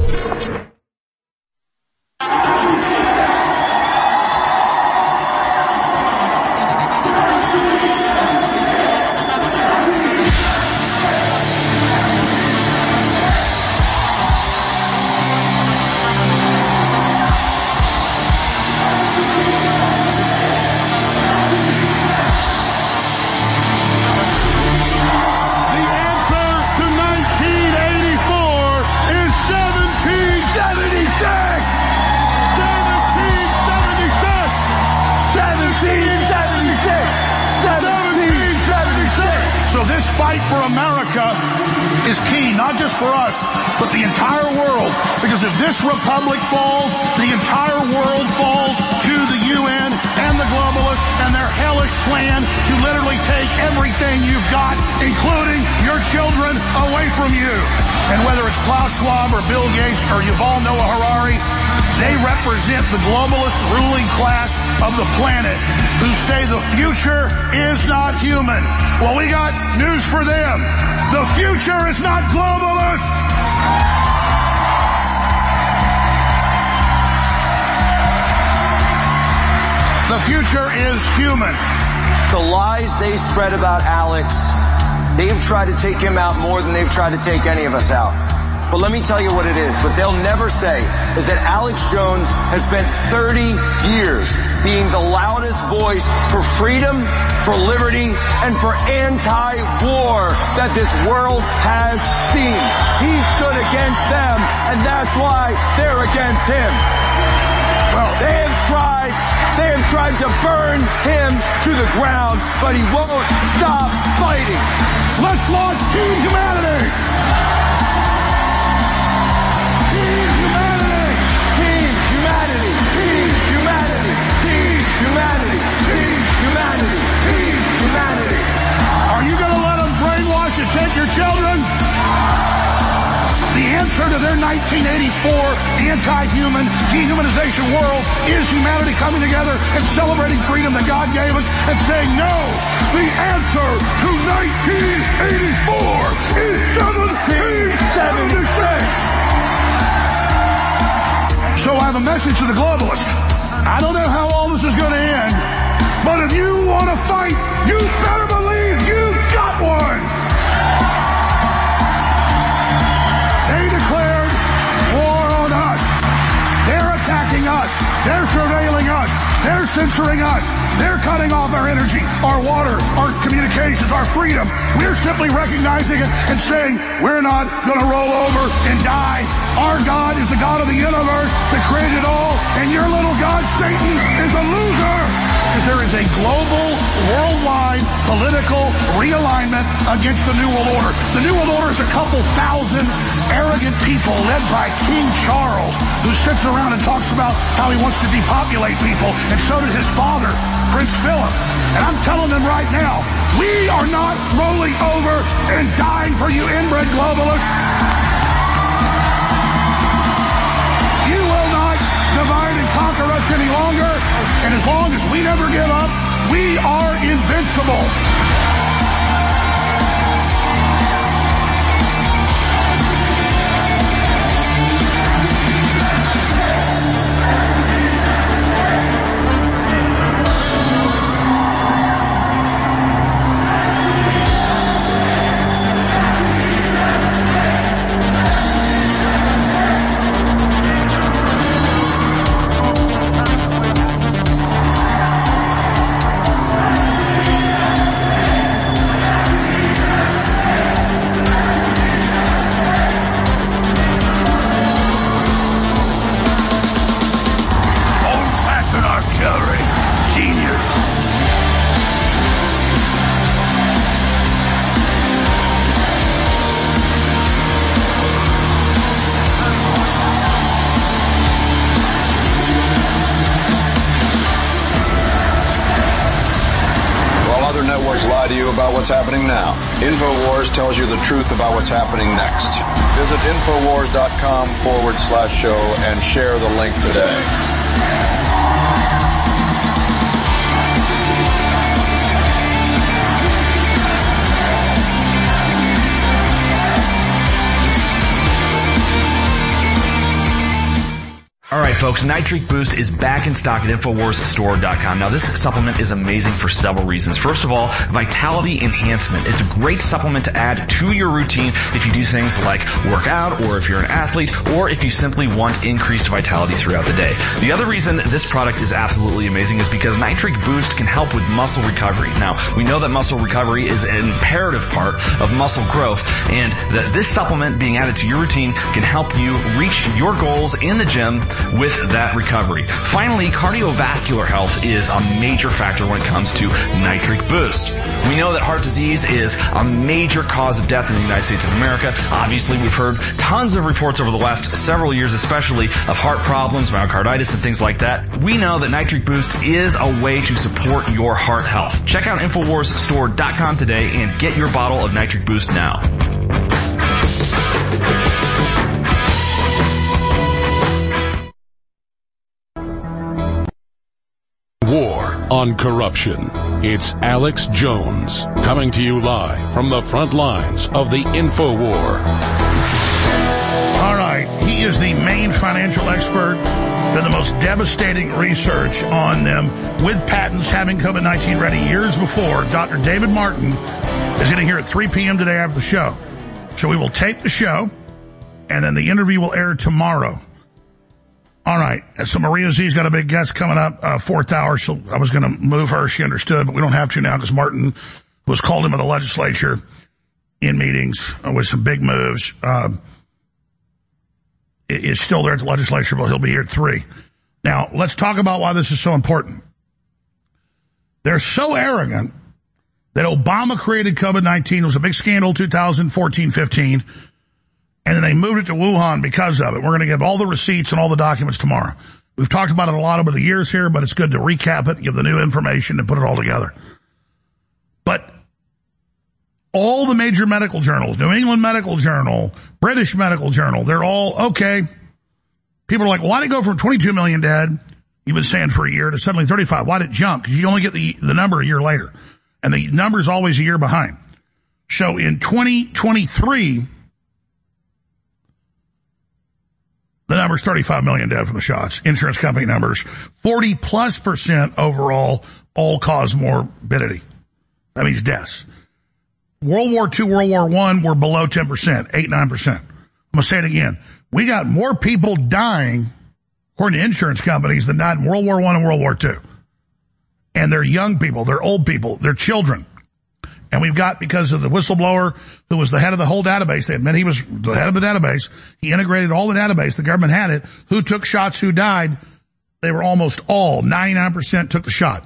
For America is key, not just for us, but the entire world. Because if this republic falls, the entire world falls to the U N and the globalists and their hellish plan to literally take everything you've got, including your children, away from you. And whether it's Klaus Schwab or Bill Gates or Yuval Noah Harari, they represent the globalist ruling class of the planet who say the future is not human. Well, we got news for them. The future is not globalist. The future is human. The lies they spread about Alex, they've tried to take him out more than they've tried to take any of us out. But let me tell you what it is. What they'll never say is that Alex Jones has spent thirty years being the loudest voice for freedom, for liberty, and for anti-war that this world has seen. He stood against them, and that's why they're against him. Well, they have tried, they have tried to burn him to the ground, but he won't stop fighting. Let's launch Team Humanity! Team Humanity! Team Humanity! Team Humanity! Team Humanity! Team Humanity! Team Humanity! Are you going to let them brainwash and take your children? The answer to their nineteen eighty-four anti-human dehumanization world is humanity coming together and celebrating freedom that God gave us and saying no. The answer to nineteen eighty-four is seventeen seventy-six. So I have a message to the globalist. I don't know how all this is going to end, but if you want to fight, you better believe you've got one. They declared war on us. They're attacking us. They're surveilling us. They're censoring us. They're cutting off our energy, our water, our communications, our freedom. We're simply recognizing it and saying we're not going to roll over and die. Our God is the God of the universe that created it all, and your little God, Satan, is a loser. Because there is a global, worldwide political realignment against the New World Order. The New World Order is a couple thousand arrogant people led by King Charles, who sits around and talks about how he wants to depopulate people, and so did his father, Prince Philip. And I'm telling them right now, we are not rolling over and dying for you inbred globalists. You will not divide and conquer us any longer. And as long as we never give up, we are invincible. InfoWars lie to you about what's happening now. InfoWars tells you the truth about what's happening next. Visit InfoWars.com forward slash show and share the link today. All right, folks, Nitric Boost is back in stock at Infowars Store dot com. Now, this supplement is amazing for several reasons. First of all, vitality enhancement. It's a great supplement to add to your routine if you do things like work out, or if you're an athlete, or if you simply want increased vitality throughout the day. The other reason this product is absolutely amazing is because Nitric Boost can help with muscle recovery. Now, we know that muscle recovery is an imperative part of muscle growth, and that this supplement being added to your routine can help you reach your goals in the gym with that recovery. Finally, cardiovascular health is a major factor when it comes to Nitric Boost. We know that heart disease is a major cause of death in the United States of America. Obviously, we've heard tons of reports over the last several years, especially of heart problems, myocarditis, and things like that. We know that Nitric Boost is a way to support your heart health. Check out Infowars Store dot com today and get your bottle of Nitric Boost now. War on corruption. It's Alex Jones coming to you live from the front lines of the InfoWar. All right. He is the main financial expert, done the most devastating research on them with patents having COVID nineteen ready years before. Doctor David Martin is going to hear at three p.m. today after the show. So we will tape the show, and then the interview will air tomorrow. All right. So Maria Z's got a big guest coming up, uh, fourth hour. So I was going to move her. She understood, but we don't have to now because Martin was called into the legislature in meetings uh, with some big moves. Uh, is still there at the legislature, but he'll be here at three. Now, let's talk about why this is so important. They're so arrogant that Obama created COVID nineteen. It was a big scandal, two thousand fourteen fifteen. And then they moved it to Wuhan because of it. We're going to give all the receipts and all the documents tomorrow. We've talked about it a lot over the years here, but it's good to recap it, give the new information, and put it all together. But all the major medical journals, New England Medical Journal, British Medical Journal, they're all, okay. People are like, why did it go from twenty-two million dead, you've been saying for a year, to suddenly thirty-five? Why did it jump? Because you only get the, the number a year later. And the number's always a year behind. So in twenty twenty-three, the number's thirty-five million dead from the shots. Insurance company numbers. forty plus percent overall all-cause morbidity. That means deaths. World War Two, World War One were below ten percent, eight, nine percent. I'm going to say it again. We got more people dying, according to insurance companies, than died in World War One and World War Two. And they're young people, they're old people, they're children. And we've got, because of the whistleblower who was the head of the whole database, they admit he was the head of the database, he integrated all the database, the government had it, who took shots, who died, they were almost all, ninety-nine percent took the shot.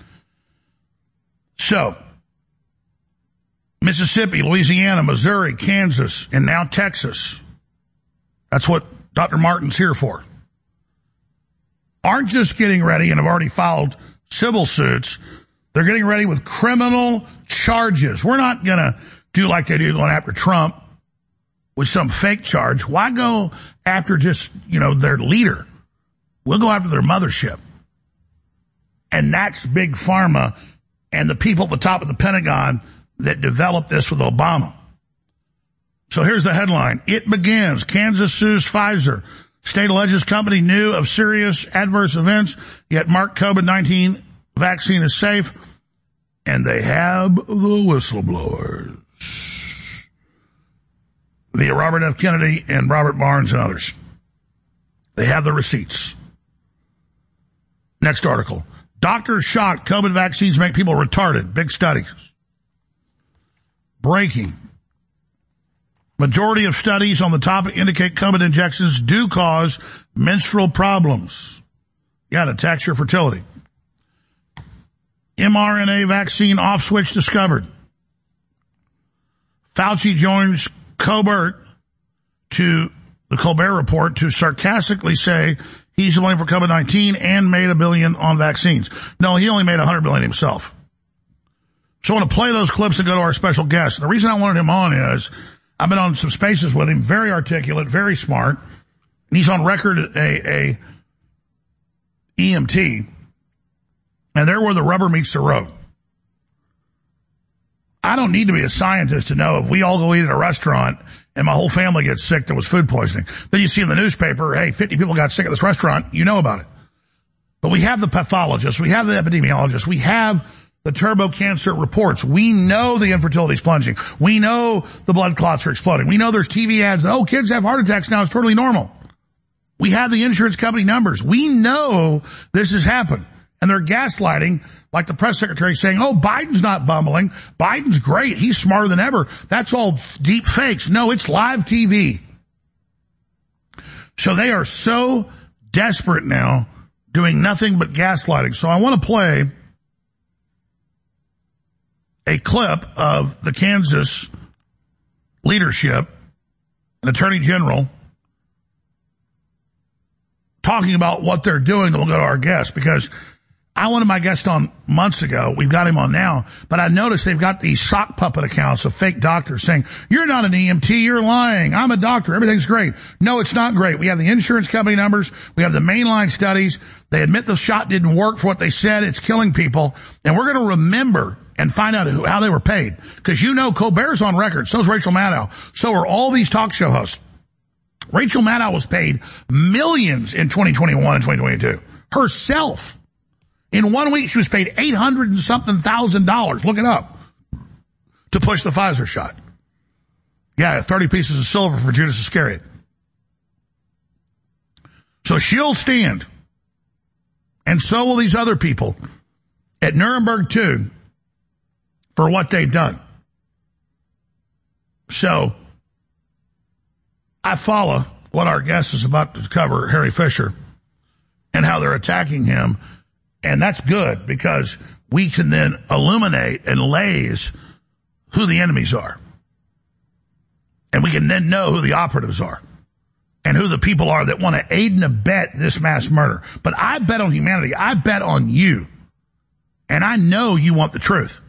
So, Mississippi, Louisiana, Missouri, Kansas, and now Texas, that's what Doctor Martin's here for, aren't just getting ready and have already filed civil suits. They're getting ready with criminal charges. We're not going to do like they do going after Trump with some fake charge. Why go after just, you know, their leader? We'll go after their mothership. And that's Big Pharma and the people at the top of the Pentagon that developed this with Obama. So here's the headline. It begins. Kansas sues Pfizer. State alleges company knew of serious adverse events, yet marked COVID nineteen vaccine is safe, and they have the whistleblowers via Robert F. Kennedy and Robert Barnes and others. They have the receipts. Next article. Doctors shocked COVID vaccines make people retarded. Big studies. Breaking. Majority of studies on the topic indicate COVID injections do cause menstrual problems. Yeah, it attacks your fertility. mRNA vaccine off switch discovered. Fauci joins Colbert to the Colbert Report to sarcastically say he's the blame for COVID nineteen and made a billion on vaccines. No, he only made a hundred billion himself. So I want to play those clips and go to our special guest. And the reason I wanted him on is I've been on some spaces with him, very articulate, very smart. And he's on record a, a E M T. And they're where the rubber meets the road. I don't need to be a scientist to know if we all go eat at a restaurant and my whole family gets sick, there was food poisoning. Then you see in the newspaper, hey, fifty people got sick at this restaurant, you know about it. But we have the pathologists, we have the epidemiologists, we have the turbo cancer reports. We know the infertility is plunging. We know the blood clots are exploding. We know there's T V ads, oh, kids have heart attacks now, it's totally normal. We have the insurance company numbers. We know this has happened. And they're gaslighting, like the press secretary saying, oh, Biden's not bumbling. Biden's great. He's smarter than ever. That's all deep fakes. No, it's live T V. So they are so desperate now, doing nothing but gaslighting. So I want to play a clip of the Kansas leadership, an attorney general, talking about what they're doing. We'll go to our guest because I wanted my guest on months ago. We've got him on now. But I noticed they've got these sock puppet accounts of fake doctors saying, you're not an E M T, you're lying. I'm a doctor. Everything's great. No, it's not great. We have the insurance company numbers. We have the mainline studies. They admit the shot didn't work for what they said. It's killing people. And we're going to remember and find out who, how they were paid. Because you know Colbert's on record. So is Rachel Maddow. So are all these talk show hosts. Rachel Maddow was paid millions in twenty twenty-one and twenty twenty-two. Herself. In one week, she was paid eight hundred and something thousand dollars. Look it up. To push the Pfizer shot. Yeah, thirty pieces of silver for Judas Iscariot. So she'll stand. And so will these other people at Nuremberg too for what they've done. So I follow what our guest is about to cover, Harry Fisher, and how they're attacking him. And that's good because we can then illuminate and laze who the enemies are. And we can then know who the operatives are and who the people are that want to aid and abet this mass murder. But I bet on humanity. I bet on you. And I know you want the truth.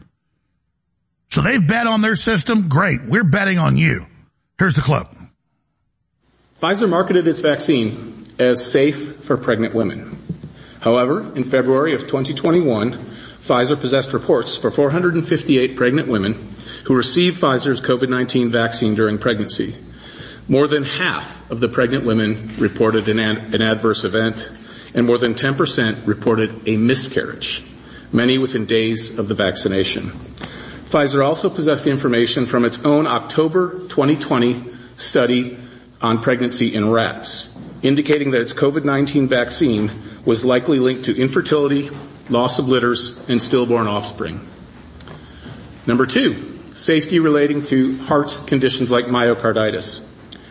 So they've bet on their system. Great. We're betting on you. Here's the clip. Pfizer marketed its vaccine as safe for pregnant women. However, in February of twenty twenty-one, Pfizer possessed reports for four hundred fifty-eight pregnant women who received Pfizer's COVID nineteen vaccine during pregnancy. More than half of the pregnant women reported an, ad- an adverse event, and more than ten percent reported a miscarriage, many within days of the vaccination. Pfizer also possessed information from its own October twenty twenty study on pregnancy in rats, indicating that its COVID nineteen vaccine was likely linked to infertility, loss of litters, and stillborn offspring. Number two, safety relating to heart conditions like myocarditis.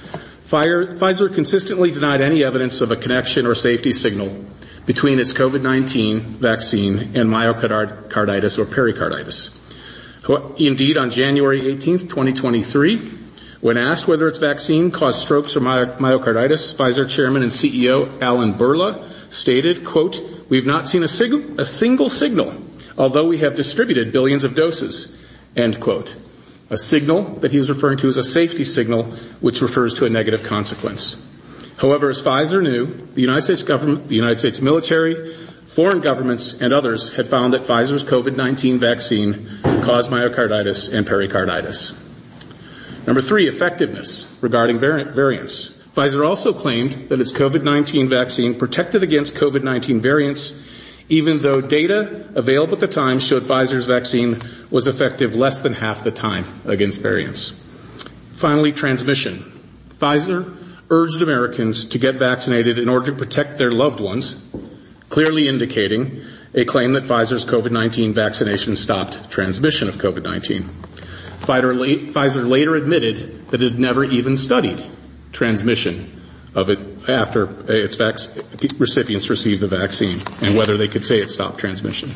Pfizer consistently denied any evidence of a connection or safety signal between its COVID nineteen vaccine and myocarditis or pericarditis. Indeed, on January eighteenth, twenty twenty-three, when asked whether its vaccine caused strokes or myocarditis, Pfizer chairman and C E O Alan Berla stated, quote, we've not seen a, sig- a single signal, although we have distributed billions of doses, end quote. A signal that he was referring to as a safety signal, which refers to a negative consequence. However, as Pfizer knew, the United States government, the United States military, foreign governments, and others had found that Pfizer's COVID nineteen vaccine caused myocarditis and pericarditis. Number three, effectiveness regarding vari- variants. Pfizer also claimed that its COVID nineteen vaccine protected against COVID nineteen variants, even though data available at the time showed Pfizer's vaccine was effective less than half the time against variants. Finally, transmission. Pfizer urged Americans to get vaccinated in order to protect their loved ones, clearly indicating a claim that Pfizer's COVID nineteen vaccination stopped transmission of COVID nineteen. Pfizer later admitted that it had never even studied transmission of it after its vac- recipients received the vaccine and whether they could say it stopped transmission.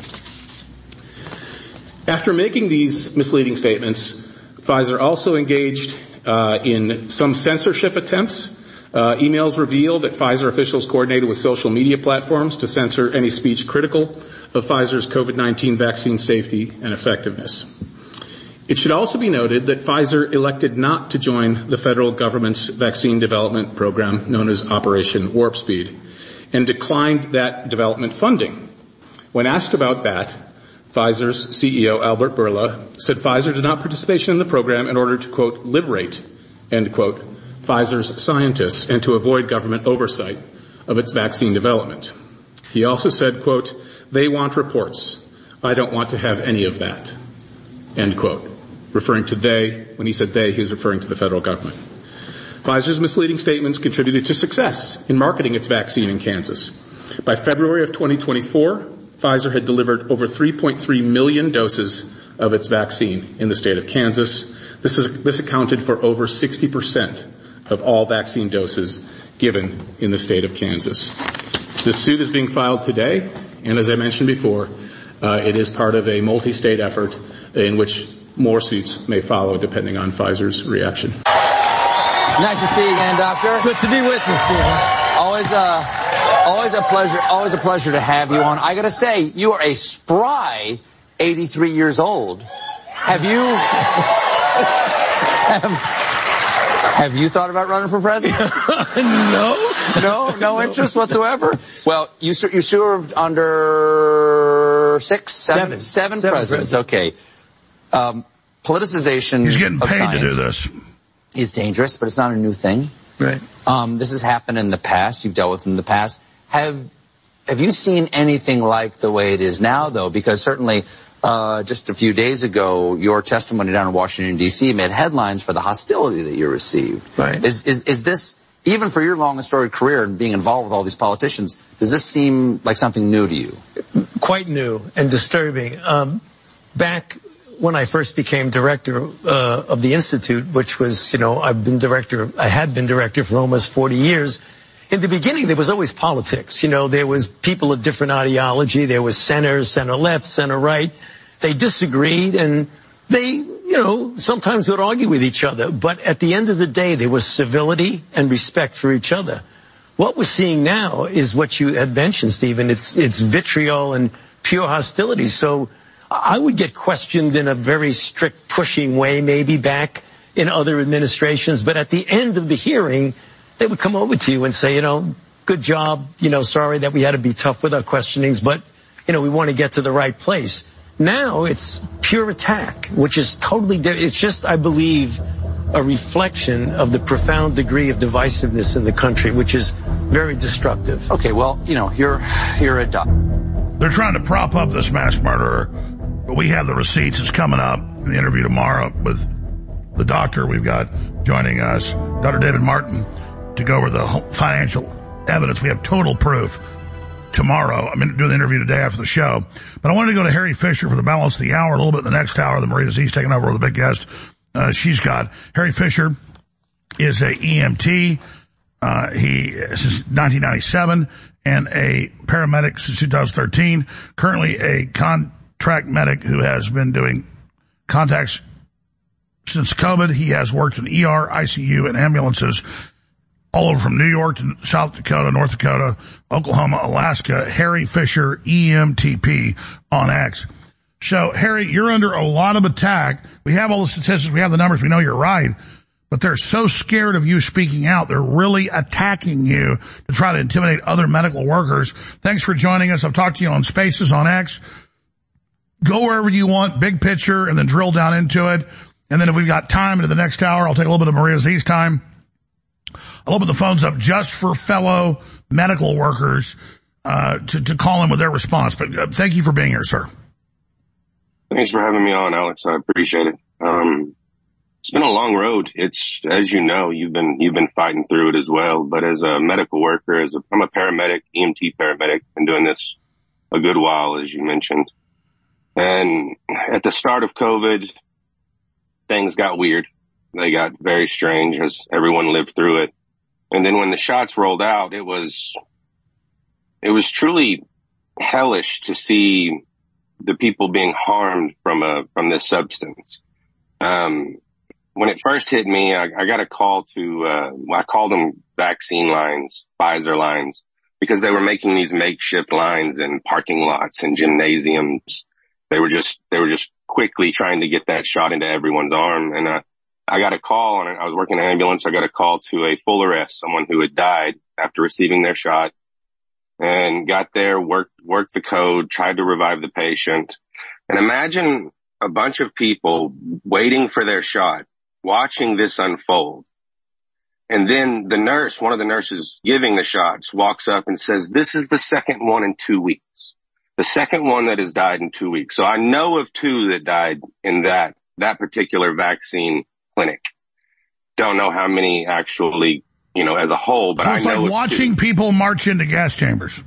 After making these misleading statements, Pfizer also engaged uh, in some censorship attempts Uh, emails reveal that Pfizer officials coordinated with social media platforms to censor any speech critical of Pfizer's COVID nineteen vaccine safety and effectiveness. It should also be noted that Pfizer elected not to join the federal government's vaccine development program known as Operation Warp Speed and declined that development funding. When asked about that, Pfizer's C E O Albert Bourla said Pfizer did not participate in the program in order to, quote, liberate, end quote, Pfizer's scientists and to avoid government oversight of its vaccine development. He also said, quote, they want reports. I don't want to have any of that, end quote. Referring to they, when he said they, he was referring to the federal government. Pfizer's misleading statements contributed to success in marketing its vaccine in Kansas. By February of twenty twenty-four, Pfizer had delivered over three point three million doses of its vaccine in the state of Kansas. This is, this accounted for over sixty percent of all vaccine doses given in the state of Kansas. This suit is being filed today, and as I mentioned before, uh, it is part of a multi-state effort in which more suits may follow depending on Pfizer's reaction. Nice to see you again, Doctor. Good to be with you, Stephen. Always, uh, always a pleasure. Always a pleasure to have you on. I got to say, you are a spry eighty-three years old. Have you? have, have you thought about running for president? No, no, no interest whatsoever. Well, you you served under six, seven, seven, seven, seven presidents. presidents. Okay. Um, politicization. He's getting of paid science to do this. Is dangerous, but it's not a new thing. Right. Um, this has happened in the past. You've dealt with it in the past. Have Have you seen anything like the way it is now, though? Because certainly, uh, just a few days ago, your testimony down in Washington D C made headlines for the hostility that you received. Right. Is is is this, even for your long and storied career and being involved with all these politicians, does this seem like something new to you? Quite new and disturbing. Um, back when I first became director uh, of the Institute, which was, you know, I've been director, I had been director for almost forty years. In the beginning, there was always politics. You know, there was people of different ideology. There was center, center left, center right. They disagreed, and they, you know, sometimes would argue with each other. But at the end of the day, there was civility and respect for each other. What we're seeing now is what you had mentioned, Stephen. It's, it's vitriol and pure hostility. So I would get questioned in a very strict, pushing way, maybe back in other administrations. But at the end of the hearing, they would come over to you and say, you know, good job. You know, sorry that we had to be tough with our questionings, but, you know, we want to get to the right place. Now it's pure attack, which is totally different. It's just, I believe, a reflection of the profound degree of divisiveness in the country, which is very destructive. Okay, well, you know, you're, you're a doc. They're trying to prop up this mass murderer, but we have the receipts. It's coming up in the interview tomorrow with the doctor we've got joining us, Doctor David Martin, to go over the financial evidence. We have total proof tomorrow. I'm going to do the interview today after the show. But I wanted to go to Harry Fisher for the balance of the hour, a little bit in the next hour. The Maria Z's taking over with a big guest uh, she's got. Harry Fisher is a E M T. Uh, he since nineteen ninety-seven and a paramedic since two thousand thirteen. Currently a contract medic who has been doing contacts since COVID. He has worked in E R, I C U, and ambulances all over from New York to South Dakota, North Dakota, Oklahoma, Alaska. Harry Fisher, E M T P on X. So, Harry, you're under a lot of attack. We have all the statistics. We have the numbers. We know you're right. But they're so scared of you speaking out. They're really attacking you to try to intimidate other medical workers. Thanks for joining us. I've talked to you on Spaces on X. Go wherever you want, big picture, and then drill down into it. And then if we've got time into the next hour, I'll take a little bit of Maria Z's time. I'll open the phones up just for fellow medical workers uh, to, to call in with their response. But uh, thank you for being here, sir. Thanks for having me on, Alex. I appreciate it. Um, it's been a long road. It's, as you know, you've been you've been fighting through it as well. But as a medical worker, as a, I'm a paramedic, E M T paramedic, been doing this a good while, as you mentioned. And at the start of COVID, things got weird. They got very strange as everyone lived through it. And then when the shots rolled out, it was, it was truly hellish to see the people being harmed from a, from this substance. Um, when it first hit me, I, I got a call to, uh, I called them vaccine lines, Pfizer lines, because they were making these makeshift lines in parking lots and gymnasiums. They were just, they were just quickly trying to get that shot into everyone's arm. And, uh, I got a call, and I was working in an ambulance. I got a call to a full arrest, someone who had died after receiving their shot, and got there, worked, worked the code, tried to revive the patient. And imagine a bunch of people waiting for their shot, watching this unfold. And then the nurse, one of the nurses giving the shots, walks up and says, this is the second one in two weeks. The second one that has died in two weeks. So I know of two that died in that, that particular vaccine clinic. Don't know how many actually, you know, as a whole, but so I it's know like watching people march into gas chambers.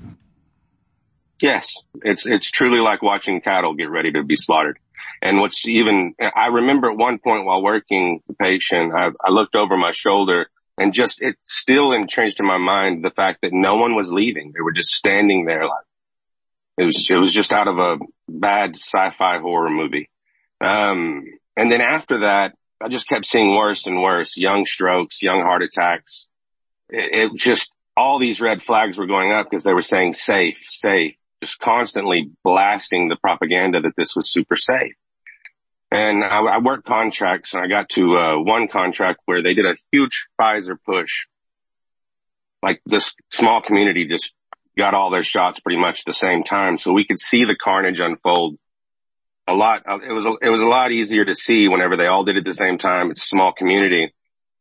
Yes. It's, it's truly like watching cattle get ready to be slaughtered. And what's even, I remember at one point while working the patient, I, I looked over my shoulder and just, it still entrenched in my mind the fact that no one was leaving. They were just standing there like, it was, it was just out of a bad sci-fi horror movie. Um, and then after that, I just kept seeing worse and worse, young strokes, young heart attacks. It, it just, all these red flags were going up because they were saying safe, safe, just constantly blasting the propaganda that this was super safe. And I, I worked contracts, and I got to uh, one contract where they did a huge Pfizer push. Like this small community just got all their shots pretty much at the same time, so we could see the carnage unfold. A lot. It was a, it was a lot easier to see whenever they all did it at the same time. It's a small community,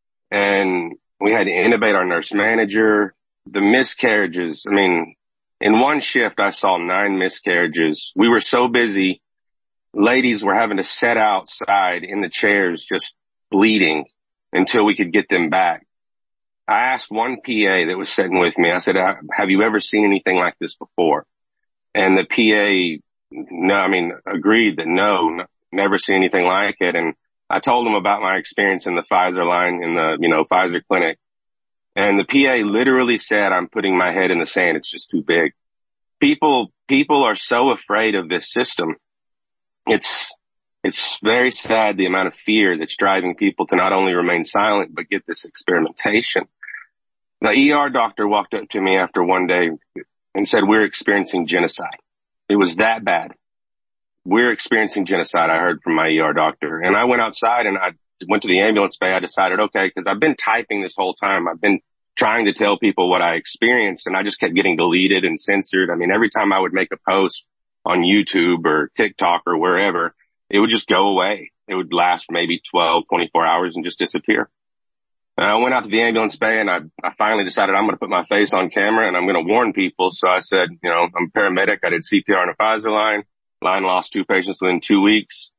and we had to intubate our nurse manager. The miscarriages. I mean, in one shift, I saw nine miscarriages. We were so busy. Ladies were having to sit outside in the chairs just bleeding until we could get them back. I asked one P A that was sitting with me, I said, have you ever seen anything like this before? And the P A, no, I mean, agreed that no, never seen anything like it. And I told him about my experience in the Pfizer line in the, you know, Pfizer clinic. And the P A literally said, I'm putting my head in the sand. It's just too big. People, people are so afraid of this system. It's, it's very sad the amount of fear that's driving people to not only remain silent, but get this experimentation. The E R doctor walked up to me after one day and said, we're experiencing genocide. It was that bad. We're experiencing genocide, I heard from my E R doctor. And I went outside and I went to the ambulance bay. I decided, okay, because I've been typing this whole time. I've been trying to tell people what I experienced, and I just kept getting deleted and censored. I mean, every time I would make a post on YouTube or TikTok or wherever, it would just go away. It would last maybe twelve, twenty-four hours and just disappear. And I went out to the ambulance bay, and I, I finally decided I'm going to put my face on camera and I'm going to warn people. So I said, you know, I'm a paramedic. I did C P R on a Pfizer line. Line lost two patients within two weeks.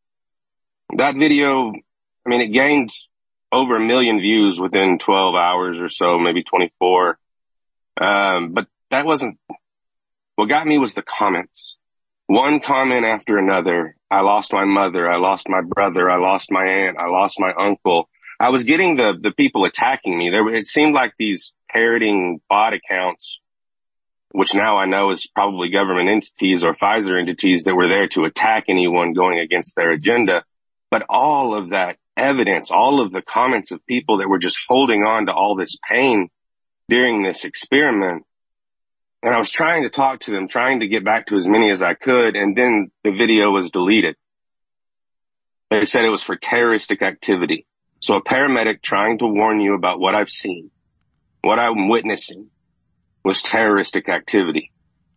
That video, I mean, it gained over a million views within twelve hours or so, maybe twenty-four. Um, but that wasn't, what got me was the comments. One comment after another. I lost my mother. I lost my brother. I lost my aunt. I lost my uncle. I was getting the, the people attacking me. There, it seemed like these parroting bot accounts, which now I know is probably government entities or Pfizer entities that were there to attack anyone going against their agenda. But all of that evidence, all of the comments of people that were just holding on to all this pain during this experiment. And I was trying to talk to them, trying to get back to as many as I could. And then the video was deleted. They said it was for terroristic activity. So a paramedic trying to warn you about what I've seen, what I'm witnessing, was terroristic activity.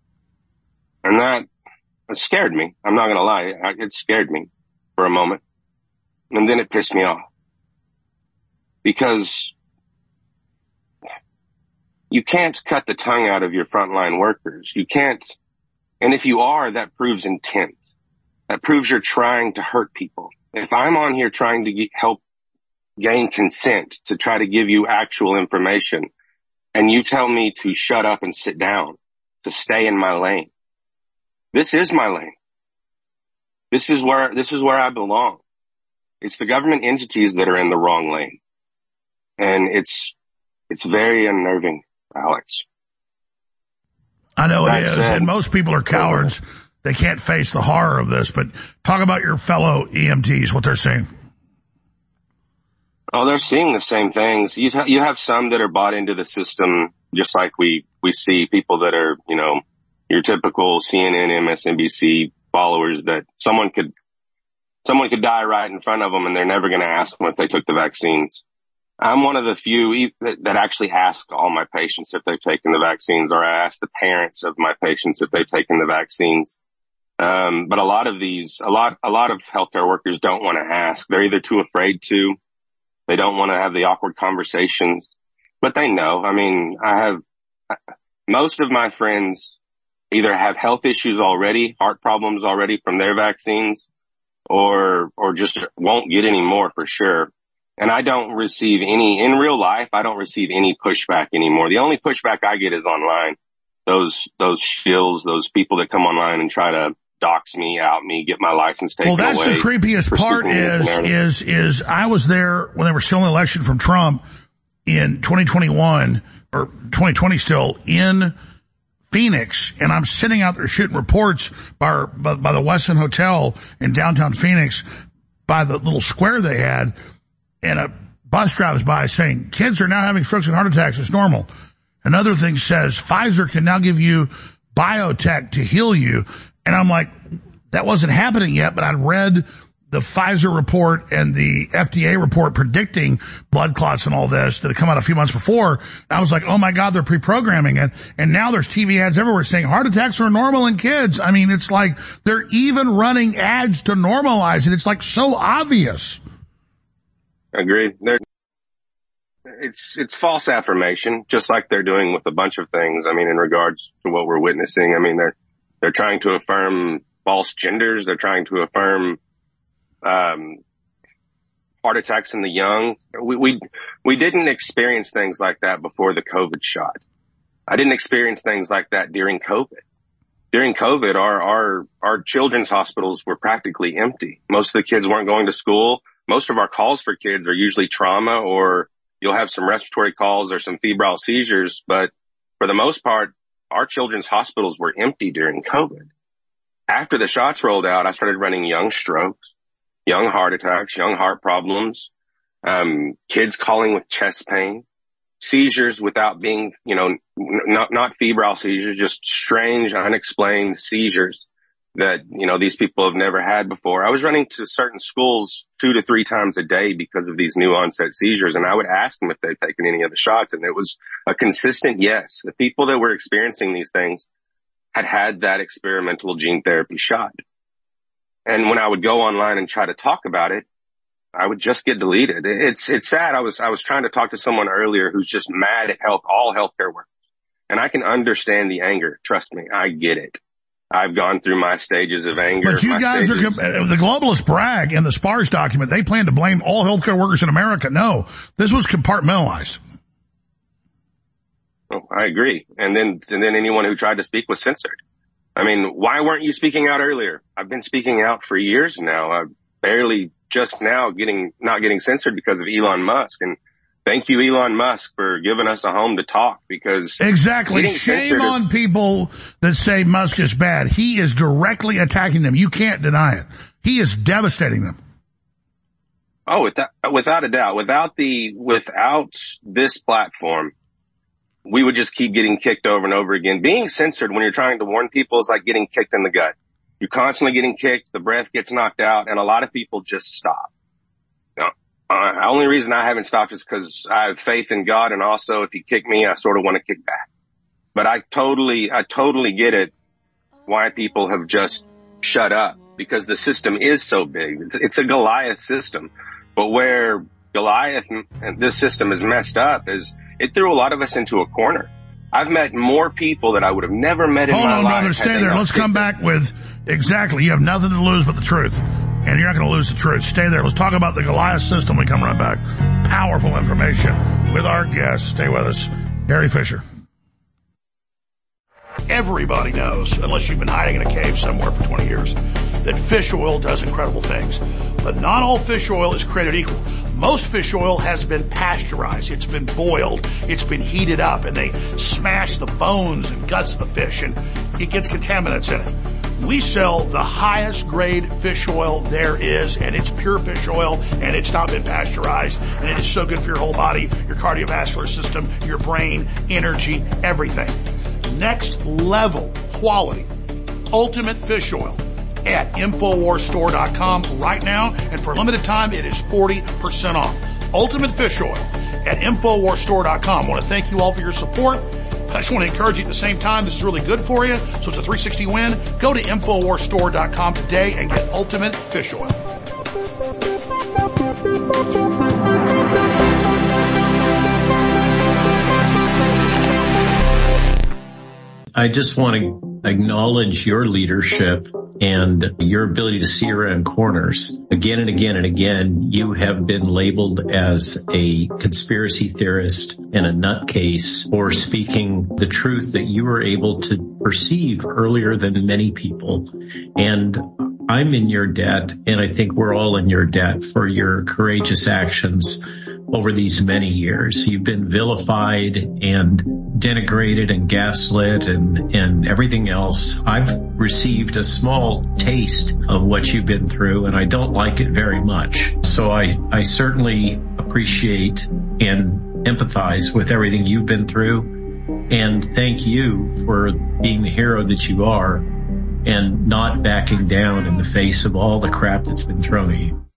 And that, it scared me. I'm not going to lie. It scared me for a moment. And then it pissed me off. Because you can't cut the tongue out of your frontline workers. You can't. And if you are, that proves intent. That proves you're trying to hurt people. If I'm on here trying to get, help gain consent to try to give you actual information, and you tell me to shut up and sit down, to stay in my lane. This is my lane. This is where, this is where I belong. It's the government entities that are in the wrong lane. And it's, it's very unnerving, Alex. I know That it is. said, and most people are cowards. They can't face the horror of this, but talk about your fellow E M Ts, what they're saying. Oh, they're seeing the same things. You ha- you have some that are bought into the system, just like we, we see people that are, you know, your typical C N N, M S N B C followers that someone could, someone could die right in front of them and they're never going to ask them if they took the vaccines. I'm one of the few that, that actually ask all my patients if they've taken the vaccines, or I ask the parents of my patients if they've taken the vaccines. Um, but a lot of these, a lot, a lot of healthcare workers don't want to ask. They're either too afraid to, they don't want to have the awkward conversations, but they know. I mean, I have, most of my friends either have health issues already, heart problems already from their vaccines, or, or just won't get any more for sure. And I don't receive any, in real life, I don't receive any pushback anymore. The only pushback I get is online. Those, those shills, those people that come online and try to dox me, out me, get my license taken away. Well, that's the creepiest part is, is, is I was there when they were still in the election from Trump in twenty twenty-one, or twenty twenty still, in Phoenix, and I'm sitting out there shooting reports by, our, by, by the Westin Hotel in downtown Phoenix, by the little square they had, and a bus drives by saying, kids are now having strokes and heart attacks, it's normal. Another thing says, Pfizer can now give you biotech to heal you. And I'm like, that wasn't happening yet, but I'd read the Pfizer report and the F D A report predicting blood clots and all this that had come out a few months before. I was like, oh my God, they're pre-programming it. And now there's T V ads everywhere saying heart attacks are normal in kids. I mean, it's like they're even running ads to normalize it. It's like so obvious. Agreed. They're, it's, it's false affirmation, just like they're doing with a bunch of things. I mean, in regards to what we're witnessing, I mean, they're, they're trying to affirm false genders. They're trying to affirm, um, heart attacks in the young. We, we, we didn't experience things like that before the COVID shot. I didn't experience things like that during COVID. During COVID, our, our, our children's hospitals were practically empty. Most of the kids weren't going to school. Most of our calls for kids are usually trauma, or you'll have some respiratory calls or some febrile seizures. But for the most part, our children's hospitals were empty during COVID. After the shots rolled out, I started running young strokes, young heart attacks, young heart problems, um, kids calling with chest pain, seizures without being, you know, n- not, not febrile seizures, just strange, unexplained seizures that, you know, these people have never had before. I was running to certain schools two to three times a day because of these new onset seizures. And I would ask them if they'd taken any of the shots. And it was a consistent yes. The people that were experiencing these things had had that experimental gene therapy shot. And when I would go online and try to talk about it, I would just get deleted. It's, it's sad. I was, I was trying to talk to someone earlier who's just mad at health, all healthcare workers. And I can understand the anger. Trust me, I get it. I've gone through my stages of anger. But you guys stages. are, the globalists brag in the SPARS document, they plan to blame all healthcare workers in America. No, this was compartmentalized. Oh, I agree. And then, and then anyone who tried to speak was censored. I mean, why weren't you speaking out earlier? I've been speaking out for years now. I'm barely just now getting, not getting censored because of Elon Musk. And thank you, Elon Musk, for giving us a home to talk, because exactly. Shame on is, people that say Musk is bad. He is directly attacking them. You can't deny it. He is devastating them. Oh, without, without a doubt, without the, without this platform, we would just keep getting kicked over and over again. Being censored when you're trying to warn people is like getting kicked in the gut. You're constantly getting kicked. The breath gets knocked out, and a lot of people just stop. Uh, the only reason I haven't stopped is because I have faith in God, and also if you kick me, I sort of want to kick back. But I totally, I totally get it why people have just shut up, because the system is so big. It's, it's a Goliath system. But where Goliath and this system is messed up is it threw a lot of us into a corner. I've met more people that I would have never met in Hold my on, life. Brother, stay there. Let's come back with exactly. You have nothing to lose but the truth. And you're not going to lose the truth. Stay there. Let's talk about the Goliath system. We come right back. Powerful information with our guest. Stay with us. Gary Fisher. Everybody knows, unless you've been hiding in a cave somewhere for twenty years, that fish oil does incredible things. But not all fish oil is created equal. Most fish oil has been pasteurized. It's been boiled. It's been heated up, and they smash the bones and guts of the fish, and it gets contaminants in it. We sell the highest grade fish oil there is, and it's pure fish oil, and it's not been pasteurized, and it is so good for your whole body, your cardiovascular system, your brain, energy, everything. Next level quality, ultimate fish oil at Infowars Store dot com right now, and for a limited time, it is forty percent off. Ultimate fish oil at Infowars Store dot com. I want to thank you all for your support. I just want to encourage you at the same time, this is really good for you, so it's a three sixty win. Go to Infowars Store dot com today and get ultimate fish oil. I just want to acknowledge your leadership and your ability to see around corners. Again and again and again, you have been labeled as a conspiracy theorist and a nutcase for speaking the truth that you were able to perceive earlier than many people. And I'm in your debt, and I think we're all in your debt for your courageous actions over these many years. You've been vilified and denigrated and gaslit and, and everything else. I've received a small taste of what you've been through, and I don't like it very much. So I, I certainly appreciate and empathize with everything you've been through, and thank you for being the hero that you are and not backing down in the face of all the crap that's been thrown at you.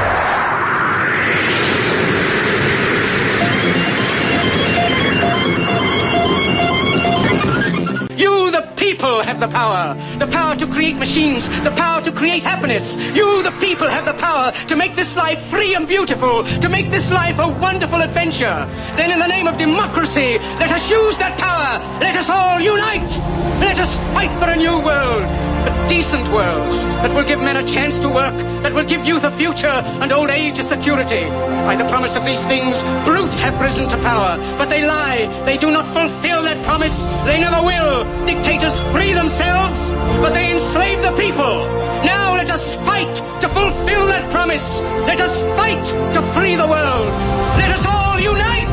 People have the power, the power to create machines, the power to create happiness. You, the people, have the power to make this life free and beautiful, to make this life a wonderful adventure. Then in the name of democracy, let us use that power. Let us all unite. Let us fight for a new world, a decent world that will give men a chance to work, that will give youth a future and old age a security. By the promise of these things, brutes have risen to power, but they lie. They do not fulfill that promise. They never will. Dictators free themselves, but they enslave the people. Now let us fight to fulfill that promise. Let us fight to free the world. Let us all unite.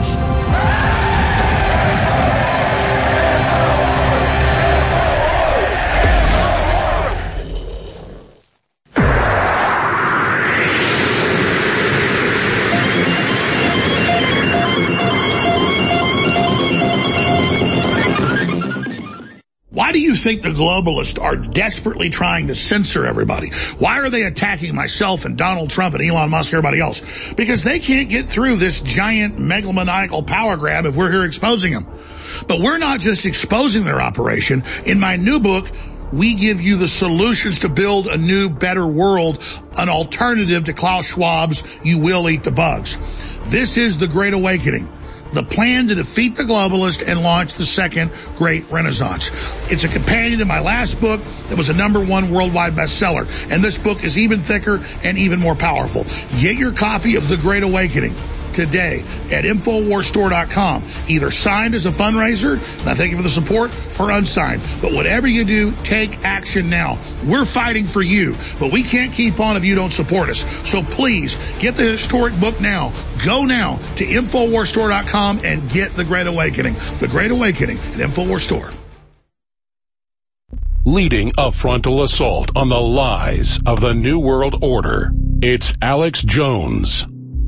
Why do you think the globalists are desperately trying to censor everybody? Why are they attacking myself and Donald Trump and Elon Musk and everybody else? Because they can't get through this giant megalomaniacal power grab if we're here exposing them. But we're not just exposing their operation. In my new book, we give you the solutions to build a new, better world, an alternative to Klaus Schwab's "You Will Eat the Bugs." This is the Great Awakening, the plan to defeat the globalist and launch the second great renaissance. It's a companion to my last book that was a number one worldwide bestseller. And this book is even thicker and even more powerful. Get your copy of The Great Awakening today at Infowars Store dot com, either signed as a fundraiser, and I thank you for the support, or unsigned. But whatever you do, take action now. We're fighting for you, but we can't keep on if you don't support us. So please, get the historic book now. Go now to Infowars Store dot com and get The Great Awakening. The Great Awakening at Infowars Store. Leading a frontal assault on the lies of the New World Order, it's Alex Jones.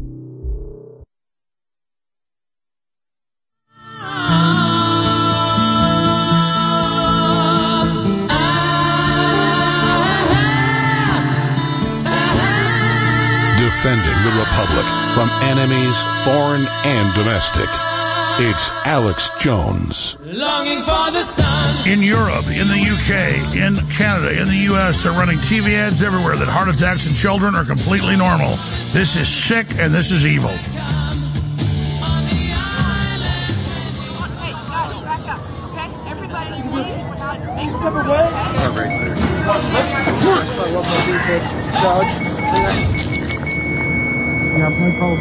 Defending the Republic from enemies, foreign and domestic. It's Alex Jones. Longing for the sun. In Europe, in the U K, in Canada, in the U S, they're running T V ads everywhere that heart attacks in children are completely normal. This is sick and this is evil. Step away. Oh, very clear. I love my defense. Charge. Yeah, my pulse.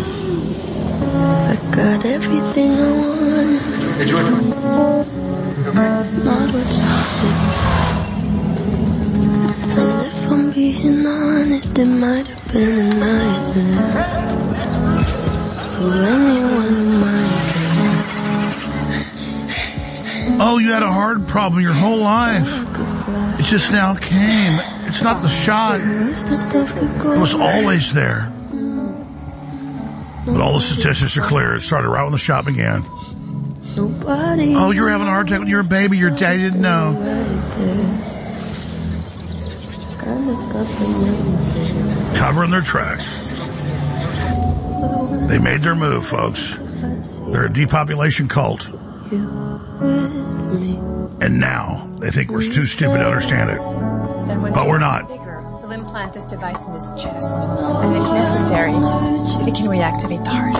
I got everything I want. Hey, George. Not what's happening. And if I'm being honest, it might have been a nightmare. To anyone who might. Oh, you had a heart problem your whole life. It just now came. It's not the shot. It was always there. But all the statistics are clear. It started right when the shot began. Oh, you were having a heart attack when you were a baby. Your daddy didn't know. Covering their tracks. They made their move, folks. They're a depopulation cult. And now they think we're too stupid to understand it. But we're not. We'll implant this device in his chest. And if necessary, it can reactivate the heart.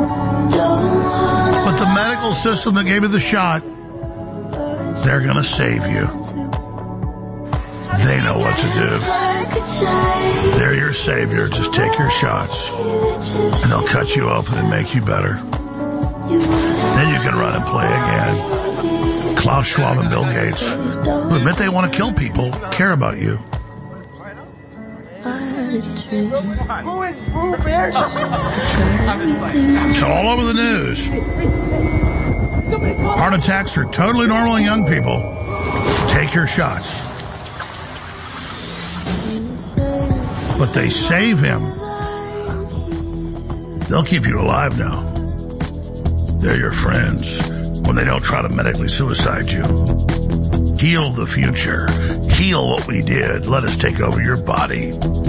But the medical system that gave you the shot, they're going to save you. They know what to do. They're your savior. Just take your shots, and they'll cut you open and make you better. Then you can run and play again. Klaus Schwab and Bill Gates, who admit they want to kill people, care about you. Who is Boo Bear? It's all over the news. Heart attacks are totally normal in young people. Take your shots. But they save him. They'll keep you alive now. They're your friends when they don't try to medically suicide you. Heal the future. Heal what we did. Let us take over your body.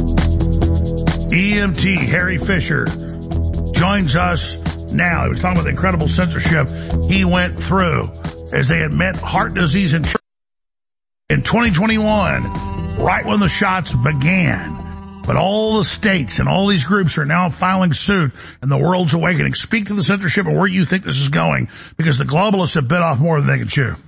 E M T Harry Fisher joins us now. He was talking about the incredible censorship he went through as they admit heart disease in in twenty twenty-one, right when the shots began. But all the states and all these groups are now filing suit, and the world's awakening. Speak to the censorship and where you think this is going, because the globalists have bit off more than they can chew.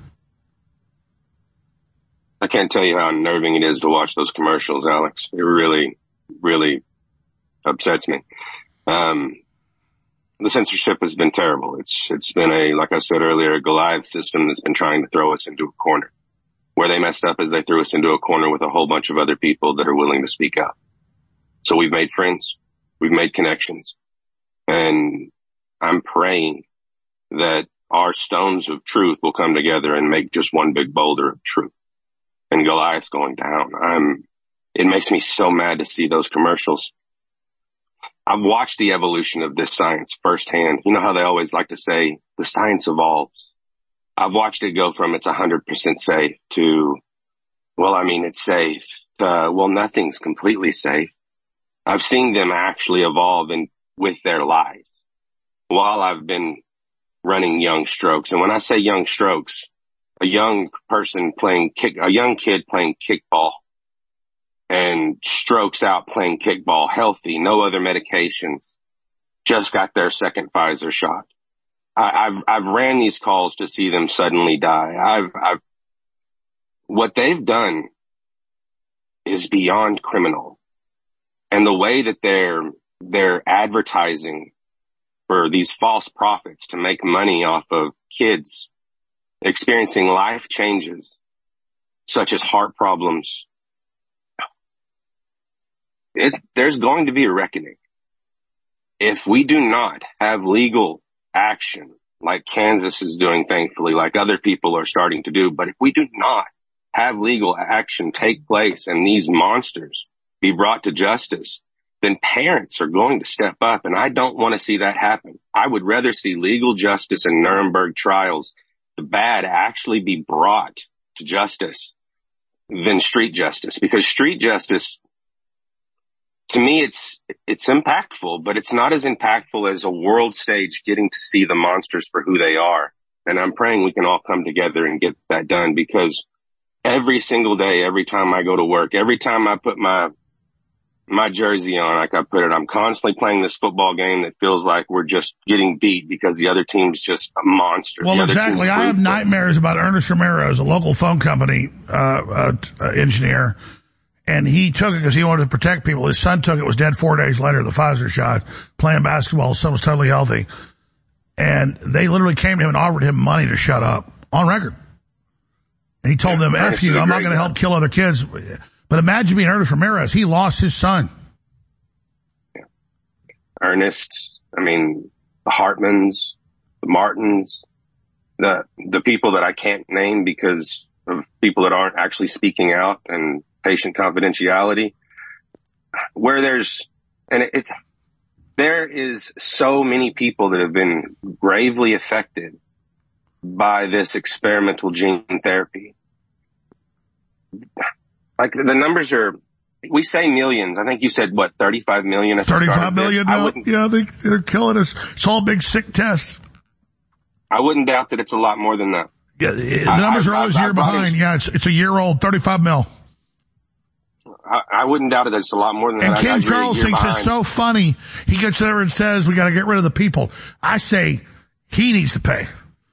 I can't tell you how unnerving it is to watch those commercials, Alex. It really, really upsets me. Um, the censorship has been terrible. It's it's been a, like I said earlier, a Goliath system that's been trying to throw us into a corner. Where they messed up is they threw us into a corner with a whole bunch of other people that are willing to speak out. So we've made friends, we've made connections, and I'm praying that our stones of truth will come together and make just one big boulder of truth. And Goliath's going down. I'm, it makes me so mad to see those commercials. I've watched the evolution of this science firsthand. You know how they always like to say the science evolves. I've watched it go from it's one hundred percent safe to, well, I mean, it's safe, to, well, nothing's completely safe. I've seen them actually evolve in, with their lies while I've been running Young Strokes. And when I say Young Strokes, a young person playing kick, a young kid playing kickball and strokes out playing kickball, healthy, no other medications, just got their second Pfizer shot. I, I've, I've ran these calls to see them suddenly die. I've, I've, what they've done is beyond criminal. And the way that they're, they're advertising for these false prophets to make money off of kids experiencing life changes, such as heart problems, it, there's going to be a reckoning. If we do not have legal action, like Kansas is doing, thankfully, like other people are starting to do, but if we do not have legal action take place and these monsters be brought to justice, then parents are going to step up, and I don't want to see that happen. I would rather see legal justice in Nuremberg trials, the bad actually be brought to justice, than street justice. Because street justice, to me, it's it's impactful, but it's not as impactful as a world stage getting to see the monsters for who they are. And I'm praying we can all come together and get that done, because every single day, every time I go to work, every time I put my my jersey on, like I put it, I'm constantly playing this football game that feels like we're just getting beat because the other team's just a monster. Well, exactly. I have nightmares about Ernest Romero, a local phone company uh, uh, uh engineer, And he took it because he wanted to protect people. His son took it, was dead four days later, the Pfizer shot, playing basketball. His son was totally healthy. And they literally came to him and offered him money to shut up, on record. And he told them, F you, I'm not going to help kill other kids. But imagine being Ernest Ramirez. He lost his son. Yeah. Ernest, I mean, the Hartmans, the Martins, the the people that I can't name because of people that aren't actually speaking out and patient confidentiality, where there's, and it, it's, there is so many people that have been gravely affected by this experimental gene therapy. Like the numbers are, we say millions. I think you said what, thirty-five million? thirty-five million now? Yeah, they, they're killing us. It's all big sick tests. I wouldn't doubt that it's a lot more than that. Yeah, the numbers I, I, are always a year behind. Yeah, it's, it's a year old, thirty-five mil. I, I wouldn't doubt it. It's a lot more than and that. And Ken Charles thinks it's so funny. He gets there and says, we got to get rid of the people. I say he needs to pay.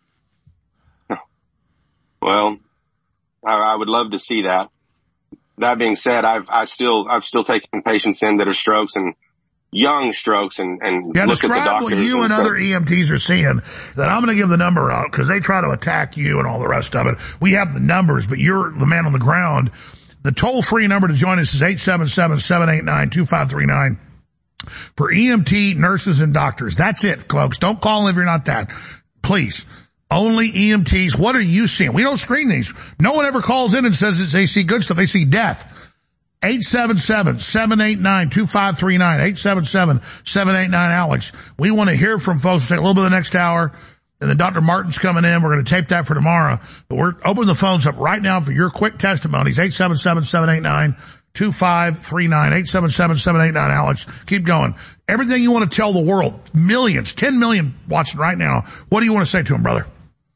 Well, I, I would love to see that. That being said, I've, I still, I've still taken patients in that are strokes and young strokes and, and yeah, look at the describe doctors. what you and, and other E M Ts are seeing. That I'm going to give the number out because they try to attack you and all the rest of it. We have the numbers, but you're the man on the ground. The toll-free number to join us is eight seven seven, seven eight nine, two five three nine for E M T, nurses, and doctors. That's it, folks. Don't call if you're not that. Please. Only E M Ts. What are you seeing? We don't screen these. No one ever calls in and says they see good stuff. They see death. eight seven seven, seven eight nine, two five three nine. eight seven seven, seven eight nine, Alex. We want to hear from folks. We'll take a little bit of the next hour. And then Doctor Martin's coming in. We're going to tape that for tomorrow. But we're opening the phones up right now for your quick testimonies. eight seven seven, seven eight nine, two five three nine. eight seven seven, seven eight nine, Alex. Keep going. Everything you want to tell the world. Millions, ten million watching right now. What do you want to say to them, brother?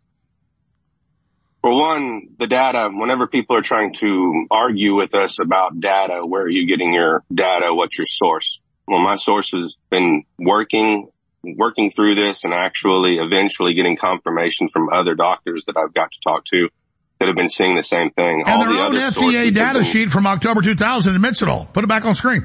For one, the data, whenever people are trying to argue with us about data, where are you getting your data? What's your source? Well, my source has been working, working through this and actually eventually getting confirmation from other doctors that I've got to talk to that have been seeing the same thing. And all their the own other F D A data been, sheet from October two thousand admits it all. Put it back on screen.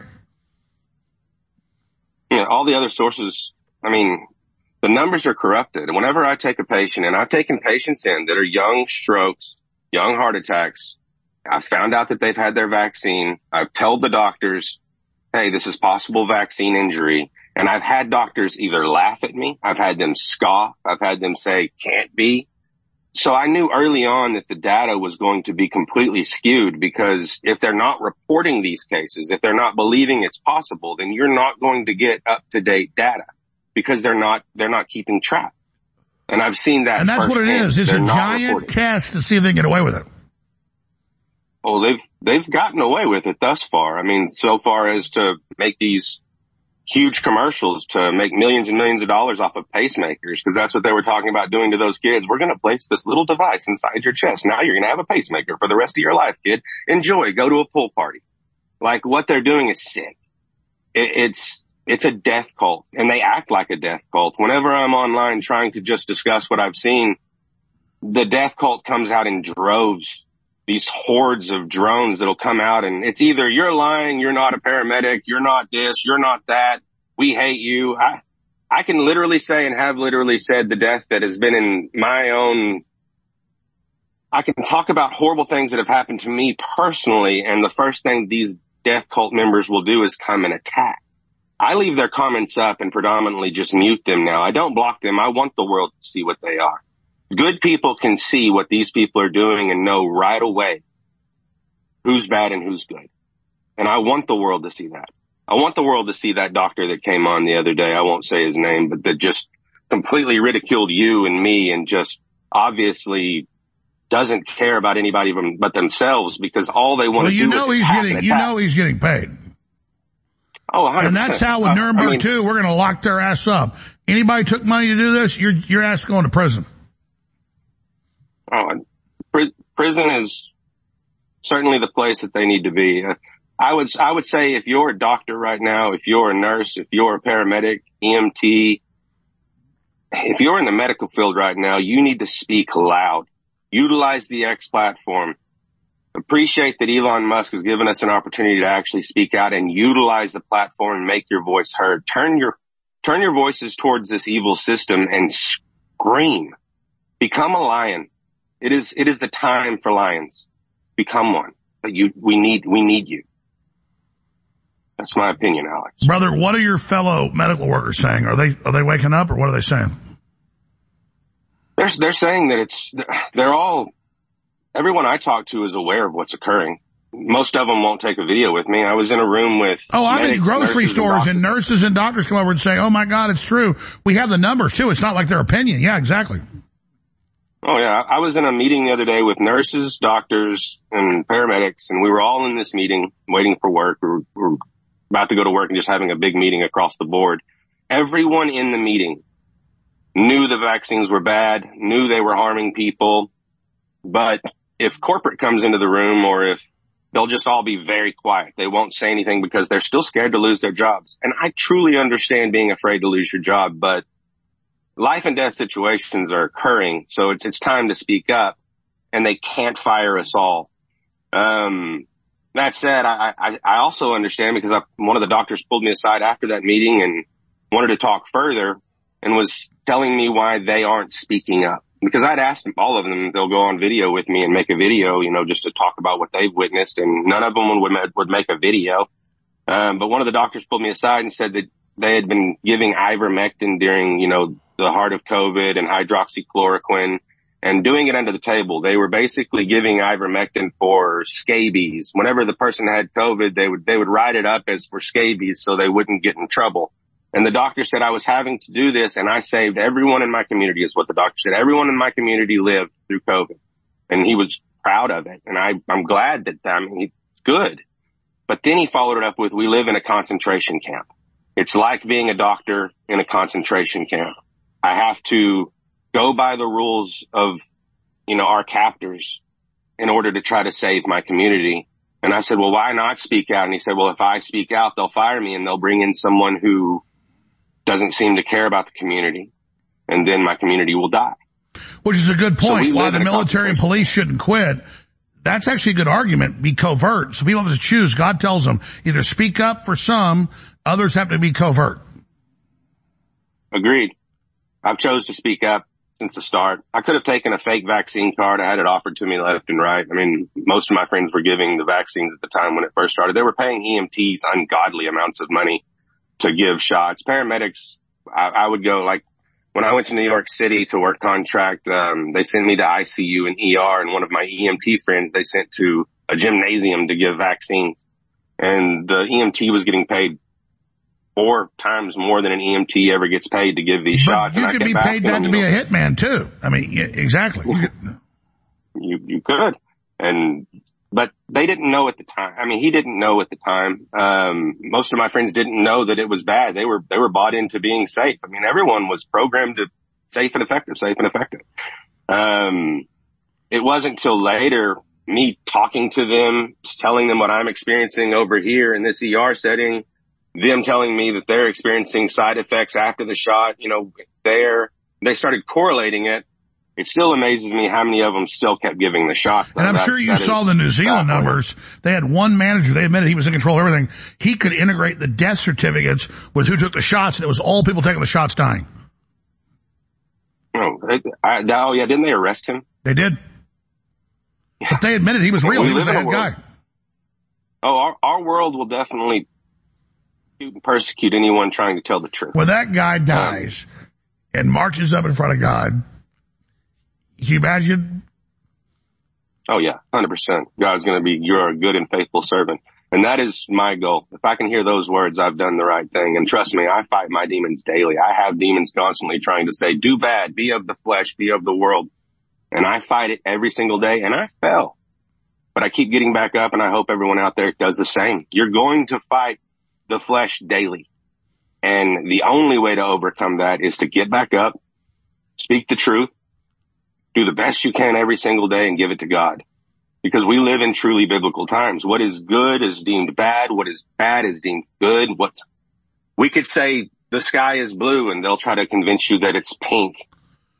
Yeah, all the other sources, I mean, the numbers are corrupted. Whenever I take a patient, and I've taken patients in that are young strokes, young heart attacks, I found out that they've had their vaccine. I've told the doctors, hey, this is possible vaccine injury. And I've had doctors either laugh at me. I've had them scoff. I've had them say, can't be. So I knew early on that the data was going to be completely skewed because if they're not reporting these cases, if they're not believing it's possible, then you're not going to get up-to-date data. Because they're not, they're not keeping track. And I've seen that. And that's what it is. It's they're a giant reporting. test to see if they can get away with it. Oh, they've, they've gotten away with it thus far. I mean, so far as to make these huge commercials to make millions and millions of dollars off of pacemakers, because that's what they were talking about doing to those kids. We're going to place this little device inside your chest. Now you're going to have a pacemaker for the rest of your life, kid. Enjoy. Go to a pool party. Like what they're doing is sick. It, it's, It's a death cult, and they act like a death cult. Whenever I'm online trying to just discuss what I've seen, the death cult comes out in droves, these hordes of drones that'll come out, and it's either you're lying, you're not a paramedic, you're not this, you're not that, we hate you. I, I can literally say and have literally said the death that has been in my own, I can talk about horrible things that have happened to me personally, and the first thing these death cult members will do is come and attack. I leave their comments up and predominantly just mute them now. I don't block them. I want the world to see what they are. Good people can see what these people are doing and know right away who's bad and who's good. And I want the world to see that. I want the world to see that doctor that came on the other day. I won't say his name, but that just completely ridiculed you and me and just obviously doesn't care about anybody but themselves because all they want well, to you do know is he's getting, attack. You know he's getting paid. Oh, one hundred percent. And that's how with uh, Nuremberg I mean, too, we're going to lock their ass up. Anybody took money to do this, your your ass going to prison. Oh, pr- prison is certainly the place that they need to be. Uh, I would I would say if you're a doctor right now, if you're a nurse, if you're a paramedic, E M T, if you're in the medical field right now, you need to speak loud. Utilize the X platform. appreciate that Elon Musk has given us an opportunity to actually speak out and utilize the platform and make your voice heard. Turn your, turn your voices towards this evil system and scream. Become a lion. It is, it is the time for lions. Become one. But you, we need, we need you. That's my opinion, Alex. Brother, what are your fellow medical workers saying? Are they, are they waking up, or what are they saying? They're, they're saying that it's, they're all, everyone I talk to is aware of what's occurring. Most of them won't take a video with me. I was in a room with Oh, I'm medics, in grocery stores and, and nurses and doctors come over and say, oh my God, it's true. We have the numbers too. It's not like their opinion. Yeah, exactly. Oh yeah. I was in a meeting the other day with nurses, doctors, and paramedics, and we were all in this meeting waiting for work. We were, we were about to go to work and just having a big meeting across the board. Everyone in the meeting knew the vaccines were bad, knew they were harming people. But if corporate comes into the room, or if they'll just all be very quiet, they won't say anything because they're still scared to lose their jobs. And I truly understand being afraid to lose your job, but life and death situations are occurring. So it's, it's time to speak up, and they can't fire us all. Um, That said, I, I, I also understand, because I, one of the doctors pulled me aside after that meeting and wanted to talk further and was telling me why they aren't speaking up. Because I'd asked all of them, they'll go on video with me and make a video, you know, just to talk about what they've witnessed, and none of them would, would make a video. Um, but one of the doctors pulled me aside and said that they had been giving ivermectin during, you know, the heart of COVID and hydroxychloroquine, and doing it under the table. They were basically giving ivermectin for scabies. Whenever the person had COVID, they would, they would write it up as for scabies so they wouldn't get in trouble. And the doctor said, I was having to do this, and I saved everyone in my community, is what the doctor said. Everyone in my community lived through COVID. And he was proud of it. And I, I'm glad that, I mean, it's good. But then he followed it up with, we live in a concentration camp. It's like being a doctor in a concentration camp. I have to go by the rules of, you know, our captors in order to try to save my community. And I said, well, why not speak out? And he said, well, if I speak out, they'll fire me and they'll bring in someone who doesn't seem to care about the community. And then my community will die. Which is a good point. So why the military and police shouldn't quit. That's actually a good argument. Be covert. So people have to choose. God tells them either speak up for some, others have to be covert. Agreed. I've chose to speak up since the start. I could have taken a fake vaccine card. I had it offered to me left and right. I mean, most of my friends were giving the vaccines at the time when it first started. They were paying E M Ts ungodly amounts of money to give shots. Paramedics, I, I would go, like, when I went to New York City to work contract, um, they sent me to I C U and E R, and one of my E M T friends they sent to a gymnasium to give vaccines. And the E M T was getting paid four times more than an E M T ever gets paid to give these but shots. You and could be paid that to be a hitman too. I mean, yeah, exactly. You, you could. And, but they didn't know at the time. I mean, he didn't know at the time. Um, most of my friends didn't know that it was bad. They were, they were bought into being safe. I mean, everyone was programmed to safe and effective, safe and effective. Um, it wasn't till later, me talking to them, telling them what I'm experiencing over here in this E R setting, them telling me that they're experiencing side effects after the shot, you know, there, they started correlating it. It still amazes me how many of them still kept giving the shot. And I'm that, sure you saw the New Zealand baffling. numbers. They had one manager. They admitted he was in control of everything. He could integrate the death certificates with who took the shots, and it was all people taking the shots dying. Oh, I, oh yeah, didn't they arrest him? They did. But they admitted he was real. We he was the head world, guy. Oh, our, our world will definitely and persecute anyone trying to tell the truth. When that guy dies um, and marches up in front of God, can you imagine? Oh yeah, one hundred percent. God's going to be, you're a good and faithful servant. And that is my goal. If I can hear those words, I've done the right thing. And trust me, I fight my demons daily. I have demons constantly trying to say, do bad, be of the flesh, be of the world. And I fight it every single day, and I fell. But I keep getting back up, and I hope everyone out there does the same. You're going to fight the flesh daily. And the only way to overcome that is to get back up, speak the truth, do the best you can every single day, and give it to God. Because we live in truly biblical times. What is good is deemed bad. What is bad is deemed good. What's, we could say the sky is blue, and they'll try to convince you that it's pink.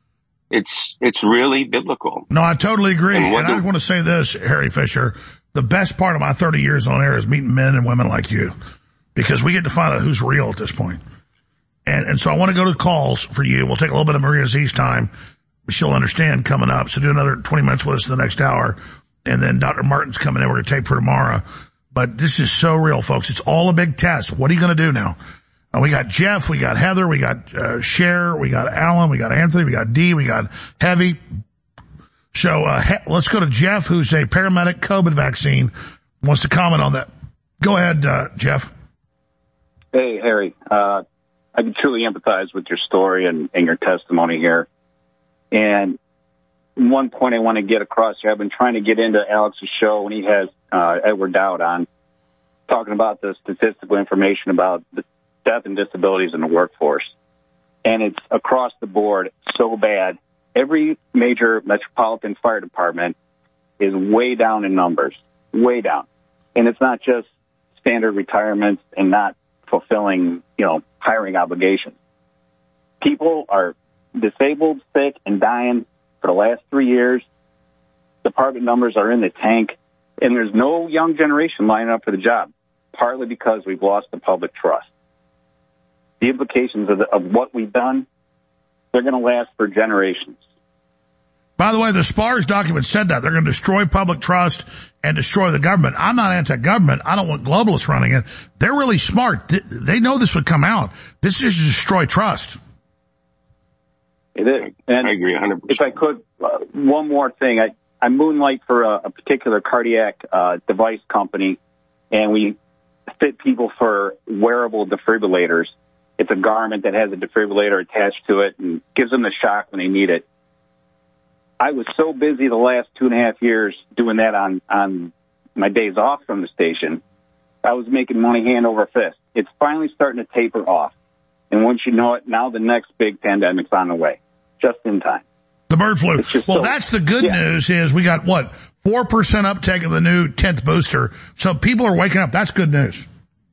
it's, it's really biblical. No, I totally agree. And, and I just want to say this, Harry Fisher, the best part of my thirty years on air is meeting men and women like you, because we get to find out who's real at this point. And, and so I want to go to calls for you. We'll take a little bit of Maria Z's time. She'll understand coming up. So do another twenty minutes with us in the next hour. And then Doctor Martin's coming in. We're going to tape for tomorrow. But this is so real, folks. It's all a big test. What are you going to do now? Uh, we got Jeff, we got Heather, we got uh, Cher, we got Alan, we got Anthony, we got Dee, we got Heavy. So uh, he- let's go to Jeff, who's a paramedic, COVID vaccine, wants to comment on that. Go ahead, uh, Jeff. Hey, Harry. Uh, I can truly empathize with your story and, and your testimony here. And one point I want to get across here, I've been trying to get into Alex's show when he has uh, Edward Dowd on, talking about the statistical information about the death and disabilities in the workforce. And it's across the board so bad. Every major metropolitan fire department is way down in numbers, way down. And it's not just standard retirements and not fulfilling, you know, hiring obligations. People are disabled, sick, and dying for the last three years. Department numbers are in the tank, and there's no young generation lining up for the job, partly because we've lost the public trust. The implications of, the, of what we've done, they're going to last for generations. By the way, the SPARS document said that. They're going to destroy public trust and destroy the government. I'm not anti-government. I don't want globalists running it. They're really smart. They know this would come out. This is to destroy trust. It is. And I agree one hundred percent. If I could, uh, one more thing. I, I moonlight for a, a particular cardiac uh, device company, and we fit people for wearable defibrillators. It's a garment that has a defibrillator attached to it and gives them the shock when they need it. I was so busy the last two and a half years doing that on, on my days off from the station, I was making money hand over fist. It's finally starting to taper off. And once you know it, now the next big pandemic's on the way, just in time. The bird flu. Well, so, that's the good yeah. news is we got, what, four percent uptake of the new tenth booster. So people are waking up. That's good news.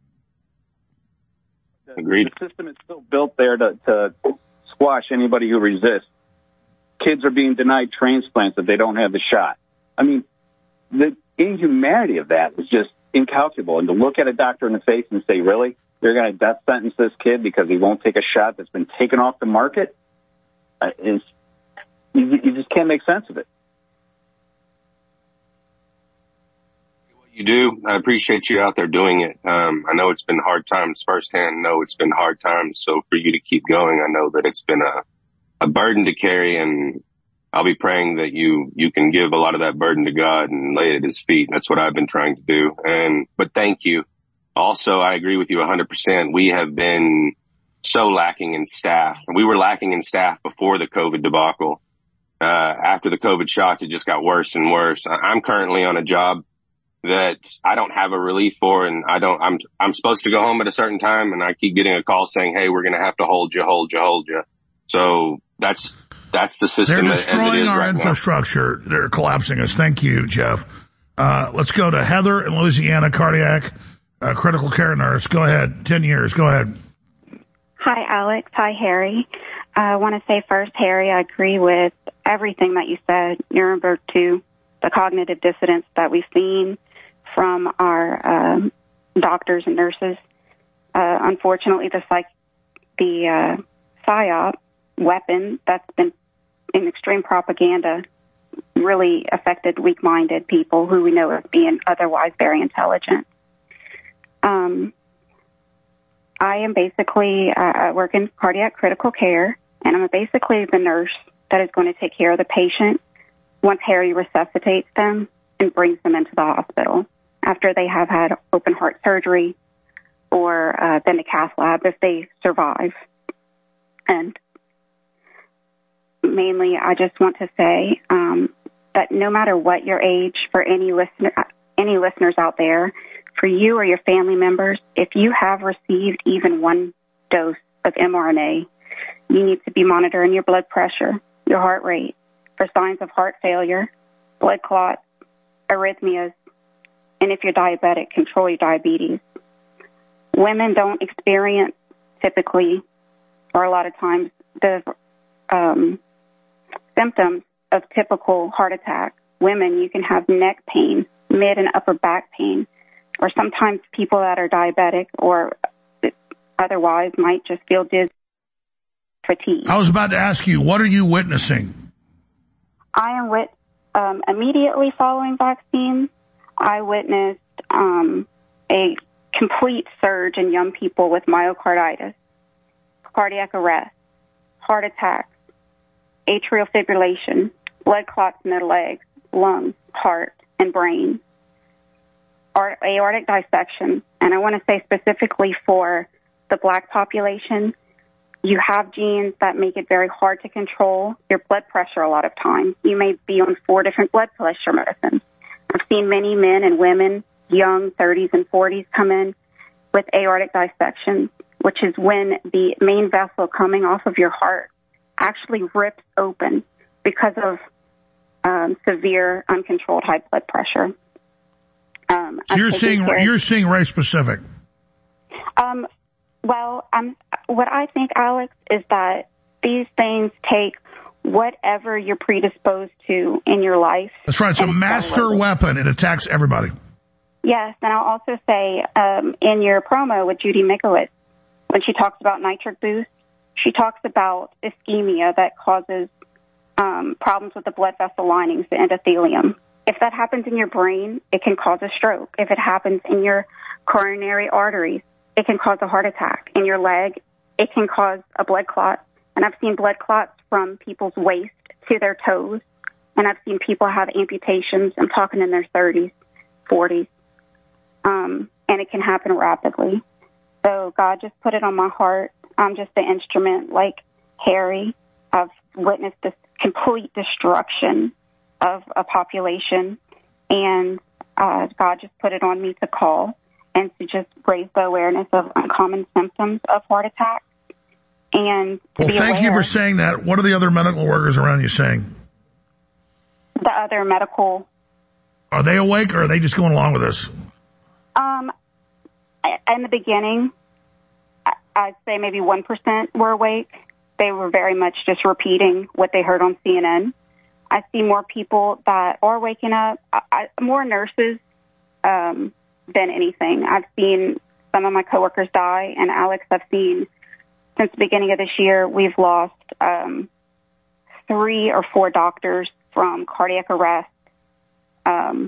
Agreed. The system is still built there to, to squash anybody who resists. Kids are being denied transplants if they don't have the shot. I mean, the inhumanity of that is just incalculable. And to look at a doctor in the face and say, really, you're going to death sentence this kid because he won't take a shot that's been taken off the market, uh, is you, you just can't make sense of it. You do. I appreciate you out there doing it. Um, I know it's been hard times firsthand. No, it's been hard times. So for you to keep going, I know that it's been a, a burden to carry, and I'll be praying that you, you can give a lot of that burden to God and lay it at his feet. That's what I've been trying to do. And, but thank you. Also, I agree with you one hundred percent. We have been so lacking in staff. We were lacking in staff before the COVID debacle. Uh, after the COVID shots, it just got worse and worse. I'm currently on a job that I don't have a relief for, and I don't, I'm, I'm supposed to go home at a certain time, and I keep getting a call saying, hey, we're going to have to hold you, hold you, hold you. So that's, that's the system. They're destroying our right infrastructure. Now. They're collapsing us. Thank you, Jeff. Uh, let's go to Heather in Louisiana, cardiac, uh, critical care nurse. Go ahead. Ten years. Go ahead. Hi, Alex. Hi, Harry. I want to say first, Harry, I agree with everything that you said. Nuremberg two, the cognitive dissonance that we've seen from our um, doctors and nurses. Uh, unfortunately, the psych, the uh, PSYOP weapon that's been in extreme propaganda really affected weak-minded people who we know as being otherwise very intelligent. Um, I am basically, uh, I work in cardiac critical care, and I'm basically the nurse that is going to take care of the patient once Harry resuscitates them and brings them into the hospital after they have had open heart surgery or uh, been to cath lab if they survive. And mainly, I just want to say um, that no matter what your age, for any listener, any listeners out there, for you or your family members, if you have received even one dose of mRNA, you need to be monitoring your blood pressure, your heart rate, for signs of heart failure, blood clots, arrhythmias, and if you're diabetic, control your diabetes. Women don't experience typically, or a lot of times, the um, symptoms of typical heart attack. Women, you can have neck pain, mid and upper back pain, or sometimes people that are diabetic or otherwise might just feel dizzy, fatigue. I was about to ask you, what are you witnessing? I am with, um, immediately following vaccines, I witnessed um, a complete surge in young people with myocarditis, cardiac arrest, heart attacks, atrial fibrillation, blood clots in their legs, lungs, heart, and brain, aortic dissection. And I want to say specifically for the black population, you have genes that make it very hard to control your blood pressure a lot of times. You may be on four different blood pressure medicines. I've seen many men and women, young thirties and forties, come in with aortic dissection, which is when the main vessel coming off of your heart actually rips open because of um, severe uncontrolled high blood pressure. Um, so you're seeing care. you're seeing race specific. Um, well, um, what I think, Alex, is that these things take whatever you're predisposed to in your life. That's right. It's a master weapon. It attacks everybody. Yes, and I'll also say um, in your promo with Judy Mikovits, when she talks about nitric boost, she talks about ischemia that causes um, problems with the blood vessel linings, the endothelium. If that happens in your brain, it can cause a stroke. If it happens in your coronary arteries, it can cause a heart attack. In your leg, it can cause a blood clot. And I've seen blood clots from people's waist to their toes. And I've seen people have amputations. I'm talking in their thirties, forties. Um, and it can happen rapidly. So God just put it on my heart. I'm just the instrument like Harry. I've witnessed this complete destruction of a population. And uh, God just put it on me to call and to just raise the awareness of uncommon symptoms of heart attack. And well, thank aware, you for saying that. What are the other medical workers around you saying? The other medical. Are they awake or are they just going along with this? Um, in the beginning, I'd say maybe one percent were awake. They were very much just repeating what they heard on C N N. I see more people that are waking up, I, more nurses um, than anything. I've seen some of my coworkers die, and Alex, I've seen since the beginning of this year, we've lost um, three or four doctors from cardiac arrest um,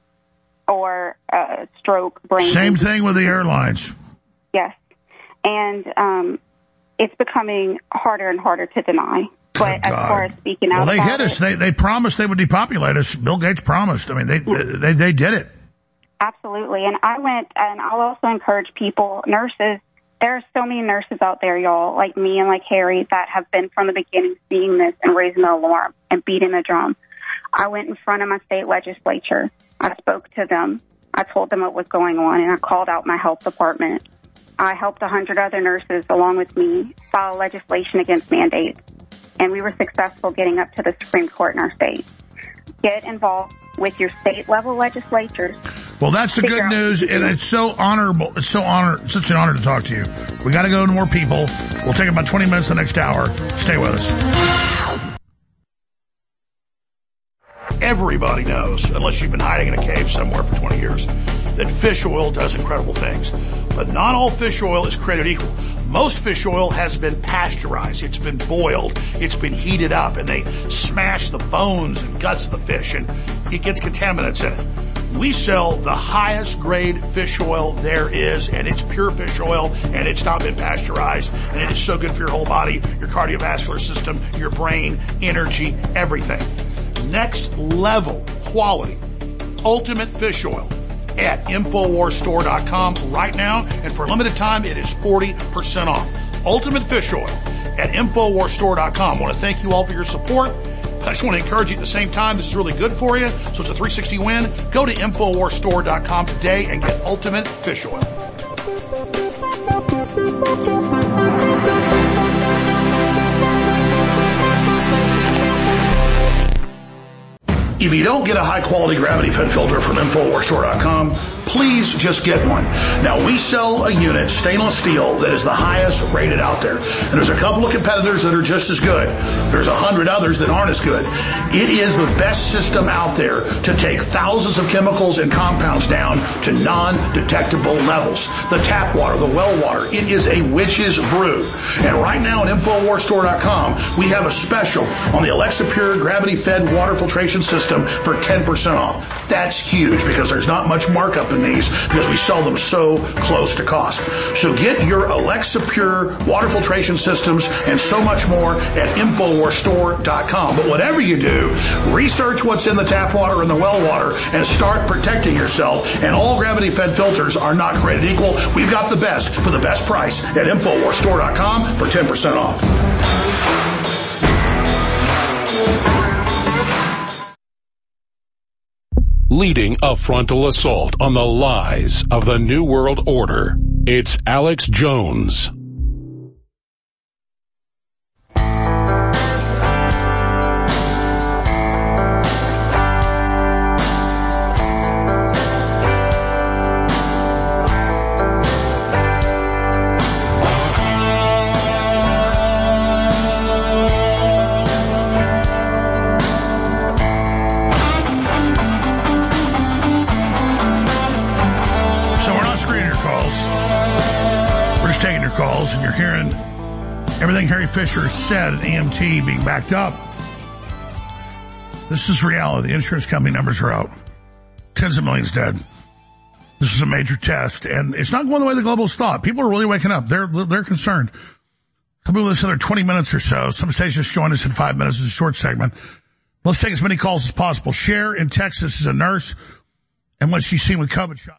or uh, stroke, brain. Same thing with the airlines. Yes. And um, it's becoming harder and harder to deny. But as far as speaking out well, they about hit us. it, They they promised they would depopulate us. Bill Gates promised. I mean, they they they did it. Absolutely. And I went, and I'll also encourage people, nurses. There are so many nurses out there, y'all, like me and like Harry, that have been from the beginning seeing this and raising the alarm and beating the drum. I went in front of my state legislature. I spoke to them. I told them what was going on, and I called out my health department. I helped a hundred other nurses along with me file legislation against mandates, and we were successful getting up to the Supreme Court in our state. Get involved with your state-level legislatures. Well, that's the good news, and it's so honorable. It's so honor. It's such an honor to talk to you. We got to go to more people. We'll take about twenty minutes the next hour. Stay with us. Everybody knows, unless you've been hiding in a cave somewhere for twenty years, that fish oil does incredible things. But not all fish oil is created equal. Most fish oil has been pasteurized. It's been boiled. It's been heated up, and they smash the bones and guts of the fish, and it gets contaminants in it. We sell the highest grade fish oil there is, and it's pure fish oil, and it's not been pasteurized, and it is so good for your whole body, your cardiovascular system, your brain, energy, everything. Next level quality, ultimate fish oil at Infowars Store dot com right now, and for a limited time, it is forty percent off. Ultimate fish oil at Infowars Store dot com. I want to thank you all for your support. I just want to encourage you at the same time. This is really good for you, so it's a three sixty win. Go to Infowars Store dot com today and get ultimate fish oil. If you don't get a high-quality gravity-fed filter from Infowars Store dot com, please just get one. Now, we sell a unit, stainless steel, that is the highest rated out there. And there's a couple of competitors that are just as good. There's a hundred others that aren't as good. It is the best system out there to take thousands of chemicals and compounds down to non-detectable levels. The tap water, the well water, it is a witch's brew. And right now at Infowars Store dot com, we have a special on the Alexa Pure gravity-fed water filtration system for ten percent off. That's huge because there's not much markup in these because we sell them so close to cost. So get your Alexa Pure water filtration systems and so much more at Infowars Store dot com. But whatever you do, research what's in the tap water and the well water and start protecting yourself. And all gravity-fed filters are not created equal. We've got the best for the best price at Infowars Store dot com for ten percent off. Leading a frontal assault on the lies of the New World Order, it's Alex Jones. Calls, and you're hearing everything Harry Fisher said at A M T being backed up. This is reality. The insurance company numbers are out. Tens of millions dead. This is a major test, and it's not going the way the globalists thought. People are really waking up. They're they're concerned. I'll be with us another twenty minutes or so. Some stations join us in five minutes. It's a short segment. Let's take as many calls as possible. Cher in Texas is a nurse, and what she's seen with COVID shots.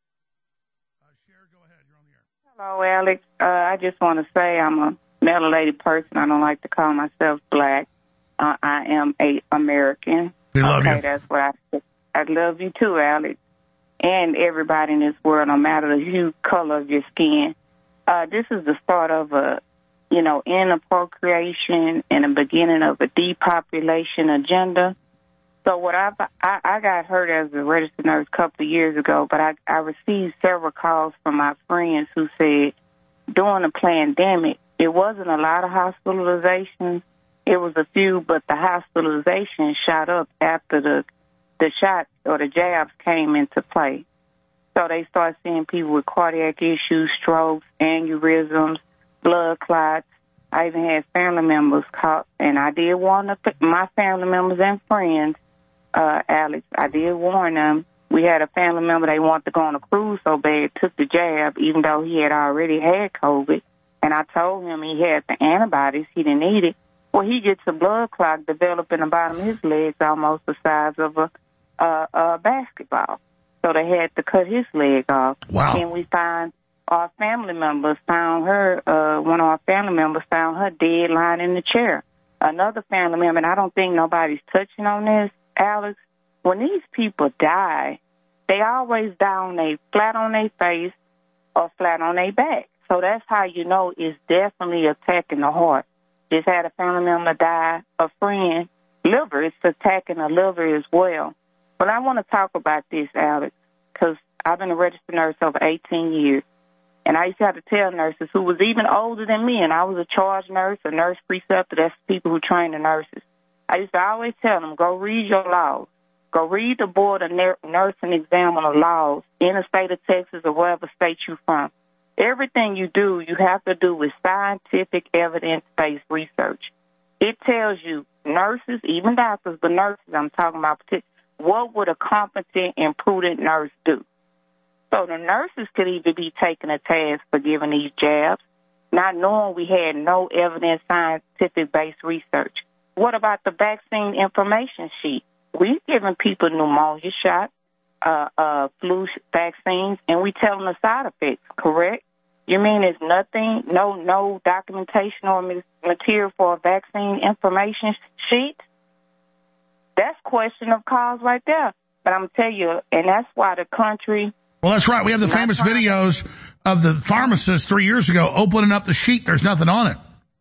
Hello, Alex. Uh, I just want to say I'm a melanated person. I don't like to call myself black. Uh, I am a American. We love okay, you. That's what I I love you too, Alex, and everybody in this world, no matter the hue, color of your skin. Uh, this is the start of a, you know, end of procreation and the beginning of a depopulation agenda. So what I've, I I got hurt as a registered nurse a couple of years ago, but I, I received several calls from my friends who said during the pandemic, it wasn't a lot of hospitalizations. It was a few, but the hospitalization shot up after the the shots or the jabs came into play. So they started seeing people with cardiac issues, strokes, aneurysms, blood clots. I even had family members call, and I did warn my family members and friends. Uh, Alex, I did warn them. We had a family member, they wanted to go on a cruise so bad, took the jab, even though he had already had COVID. And I told him he had the antibodies, he didn't need it. Well, he gets a blood clot developed in the bottom of his legs, almost the size of a, uh, a basketball. So they had to cut his leg off. Wow. And we found our family members found her, uh, one of our family members found her dead lying in the chair. Another family member, and I don't think nobody's touching on this, Alex, when these people die, they always die on they flat on their face or flat on their back. So that's how you know it's definitely attacking the heart. Just had a family member die, a friend, liver. It's attacking the liver as well. But I want to talk about this, Alex, because I've been a registered nurse over eighteen years. And I used to have to tell nurses who was even older than me, and I was a charge nurse, a nurse preceptor, that's people who train the nurses. I used to always tell them, go read your laws. Go read the Board of Nursing Examiner laws in the state of Texas or wherever state you're from. Everything you do, you have to do with scientific evidence-based research. It tells you nurses, even doctors, but nurses I'm talking about, what would a competent and prudent nurse do? So the nurses could either be taking a task for giving these jabs, not knowing we had no evidence scientific-based research. What about the vaccine information sheet? We've given people pneumonia shots, uh, uh, flu vaccines, and we tell them the side effects, correct? You mean there's nothing, no no documentation or material for a vaccine information sheet? That's question of cause right there. But I'm going to tell you, and that's why the country... Well, that's right. We have the famous videos of the pharmacist three years ago opening up the sheet. There's nothing on it.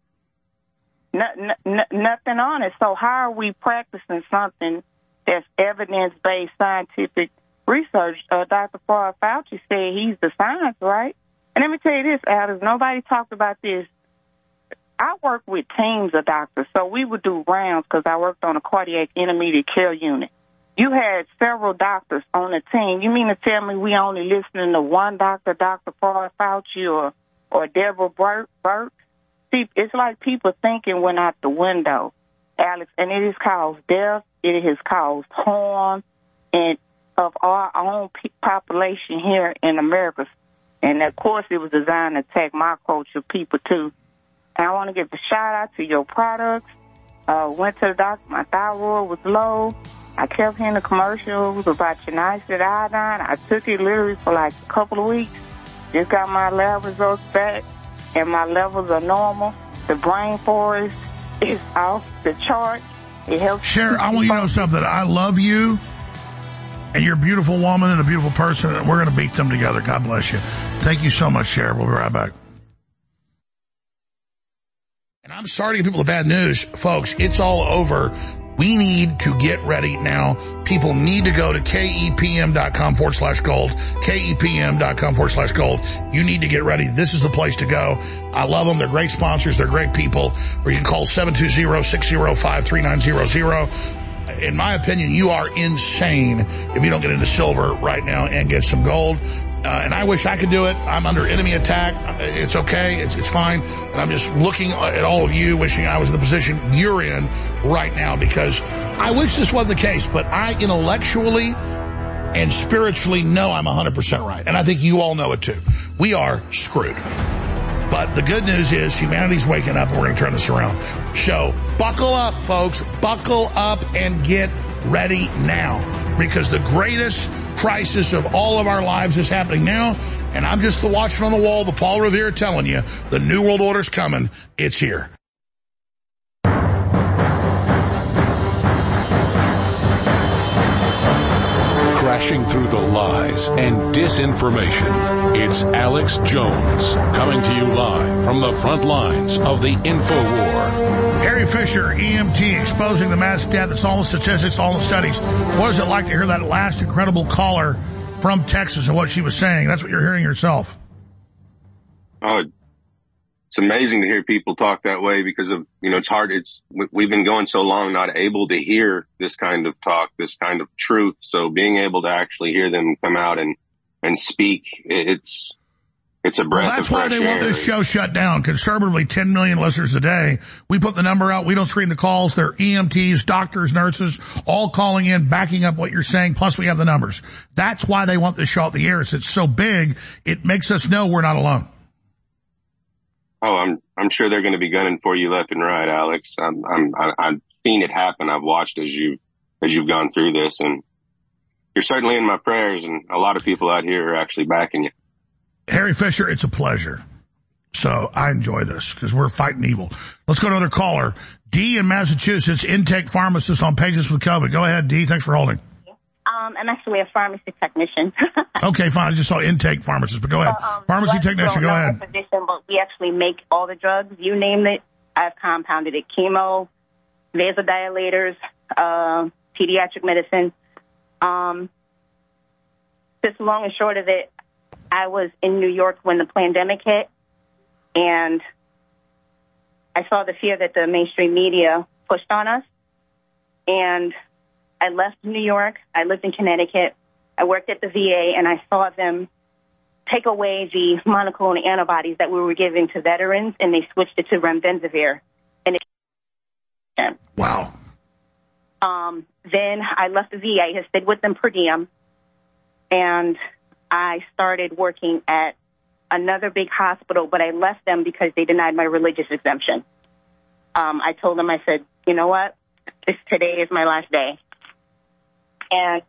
No, no, nothing on it. So how are we practicing something that's evidence-based, scientific research, uh, Doctor Paul Fauci said he's the science, right? And let me tell you this, Alice, nobody talked about this. I work with teams of doctors, so we would do rounds because I worked on a cardiac intermediate care unit. You had several doctors on the team. You mean to tell me we only listening to one doctor, Doctor Paul Fauci or, or Deborah Burke? Burke? See, it's like people thinking went out the window, Alex, and it has caused death. It has caused harm and of our own pe- population here in America. And, of course, it was designed to attack my culture, people, too. And I want to give a shout-out to your products. Uh, went to the doctor. My thyroid was low. I kept hearing the commercials about your niacin iodine. I took it literally for like a couple of weeks. Just got my lab results back, and my levels are normal. The brain forest is off the chart. It helps. Cher, I want you to know something. I love you, and you're a beautiful woman and a beautiful person, and we're going to beat them together. God bless you. Thank you so much, Cher. We'll be right back. And I'm sorry to give people the bad news. Folks, it's all over. We need to get ready now. People need to go to kepm.com forward slash gold, kepm.com forward slash gold. You need to get ready. This is the place to go. I love them. They're great sponsors. They're great people. Or you can call seven two zero, six zero five, three nine zero zero. In my opinion, you are insane if you don't get into silver right now and get some gold. Uh, and I wish I could do it. I'm under enemy attack. It's okay. It's it's fine. And I'm just looking at all of you, wishing I was in the position you're in right now, because I wish this wasn't the case, but I intellectually and spiritually know I'm one hundred percent right. And I think you all know it too. We are screwed. But the good news is humanity's waking up, and we're going to turn this around. So buckle up, folks. Buckle up and get ready now, because the greatest crisis of all of our lives is happening now, and I'm just the watchman on the wall, the Paul Revere, telling you the New World Order's coming. It's here. Crashing through the lies and disinformation, it's Alex Jones, coming to you live from the front lines of the InfoWar. Harry Fisher, E M T, exposing the mass death. It's all the statistics, all the studies. What is it like to hear that last incredible caller from Texas and what she was saying? That's what you're hearing yourself. Oh, it's amazing to hear people talk that way, because of, you know, it's hard. It's, we've been going so long not able to hear this kind of talk, this kind of truth. So being able to actually hear them come out and, and speak, it's, it's a breath well, that's of fresh why they air. want this show shut down. Conservatively, ten million listeners a day. We put the number out. We don't screen the calls. They're E M Ts, doctors, nurses, all calling in, backing up what you're saying. Plus, we have the numbers. That's why they want this show off the air. It's, it's so big, it makes us know we're not alone. Oh, I'm I'm sure they're going to be gunning for you left and right, Alex. I'm, I'm I've seen it happen. I've watched as you as you've gone through this, and you're certainly in my prayers. And a lot of people out here are actually backing you. Harry Fisher, it's a pleasure. So I enjoy this because we're fighting evil. Let's go to another caller. D in Massachusetts, intake pharmacist on Pages with COVID. Go ahead, D. Thanks for holding. Um, I'm actually a pharmacy technician. Okay, fine. I just saw intake pharmacist, but go ahead. Uh, um, pharmacy technician, go ahead. Position, but we actually make all the drugs. You name it, I've compounded it. Chemo, vasodilators, uh, pediatric medicine. Um, just long and short of it, I was in New York when the pandemic hit, and I saw the fear that the mainstream media pushed on us, and I left New York. I lived in Connecticut. I worked at the V A, and I saw them take away the monoclonal antibodies that we were giving to veterans, and they switched it to remdesivir. And it wow. Um, then I left the V A. I stayed with them per diem, and I started working at another big hospital, but I left them because they denied my religious exemption. Um, I told them, I said, you know what? This today is my last day. And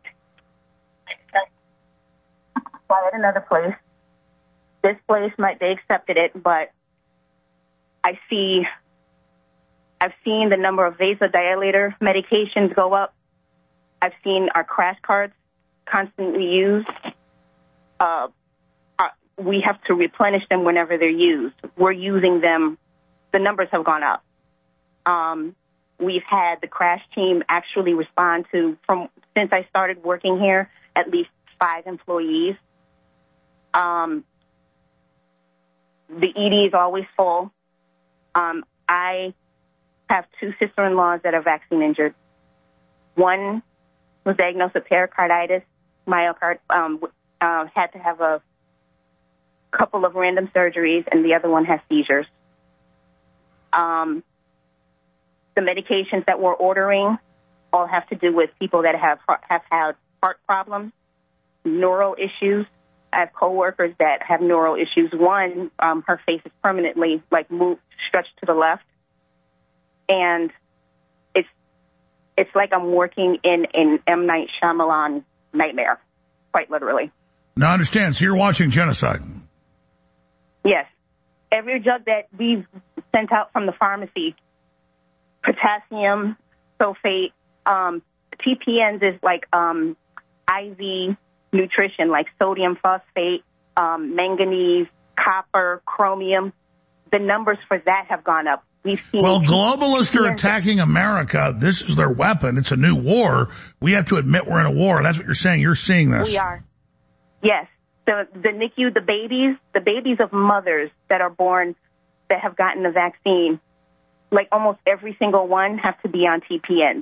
I at another place. This place might they accepted it, but I see I've seen the number of vasodilator medications go up. I've seen our crash carts constantly used. Uh, we have to replenish them whenever they're used. We're using them. The numbers have gone up. Um, we've had the crash team actually respond to, from since I started working here, at least five employees. Um, the E D is always full. Um, I have two sister-in-laws that are vaccine injured. One was diagnosed with pericarditis, myocard, um, uh, had to have a couple of random surgeries, and the other one has seizures. Um, the medications that we're ordering all have to do with people that have have had heart problems, neural issues. I have coworkers that have neural issues. One, um, her face is permanently like moved, stretched to the left, and it's it's like I'm working in an M. Night Shyamalan nightmare, quite literally. Now, I understand. So you're watching genocide. Yes. Every drug that we've sent out from the pharmacy, potassium, sulfate, um, T P Ns is like um, I V nutrition, like sodium phosphate, um, manganese, copper, chromium. The numbers for that have gone up. We've seen well, globalists are attacking America. This is their weapon. It's a new war. We have to admit we're in a war. That's what you're saying. You're seeing this. We are. Yes. The, the N I C U, the babies, the babies of mothers that are born that have gotten the vaccine, like almost every single one have to be on T P N.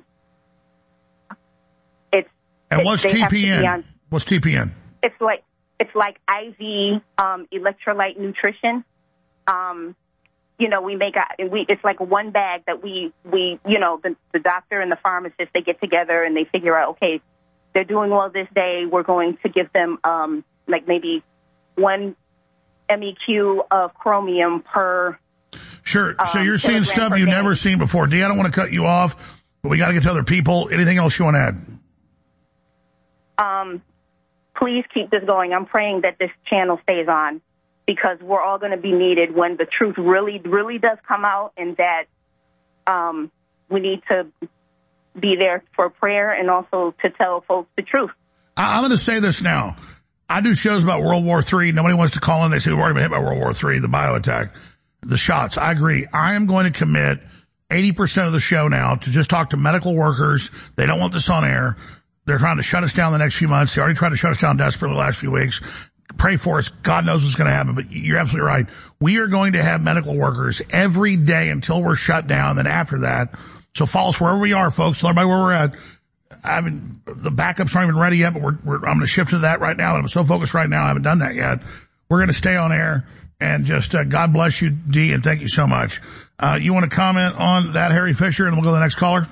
It's and it's, what's T P N? On, what's T P N? It's like it's like I V um, electrolyte nutrition. Um, you know, we make a we it's like one bag that we we you know the the doctor and the pharmacist, they get together and they figure out, okay, they're doing well this day. We're going to give them um, like maybe one M E Q of chromium per. Sure. So um, you're seeing stuff you've never seen before. Dee, I don't want to cut you off, but we got to get to other people. Anything else you want to add? Um, please keep this going. I'm praying that this channel stays on because we're all going to be needed when the truth really, really does come out, and that um, we need to be there for prayer and also to tell folks the truth. I'm going to say this now. I do shows about World War Three. Nobody wants to call in. They say we've already been hit by World War Three, the bio attack, the shots. I agree. I am going to commit eighty percent of the show now to just talk to medical workers. They don't want this on air. They're trying to shut us down the next few months. They already tried to shut us down desperately the last few weeks. Pray for us. God knows what's going to happen, but you're absolutely right. We are going to have medical workers every day until we're shut down. Then after that, so follow us wherever we are, folks. Tell everybody where we're at. I mean, the backups aren't even ready yet, but we're, we're, I'm going to shift to that right now. I'm so focused right now. I haven't done that yet. We're going to stay on air and just, uh, God bless you, Dee, and thank you so much. Uh, you want to comment on that, Harry Fisher, and we'll go to the next caller?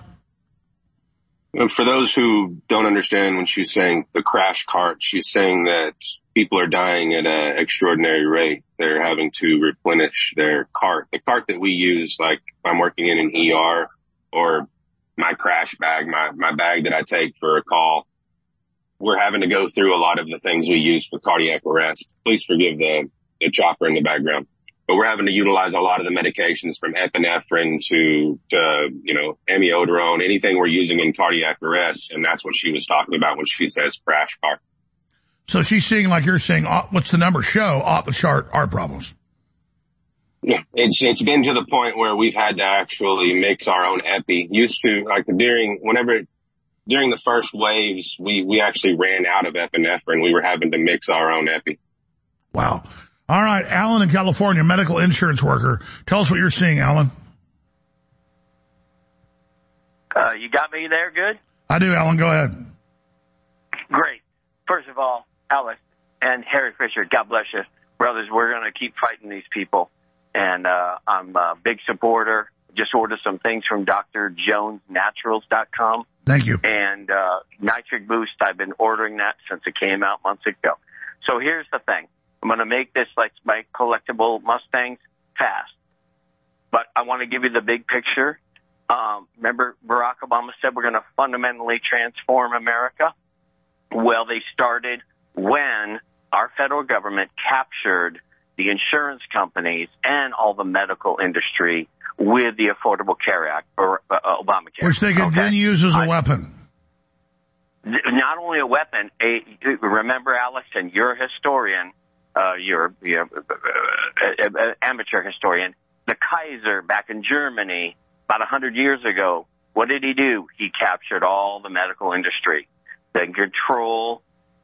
For those who don't understand when she's saying the crash cart, she's saying that people are dying at an extraordinary rate. They're having to replenish their cart. The cart that we use, like if I'm working in an E R or my crash bag, my, my bag that I take for a call, we're having to go through a lot of the things we use for cardiac arrest. Please forgive the, the chopper in the background. But we're having to utilize a lot of the medications from epinephrine to, to, you know, amiodarone, anything we're using in cardiac arrest. And that's what she was talking about when she says crash cart. So she's seeing, like you're saying, what's the number show, off the chart heart problems. Yeah, it's, it's been to the point where we've had to actually mix our own epi. Used to, like during, whenever, during the first waves, we, we actually ran out of epinephrine. We were having to mix our own epi. Wow. All right. Alan in California, medical insurance worker. Tell us what you're seeing, Alan. Uh, you got me there good? I do, Alan. Go ahead. Great. First of all, Alex and Harry Fisher, God bless you. Brothers, we're going to keep fighting these people. And uh, I'm a big supporter. Just ordered some things from D R Jones Naturals dot com. Thank you. And uh, Nitric Boost, I've been ordering that since it came out months ago. So here's the thing. I'm going to make this like my collectible Mustangs fast. But I want to give you the big picture. Um, remember Barack Obama said we're going to fundamentally transform America? Well, they started when our federal government captured the insurance companies and all the medical industry with the Affordable Care Act, or uh, Obamacare. Which they could okay. then use as a I, weapon. Not only a weapon, a, remember, Alex, and you're a historian, uh, you're, you're an amateur historian, the Kaiser back in Germany about one hundred years ago, what did he do? He captured all the medical industry, then control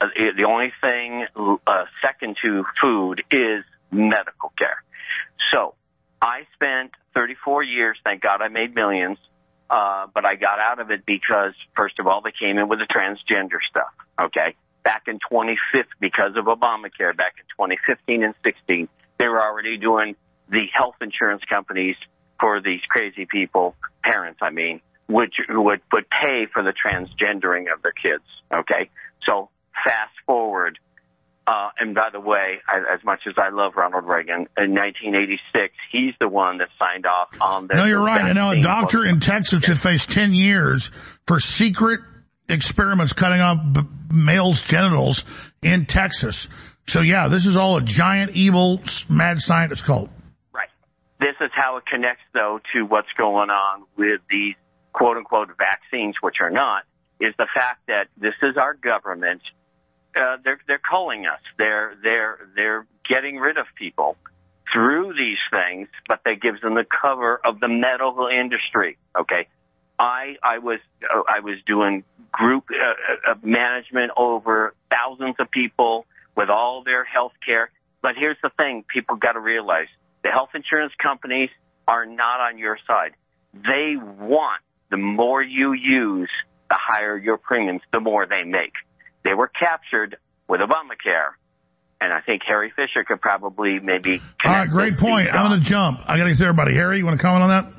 uh, the only thing uh, second to food is medical care. So I spent thirty-four years, thank God I made millions, uh, but I got out of it because, first of all, they came in with the transgender stuff, okay? Back in twenty fifteen, because of Obamacare, back in twenty fifteen and sixteen, they were already doing the health insurance companies for these crazy people, parents, I mean, which would, would pay for the transgendering of their kids, okay? So fast forward, uh, and by the way, I, as much as I love Ronald Reagan, in nineteen eighty-six, he's the one that signed off on this. No, you're right. I know a doctor in Texas had faced ten years for secret experiments cutting off b- males' genitals in Texas. So, yeah, this is all a giant, evil, mad scientist cult. Right. This is how it connects, though, to what's going on with these quote-unquote vaccines, which are not, is the fact that this is our government. Uh, they're they're culling us. They're they're they're getting rid of people through these things, but that gives them the cover of the medical industry. Okay. I I was uh, I was doing group uh, uh, management over thousands of people with all their health care. But here's the thing: people got to realize the health insurance companies are not on your side. They want the more you use, the higher your premiums, the more they make. They were captured with Obamacare, and I think Harry Fisher could probably maybe. All right, great point. I'm going to jump. I got to get to everybody. Harry, you want to comment on that?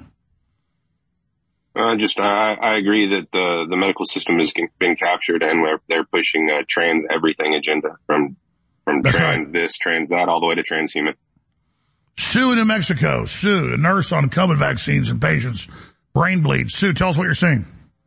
Uh, just, I, I agree that the, the medical system has been captured, and they're, they're pushing a trans everything agenda from, from That's trans right. this, trans that, all the way to transhuman. Sue in New Mexico. Sue, a nurse on COVID vaccines and patients. Brain bleed. Sue, tell us what you're seeing.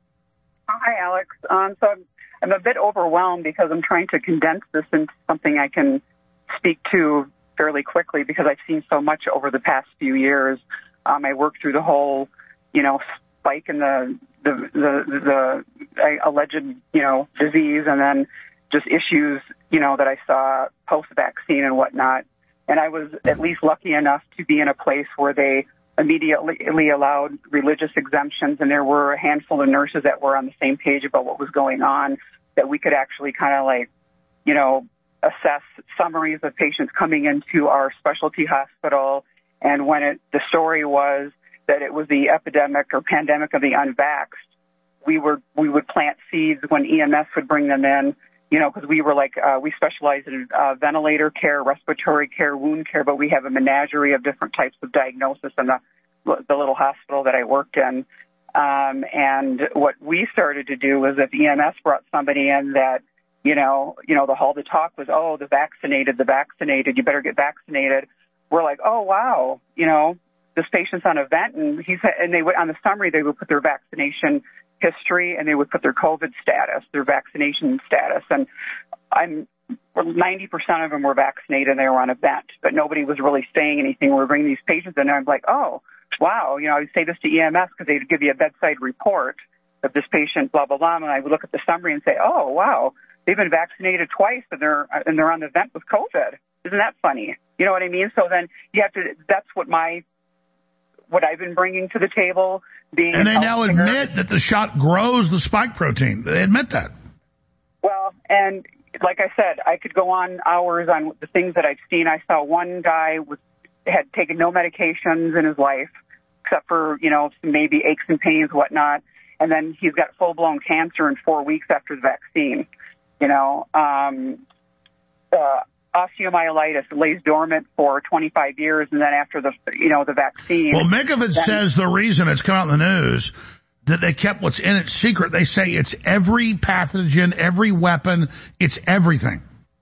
Hi, Alex. Um, so I'm, I'm a bit overwhelmed because I'm trying to condense this into something I can speak to fairly quickly because I've seen so much over the past few years. Um, I worked through the whole, you know, spike in the the the, the uh, alleged, you know, disease, and then just issues, you know, that I saw post-vaccine and whatnot. And I was at least lucky enough to be in a place where they immediately allowed religious exemptions, and there were a handful of nurses that were on the same page about what was going on, that we could actually kind of like, you know, assess summaries of patients coming into our specialty hospital. And when it, the story was that it was the epidemic or pandemic of the unvaxxed, we were, we would plant seeds when E M S would bring them in, you know, because we were like, uh, we specialize in uh, ventilator care, respiratory care, wound care, but we have a menagerie of different types of diagnosis in the, the little hospital that I worked in. Um, and what we started to do was if E M S brought somebody in that, you know, you know, the whole the talk was, oh, the vaccinated, the vaccinated, you better get vaccinated. We're like, oh, wow, you know, this patient's on a vent, and he's, and they would, on the summary, they would put their vaccination history, and they would put their COVID status, their vaccination status. And I'm ninety percent of them were vaccinated and they were on a vent, but nobody was really saying anything. We were bringing these patients in, and I'm like, oh, wow, you know, I would say this to E M S because they'd give you a bedside report of this patient, blah, blah, blah. And I would look at the summary and say, oh, wow, they've been vaccinated twice and they're, and they're on the vent with COVID. Isn't that funny? You know what I mean? So then you have to, that's what my, what I've been bringing to the table. Being and they now singer. admit that the shot grows the spike protein. They admit that. Well, and like I said, I could go on hours on the things that I've seen. I saw one guy was, had taken no medications in his life, except for, you know, maybe aches and pains, whatnot. And then he's got full-blown cancer in four weeks after the vaccine. You know, um, uh, osteomyelitis lays dormant for twenty-five years, and then after the, you know, the vaccine. Well, Mikovits then, says the reason it's come out in the news that they kept what's in it secret. They say it's every pathogen, every weapon, it's everything.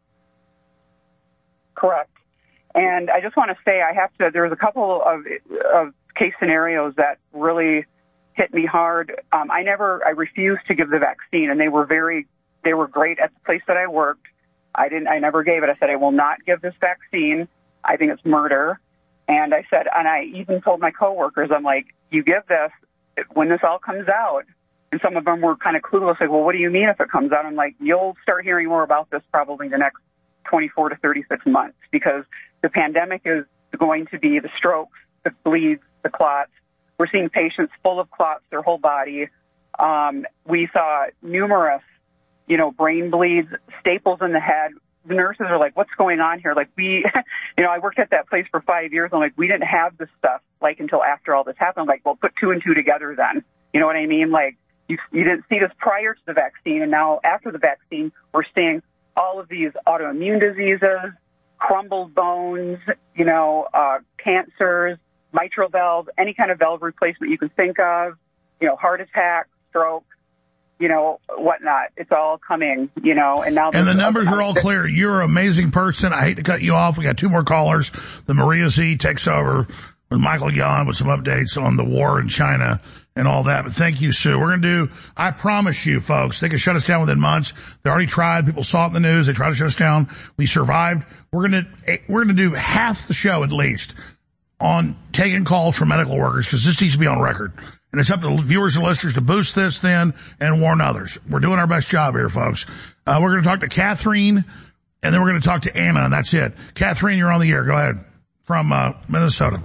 Correct. And I just want to say I have to, there's a couple of, of case scenarios that really hit me hard. Um, I never, I refused to give the vaccine, and they were very, they were great at the place that I worked. I didn't, I never gave it. I said, I will not give this vaccine. I think it's murder. And I said, and I even told my coworkers, I'm like, you give this when this all comes out. And some of them were kind of clueless, like, well, what do you mean if it comes out? I'm like, you'll start hearing more about this probably the next twenty-four to thirty-six months, because the pandemic is going to be the strokes, the bleeds, the clots. We're seeing patients full of clots, their whole body. Um, we saw numerous you know, brain bleeds, staples in the head. The nurses are like, what's going on here? Like, we, you know, I worked at that place for five years. I'm like, we didn't have this stuff, like, until after all this happened. I'm like, well, put two and two together then. You know what I mean? Like, you, you didn't see this prior to the vaccine, and now after the vaccine, we're seeing all of these autoimmune diseases, crumbled bones, you know, uh, cancers, mitral valve, any kind of valve replacement you can think of, you know, heart attack, stroke, you know, whatnot. It's all coming, you know, and now... And the numbers are all clear. You're an amazing person. I hate to cut you off. We got two more callers. The Maria Z takes over with Michael Yon with some updates on the war in China and all that. But thank you, Sue. We're going to do, I promise you, folks, they can shut us down within months. They already tried. People saw it in the news. They tried to shut us down. We survived. We're going to, we're going to do half the show at least on taking calls from medical workers, because this needs to be on record. And it's up to viewers and listeners to boost this then and warn others. We're doing our best job here, folks. Uh, we're going to talk to Catherine, and then we're going to talk to Anna, and that's it. Catherine, you're on the air. Go ahead. From uh, Minnesota.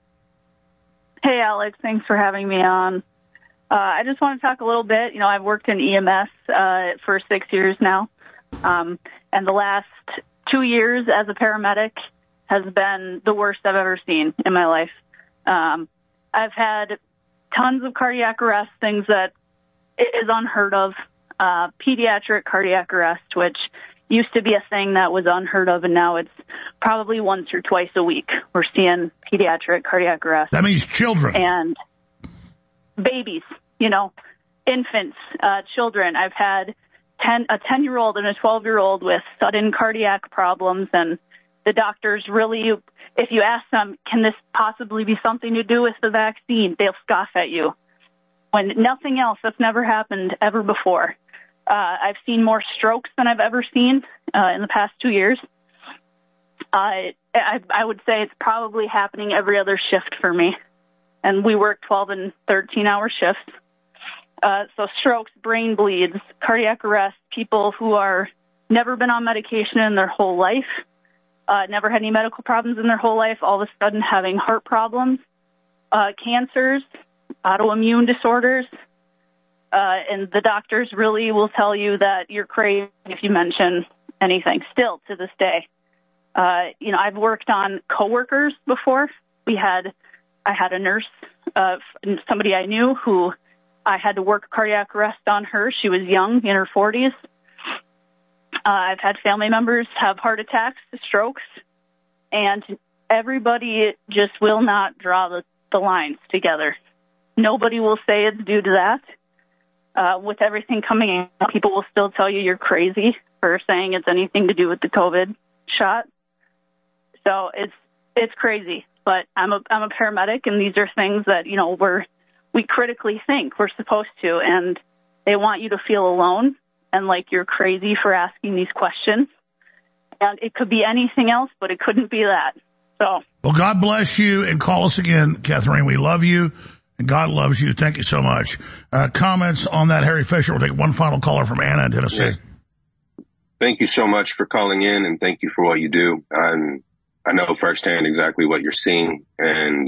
Hey, Alex. Thanks for having me on. Uh, I just want to talk a little bit. You know, I've worked in E M S uh, for six years now, um, and the last two years as a paramedic has been the worst I've ever seen in my life. Um, I've had tons of cardiac arrest, things that is unheard of. Uh, pediatric cardiac arrest, which used to be a thing that was unheard of, and now it's probably once or twice a week we're seeing pediatric cardiac arrest. That means children. And babies, you know, infants, uh, children. I've had ten, a ten-year-old and a twelve-year-old with sudden cardiac problems, and the doctors really, if you ask them, can this possibly be something to do with the vaccine, they'll scoff at you. When nothing else, that's never happened ever before. Uh, I've seen more strokes than I've ever seen uh, in the past two years. Uh, I, I would say it's probably happening every other shift for me. And we work twelve and thirteen-hour shifts. Uh, so strokes, brain bleeds, cardiac arrest, people who are never been on medication in their whole life, uh, never had any medical problems in their whole life, all of a sudden having heart problems, uh, cancers, autoimmune disorders. Uh, and the doctors really will tell you that you're crazy if you mention anything, still to this day. Uh, you know, I've worked on coworkers before. We had, I had a nurse, uh, somebody I knew who I had to work cardiac arrest on her. She was young, in her forties. Uh, I've had family members have heart attacks, strokes, and everybody just will not draw the, the lines together. Nobody will say it's due to that. Uh, with everything coming in, people will still tell you you're crazy for saying it's anything to do with the COVID shot. So it's it's crazy. But I'm a I'm a paramedic, and these are things that, you know, we're we critically think we're supposed to, and they want you to feel alone and like you're crazy for asking these questions. And it could be anything else, but it couldn't be that. So, well, God bless you, and call us again, Catherine. We love you. And God loves you. Thank you so much. Uh, comments on that, Harry Fisher? We'll take one final caller from Anna in Tennessee. Yes. Thank you so much for calling in, and thank you for what you do. Um, I know firsthand exactly what you're seeing, and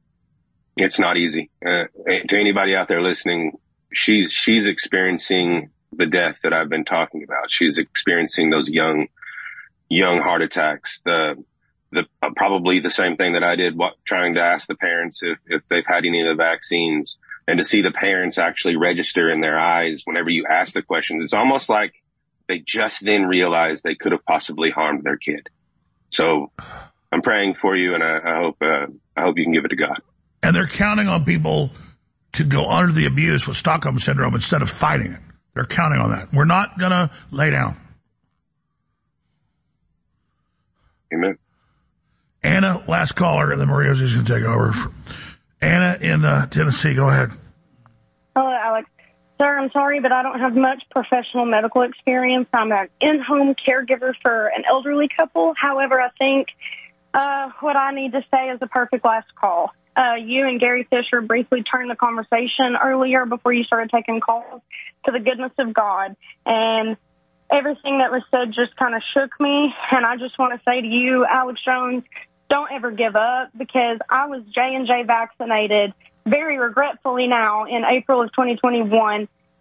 it's not easy. Uh, to anybody out there listening, she's she's experiencing the death that I've been talking about. She's experiencing those young, young heart attacks, the The, uh, probably the same thing that I did, what, trying to ask the parents if, if they've had any of the vaccines, and to see the parents actually register in their eyes whenever you ask the questions. It's almost like they just then realized they could have possibly harmed their kid. So I'm praying for you, and I, I hope uh, I hope you can give it to God. And they're counting on people to go under the abuse with Stockholm Syndrome instead of fighting it. They're counting on that. We're not going to lay down. Amen. Anna, last caller, and then Maria's just going to take over. Anna in uh, Tennessee, go ahead. Hello, Alex. Sir, I'm sorry, but I don't have much professional medical experience. I'm an in-home caregiver for an elderly couple. However, I think uh, what I need to say is the perfect last call. Uh, you and Gary Fisher briefly turned the conversation earlier before you started taking calls to the goodness of God. And everything that was said just kind of shook me. And I just want to say to you, Alex Jones, don't ever give up, because I was J and J vaccinated very regretfully now in April of twenty twenty-one.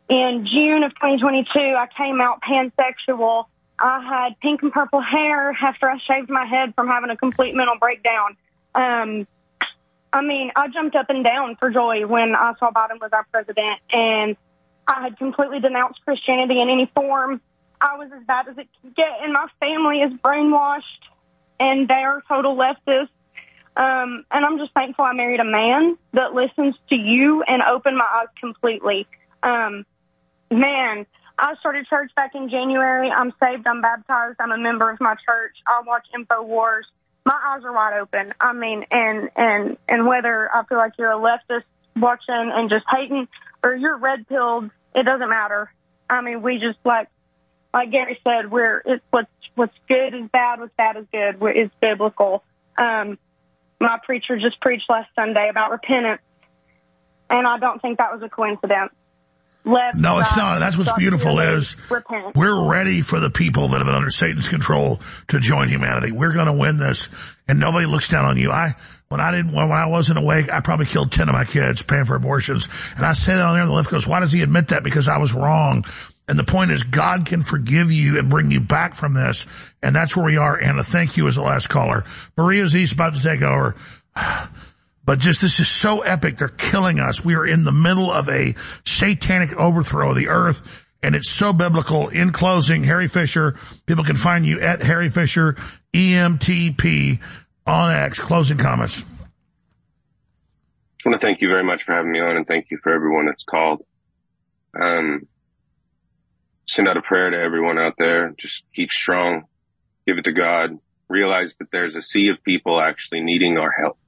In June of twenty twenty-two, I came out pansexual. I had pink and purple hair after I shaved my head from having a complete mental breakdown. Um, I mean, I jumped up and down for joy when I saw Biden was our president, and I had completely denounced Christianity in any form. I was as bad as it could get, and my family is brainwashed, and they are total leftists. Um, and I'm just thankful I married a man that listens to you and opened my eyes completely. Um, man, I started church back in January. I'm saved. I'm baptized. I'm a member of my church. I watch InfoWars. My eyes are wide open. I mean, and, and, and whether I feel like you're a leftist watching and just hating or you're red-pilled, it doesn't matter. I mean, we just, like, like Gary said, we're, it's what's, what's good is bad, what's bad is good. It's biblical. Um, my preacher just preached last Sunday about repentance, and I don't think that was a coincidence. Left, no, it's right, not. That's what's beautiful is repent. We're ready for the people that have been under Satan's control to join humanity. We're going to win this, and nobody looks down on you. I, when I didn't, when I wasn't awake, I probably killed ten of my kids paying for abortions. And I say that on there, and the left goes, why does he admit that? Because I was wrong. And the point is, God can forgive you and bring you back from this. And that's where we are. Anna, thank you as the last caller. Maria Z's about to take over. But just, this is so epic. They're killing us. We are in the middle of a satanic overthrow of the earth, and it's so biblical. In closing, Harry Fisher, people can find you at Harry Fisher, E M T P, on X. Closing comments. I want to thank you very much for having me on, and thank you for everyone that's called. Um, send out a prayer to everyone out there. Just keep strong. Give it to God. Realize that there's a sea of people actually needing our help.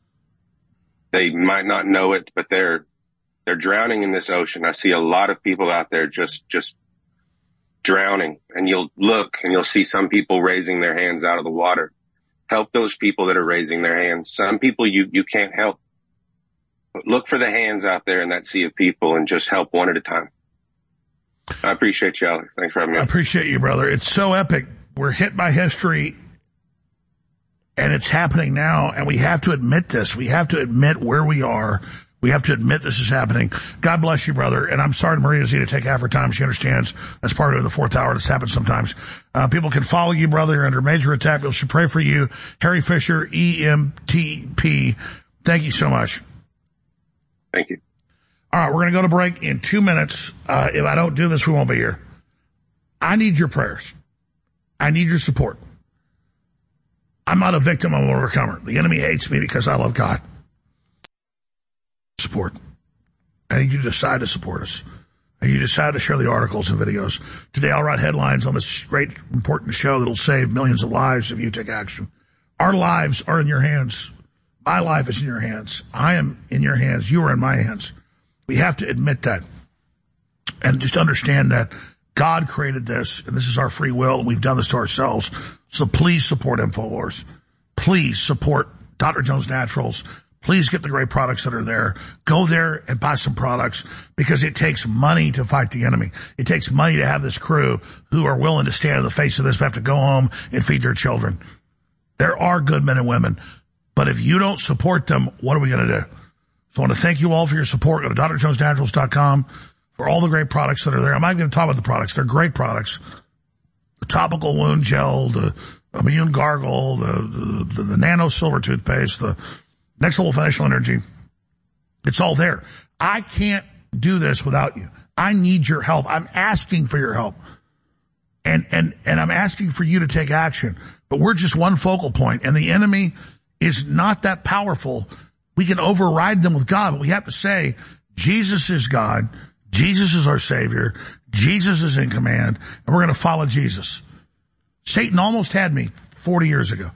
They might not know it, but they're, they're drowning in this ocean. I see a lot of people out there just, just drowning, and you'll look and you'll see some people raising their hands out of the water. Help those people that are raising their hands. Some people you, you can't help, but look for the hands out there in that sea of people and just help one at a time. I appreciate you, Alex. Thanks for having me. I appreciate you, brother. It's so epic. We're hit by history. And it's happening now, and we have to admit this. We have to admit where we are. We have to admit this is happening. God bless you, brother. And I'm sorry to Maria Z to take half her time. She understands that's part of the fourth hour. This happens sometimes. Uh, people can follow you, brother. You're under major attack. We should pray for you. Harry Fisher, E M T P. Thank you so much. Thank you. All right, we're going to go to break in two minutes. Uh, if I don't do this, we won't be here. I need your prayers. I need your support. I'm not a victim, I'm an overcomer. The enemy hates me because I love God. Support. I need you to decide to support us. And you decide to share the articles and videos. Today I'll write headlines on this great, important show that'll save millions of lives if you take action. Our lives are in your hands. My life is in your hands. I am in your hands. You are in my hands. We have to admit that. And just understand that God created this, and this is our free will, and we've done this to ourselves. So please support InfoWars. Please support Doctor Jones Naturals. Please get the great products that are there. Go there and buy some products, because it takes money to fight the enemy. It takes money to have this crew who are willing to stand in the face of this, but have to go home and feed their children. There are good men and women, but if you don't support them, what are we going to do? So I want to thank you all for your support. Go to Dr Jones Naturals dot com. For all the great products that are there. I'm not going to talk about the products. They're great products. The topical wound gel, the immune gargle, the, the, the, the nano silver toothpaste, the next level financial energy. It's all there. I can't do this without you. I need your help. I'm asking for your help. And, and, and I'm asking for you to take action. But we're just one focal point, and the enemy is not that powerful. We can override them with God, but we have to say, Jesus is God. Jesus is our Savior. Jesus is in command, and we're going to follow Jesus. Satan almost had me forty years ago,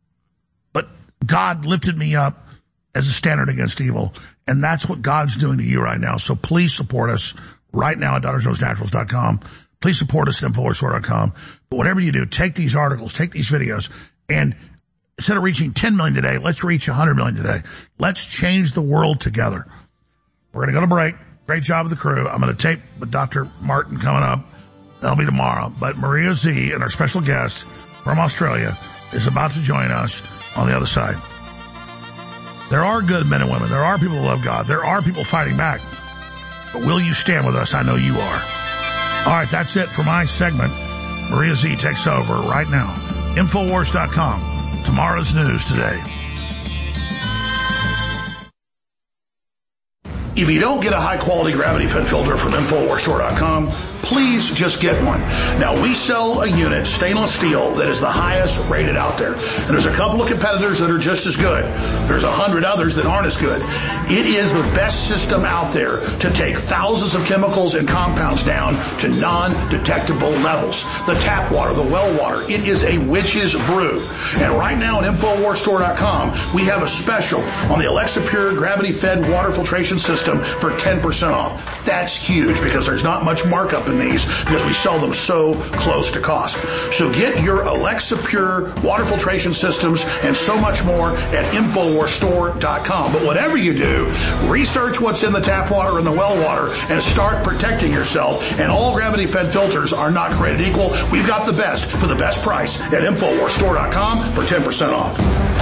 but God lifted me up as a standard against evil, and that's what God's doing to you right now. So please support us right now at Dr Jones Naturals dot com. Please support us at InfoWars Store dot com. But whatever you do, take these articles, take these videos, and instead of reaching ten million today, let's reach one hundred million today. Let's change the world together. We're going to go to break. Great job with the crew. I'm going to tape with Doctor Martin coming up. That'll be tomorrow. But Maria Z and our special guest from Australia is about to join us on the other side. There are good men and women. There are people who love God. There are people fighting back. But will you stand with us? I know you are. All right, that's it for my segment. Maria Z takes over right now. Infowars dot com. Tomorrow's news today. If you don't get a high-quality gravity-fed filter from Infowars Store dot com, please just get one. Now, we sell a unit, stainless steel, that is the highest rated out there. And there's a couple of competitors that are just as good. There's a hundred others that aren't as good. It is the best system out there to take thousands of chemicals and compounds down to non-detectable levels. The tap water, the well water, it is a witch's brew. And right now at Infowars Store dot com, we have a special on the Alexa Pure gravity-fed water filtration system for ten percent off. That's huge because there's not much markup in these because we sell them so close to cost. So get your Alexa Pure water filtration systems and so much more at Infowars Store dot com. But whatever you do, research what's in the tap water and the well water and start protecting yourself. And all gravity-fed filters are not created equal. We've got the best for the best price at Infowars Store dot com for ten percent off.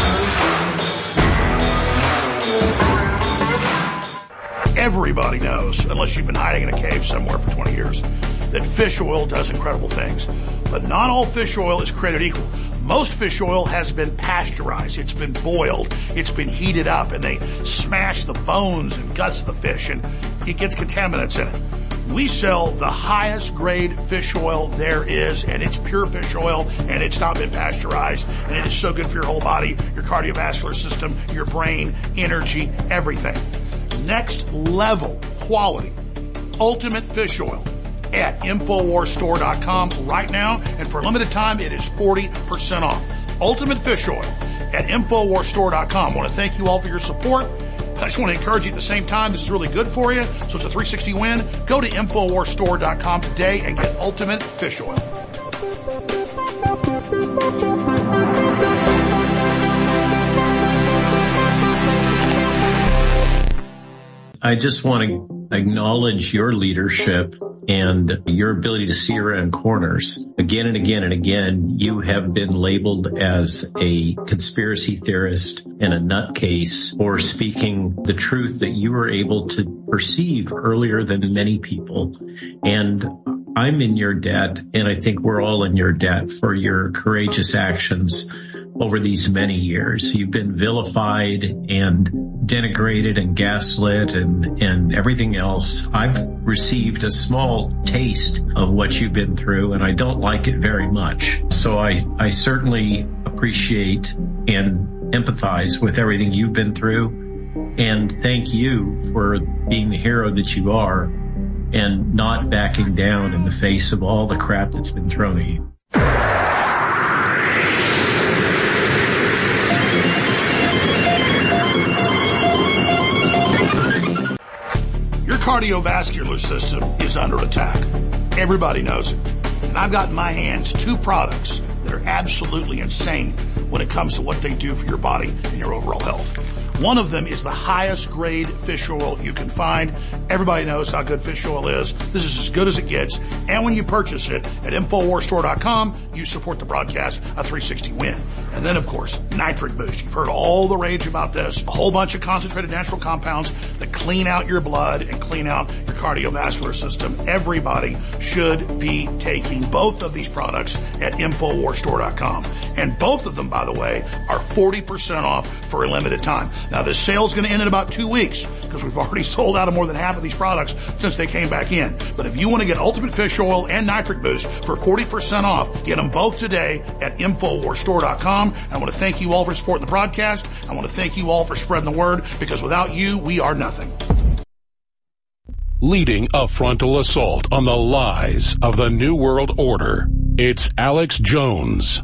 Everybody knows, unless you've been hiding in a cave somewhere for twenty years, that fish oil does incredible things. But not all fish oil is created equal. Most fish oil has been pasteurized. It's been boiled. It's been heated up, and they smash the bones and guts of the fish, and it gets contaminants in it. We sell the highest grade fish oil there is, and it's pure fish oil, and it's not been pasteurized, and it is so good for your whole body, your cardiovascular system, your brain, energy, everything. Next level quality, ultimate fish oil at Infowars Store dot com right now, and for a limited time, it is forty percent off. Ultimate fish oil at Infowars Store dot com. I want to thank you all for your support. I just want to encourage you at the same time, this is really good for you, so it's a three sixty win. Go to Infowars Store dot com today and get ultimate fish oil. I just want to acknowledge your leadership and your ability to see around corners. Again and again and again, you have been labeled as a conspiracy theorist and a nutcase for speaking the truth that you were able to perceive earlier than many people. And I'm in your debt, and I think we're all in your debt for your courageous actions over these many years. You've been vilified and denigrated and gaslit and, and everything else. I've received a small taste of what you've been through, and I don't like it very much. So I, I certainly appreciate and empathize with everything you've been through. And thank you for being the hero that you are and not backing down in the face of all the crap that's been thrown at you. Cardiovascular system is under attack. Everybody knows it. And I've got in my hands two products that are absolutely insane when it comes to what they do for your body and your overall health. One of them is the highest grade fish oil you can find. Everybody knows how good fish oil is. This is as good as it gets. And when you purchase it at Infowars Store dot com, you support the broadcast, a three sixty win. And then, of course, Nitric Boost. You've heard all the rage about this. A whole bunch of concentrated natural compounds that clean out your blood and clean out your cardiovascular system. Everybody should be taking both of these products at Infowars Store dot com. And both of them, by the way, are forty percent off for a limited time. Now, this sale is going to end in about two weeks because we've already sold out of more than half of these products since they came back in. But if you want to get Ultimate Fish Oil and Nitric Boost for forty percent off, get them both today at Infowars Store dot com. I want to thank you all for supporting the broadcast. I want to thank you all for spreading the word because without you, we are nothing. Leading a frontal assault on the lies of the New World Order, it's Alex Jones.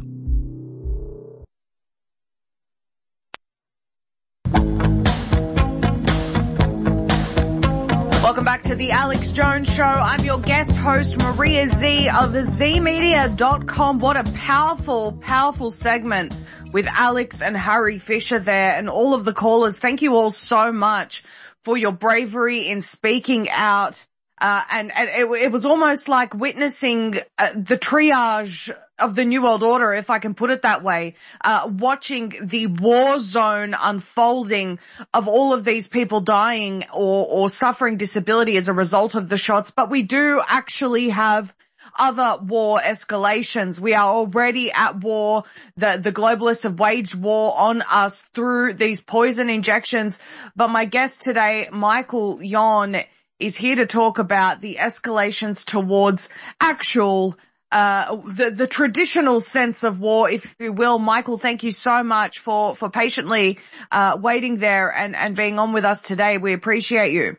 Welcome back to the Alex Jones Show. I'm your guest host, Maria Z of Z Media dot com. What a powerful, powerful segment with Alex and Harry Fisher there and all of the callers. Thank you all so much for your bravery in speaking out Uh, and, and it, it was almost like witnessing uh, the triage of the New World Order, if I can put it that way, uh, watching the war zone unfolding of all of these people dying or, or suffering disability as a result of the shots. But we do actually have other war escalations. We are already at war. The, the globalists have waged war on us through these poison injections. But my guest today, Michael Yon, is here to talk about the escalations towards actual Uh, the, the traditional sense of war, if you will. Michael, thank you so much for, for patiently, uh, waiting there and, and being on with us today. We appreciate you.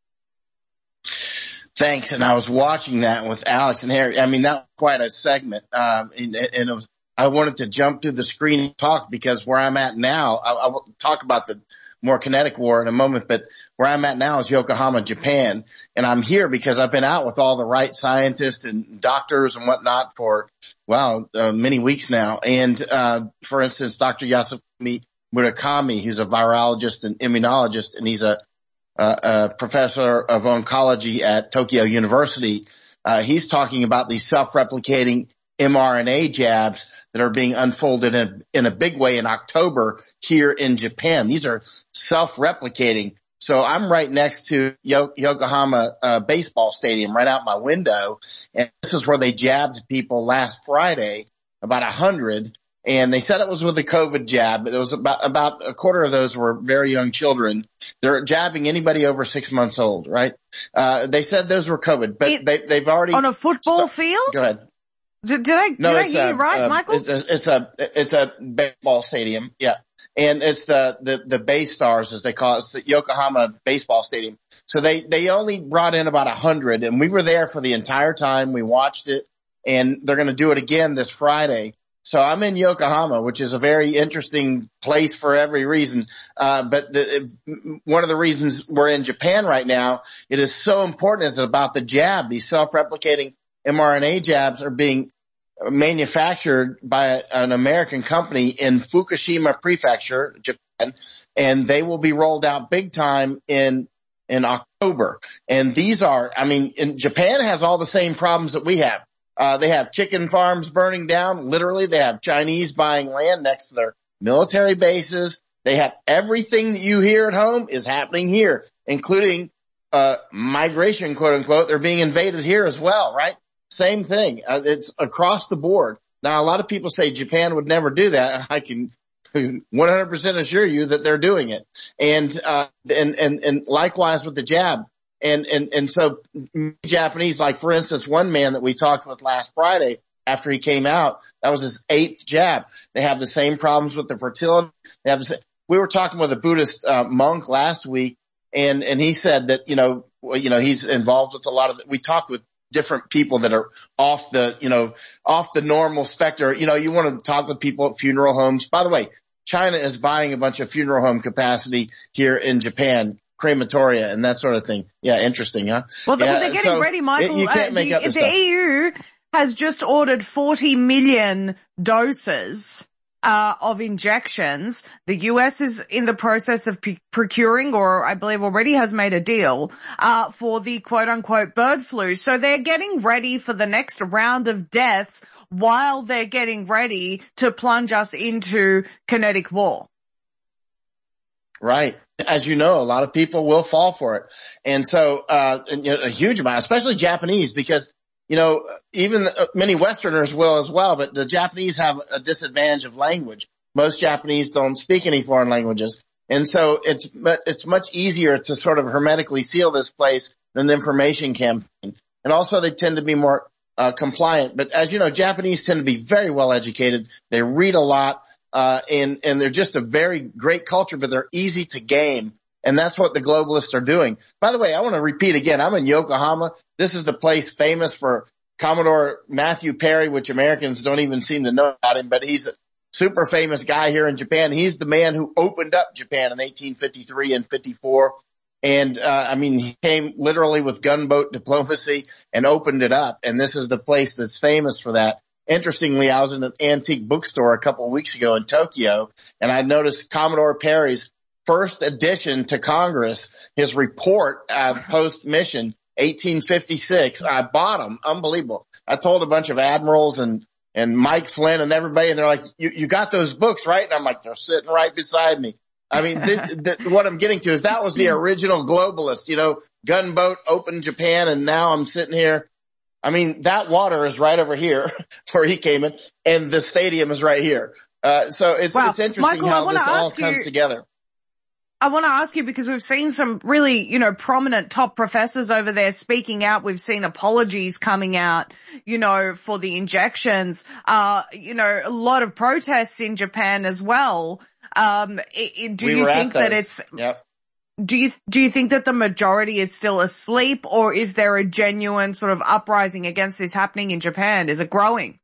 Thanks. And I was watching that with Alex and Harry. I mean, that was quite a segment. Um, and, and it was, I wanted to jump to the screen and talk because where I'm at now, I, I will talk about the more kinetic war in a moment, but where I'm at now is Yokohama, Japan. And I'm here because I've been out with all the right scientists and doctors and whatnot for, well, uh, many weeks now. And, uh, for instance, Doctor Yasufumi Murakami, who's a virologist and immunologist, and he's a, a, a professor of oncology at Tokyo University. Uh, he's talking about these self-replicating mRNA jabs that are being unfolded in, in a big way in October here in Japan. These are self-replicating. So I'm right next to Yo- Yokohama uh, baseball stadium right out my window. And this is where they jabbed people last Friday, about a hundred. And they said it was with a COVID jab. It was about, about a quarter of those were very young children. They're jabbing anybody over six months old, right? Uh, they said those were COVID, but it, they, they've already. On a football st- field? Go ahead. Did, did I, no, did I hear a, you right, uh, Michael? It's a, it's a, it's a baseball stadium. Yeah. And it's the, the, the Bay Stars, as they call it. It's the Yokohama baseball stadium. So they, they only brought in about a hundred, and we were there for the entire time. We watched it, and they're going to do it again this Friday. So I'm in Yokohama, which is a very interesting place for every reason. Uh, but the, one of the reasons we're in Japan right now, it is so important is about the jab. These self-replicating mRNA jabs are being manufactured by an American company in Fukushima Prefecture, Japan, and they will be rolled out big time in in October. And these are, I mean, in Japan has all the same problems that we have. Uh, they have chicken farms burning down. Literally, they have Chinese buying land next to their military bases. They have everything that you hear at home is happening here, including uh migration, quote unquote. They're being invaded here as well, right? Same thing. Uh, it's across the board. Now, a lot of people say Japan would never do that. I can one hundred percent assure you that they're doing it. And, uh, and, and, and likewise with the jab. And, and, and so Japanese, like for instance, one man that we talked with last Friday after he came out, that was his eighth jab. They have the same problems with the fertility. They have the same, we were talking with a Buddhist uh, monk last week, and, and he said that, you know, you know, he's involved with a lot of, the, we talked with different people that are off the, you know, off the normal specter. You know, you want to talk with people at funeral homes. By the way, China is buying a bunch of funeral home capacity here in Japan, crematoria and that sort of thing. Yeah, interesting, huh? Well, yeah, they're getting so ready, Michael. You can't uh, make the, up this the stuff. E U has just ordered forty million doses Uh, of injections. The U S is in the process of p- procuring, or I believe already has made a deal, uh, for the quote unquote bird flu. So they're getting ready for the next round of deaths while they're getting ready to plunge us into kinetic war. Right. As you know, a lot of people will fall for it. And so, uh, and, you know, a huge amount, especially Japanese, because you know, even many Westerners will as well, but the Japanese have a disadvantage of language. Most Japanese don't speak any foreign languages. And so it's, it's much easier to sort of hermetically seal this place than an information campaign. And also they tend to be more, uh, compliant. But as you know, Japanese tend to be very well educated. They read a lot, uh, and, and they're just a very great culture, but they're easy to game. And that's what the globalists are doing. By the way, I want to repeat again, I'm in Yokohama. This is the place famous for Commodore Matthew Perry, which Americans don't even seem to know about him, but he's a super famous guy here in Japan. He's the man who opened up Japan in eighteen fifty-three and fifty-four. And, uh, I mean, he came literally with gunboat diplomacy and opened it up. And this is the place that's famous for that. Interestingly, I was in an antique bookstore a couple of weeks ago in Tokyo, and I noticed Commodore Perry's first addition to Congress, his report uh, post-mission, eighteen fifty-six. I bought them. Unbelievable. I told a bunch of admirals and, and Mike Flynn and everybody, and they're like, you, you got those books, right? And I'm like, they're sitting right beside me. I mean, this, this, what I'm getting to is that was the original globalist, you know, gunboat opened Japan, and now I'm sitting here. I mean, that water is right over here where he came in, and the stadium is right here. Uh, so it's, wow. it's interesting Michael, how this all you, comes together. I want to ask you, because we've seen some really, you know, prominent top professors over there speaking out. We've seen apologies coming out, you know, for the injections. Uh, you know, a lot of protests in Japan as well. Um, it, it, do we you were think at that those. it's, yep. do you, do you think that the majority is still asleep, or is there a genuine sort of uprising against this happening in Japan? Is it growing?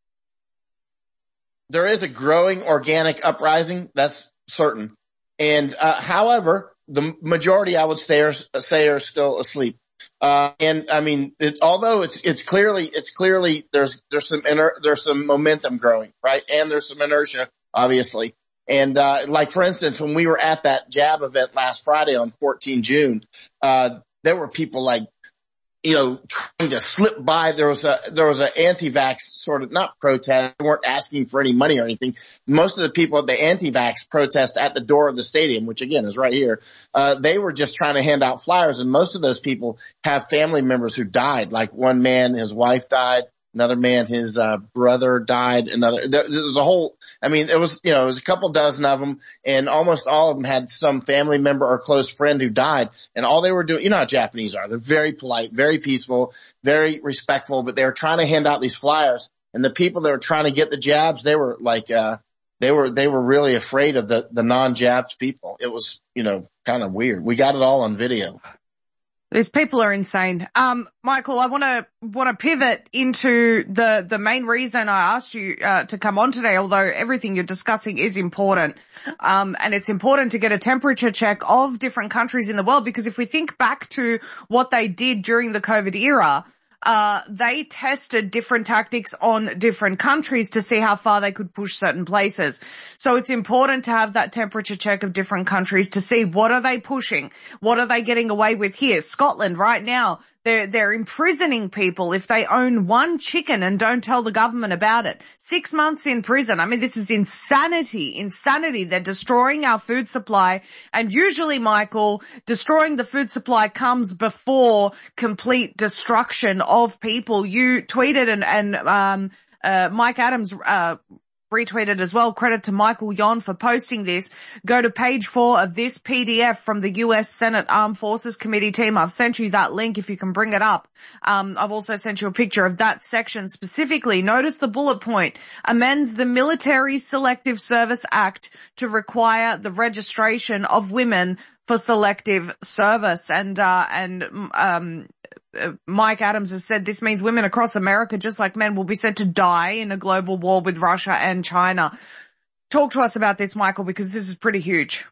There is a growing organic uprising. That's certain. And, uh, however, the majority, I would say, are, say are still asleep. Uh, and I mean, it, although it's, it's clearly, it's clearly, there's, there's some, iner- there's some momentum growing, right? And there's some inertia, obviously. And, uh, like, for instance, when we were at that jab event last Friday on fourteenth of June, uh, there were people like, you know, trying to slip by. There was a, there was an anti-vax sort of, not protest. They weren't asking for any money or anything. Most of the people at the anti-vax protest at the door of the stadium, which again is right here, uh, they were just trying to hand out flyers. And most of those people have family members who died. Like one man, his wife died. Another man, his uh, brother died. Another, there, there was a whole, I mean, it was, you know, it was a couple dozen of them, and almost all of them had some family member or close friend who died. And all they were doing, you know how Japanese are. They're very polite, very peaceful, very respectful, but they were trying to hand out these flyers. And the people that were trying to get the jabs, they were like, uh, they were, they were really afraid of the, the non-jabs people. It was, you know, kind of weird. We got it all on video. These people are insane. Um, Michael, I want to want to pivot into the the main reason I asked you uh, to come on today. Although everything you're discussing is important, um, and it's important to get a temperature check of different countries in the world, because if we think back to what they did during the COVID era, uh, they tested different tactics on different countries to see how far they could push certain places. So it's important to have that temperature check of different countries to see what are they pushing, what are they getting away with here. Scotland right now, they're, they're imprisoning people if they own one chicken and don't tell the government about it. Six months in prison. I mean, this is insanity, insanity. They're destroying our food supply. And usually, Michael, destroying the food supply comes before complete destruction of people. You tweeted and, and, um, uh, Mike Adams, uh, retweeted as well. Credit to Michael Yon for posting this. Go to page four of this P D F from the U S Senate Armed Forces Committee team. I've sent you that link if you can bring it up. Um, I've also sent you a picture of that section specifically. Notice the bullet point. Amends the Military Selective Service Act to require the registration of women for selective service. And, uh, and, um, Mike Adams has said this means women across America, just like men, will be sent to die in a global war with Russia and China. Talk to us about this, Michael, because this is pretty huge.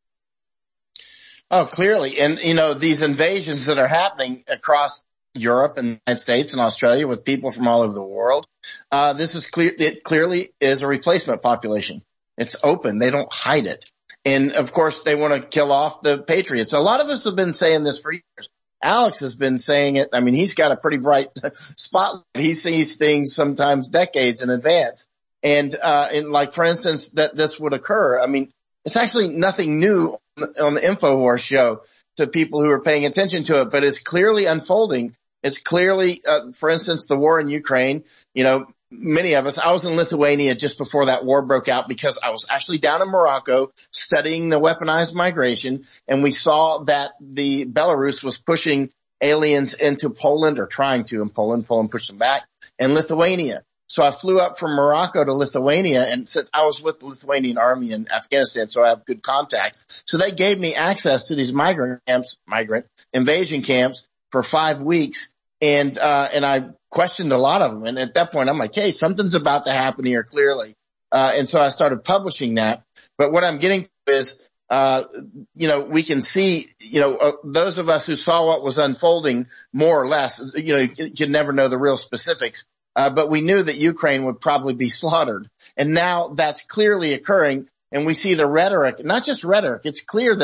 Oh, clearly. And, you know, these invasions that are happening across Europe and the United States and Australia with people from all over the world, uh, this is clear. It clearly is a replacement population. It's open. They don't hide it. And of course, they want to kill off the patriots. A lot of us have been saying this for years. Alex has been saying it. I mean, he's got a pretty bright spotlight. He sees things sometimes decades in advance. And, uh, and like, for instance, that this would occur. I mean, it's actually nothing new on the InfoWars show to people who are paying attention to it, but it's clearly unfolding. It's clearly, uh, for instance, the war in Ukraine, you know, many of us, I was in Lithuania just before that war broke out because I was actually down in Morocco studying the weaponized migration, and we saw that the Belarus was pushing aliens into Poland, or trying to in Poland. Poland pushed them back, and Lithuania. So I flew up from Morocco to Lithuania, and since I was with the Lithuanian army in Afghanistan, so I have good contacts. So they gave me access to these migrant camps, migrant invasion camps for five weeks. And, uh, and I questioned a lot of them. And at that point, I'm like, hey, something's about to happen here, clearly. Uh, and so I started publishing that. But what I'm getting to is, uh, you know, we can see, you know, uh, those of us who saw what was unfolding more or less, you know, you can never know the real specifics. Uh, but we knew that Ukraine would probably be slaughtered. And now that's clearly occurring. And we see the rhetoric, not just rhetoric. It's clear that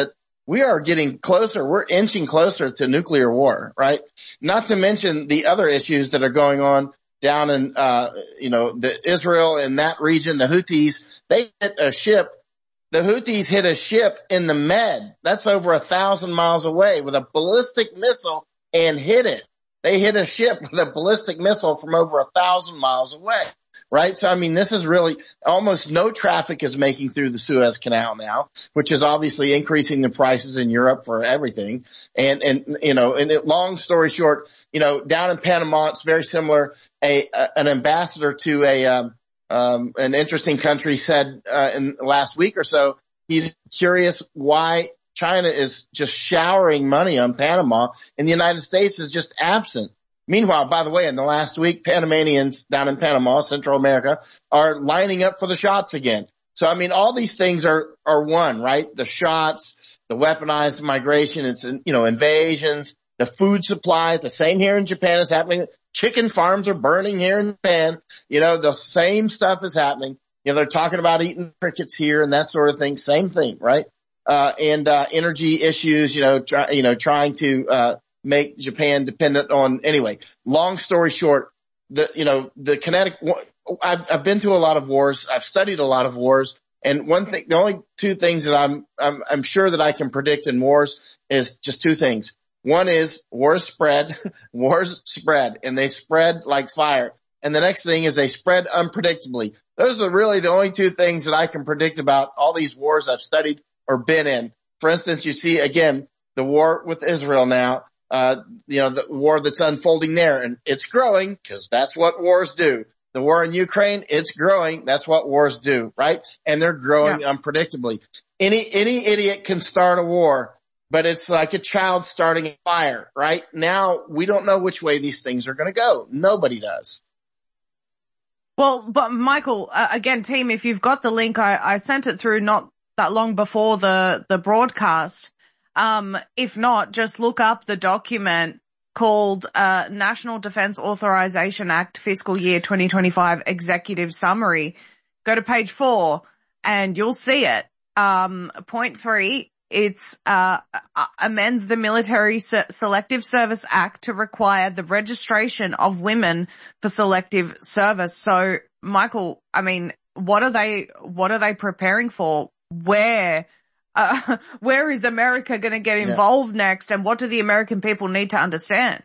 we are getting closer. We're inching closer to nuclear war, right? Not to mention the other issues that are going on down in, uh, you know, the Israel in that region, the Houthis, they hit a ship. The Houthis hit a ship in the Med. That's over a thousand miles away with a ballistic missile and hit it. They hit a ship with a ballistic missile from over a thousand miles away. Right? So, I mean, this is really almost no traffic is making through the Suez Canal now, which is obviously increasing the prices in Europe for everything. And, and, you know, and it, long story short, you know, down in Panama, it's very similar. A, a an ambassador to a, um, um, an interesting country said, uh, in the last week or so, he's curious why China is just showering money on Panama and the United States is just absent. Meanwhile, by the way, in the last week, Panamanians down in Panama, Central America, are lining up for the shots again. So, I mean, all these things are, are one, right? The shots, the weaponized migration, it's, you know, invasions, the food supply, the same here in Japan is happening. Chicken farms are burning here in Japan. You know, the same stuff is happening. You know, they're talking about eating crickets here and that sort of thing. Same thing, right? Uh, and, uh, energy issues, you know, try, you know, trying to, uh, make Japan dependent on, anyway, long story short, the, you know, the kinetic, I've, I've been to a lot of wars. I've studied a lot of wars. And one thing, the only two things that I'm, I'm, I'm sure that I can predict in wars is just two things. One is wars spread, wars spread, and they spread like fire. And the next thing is they spread unpredictably. Those are really the only two things that I can predict about all these wars I've studied or been in. For instance, you see, again, the war with Israel now. Uh, you know, the war that's unfolding there, and it's growing because that's what wars do. The war in Ukraine, it's growing. That's what wars do, right? And they're growing yeah. unpredictably. Any, any idiot can start a war, but it's like a child starting a fire, right? Now we don't know which way these things are going to go. Nobody does. Well, but Michael, uh, again, team, if you've got the link, I, I sent it through not that long before the, the broadcast. Um, if not, just look up the document called uh, National Defense Authorization Act Fiscal Year twenty twenty-five Executive Summary. Go to page four and you'll see it. Um, point three, it's uh, amends the Military Se- Selective Service Act to require the registration of women for selective service. So, Michael, I mean, what are they, what are they preparing for? Where? Uh, where is America going to get involved yeah. next, and what do the American people need to understand?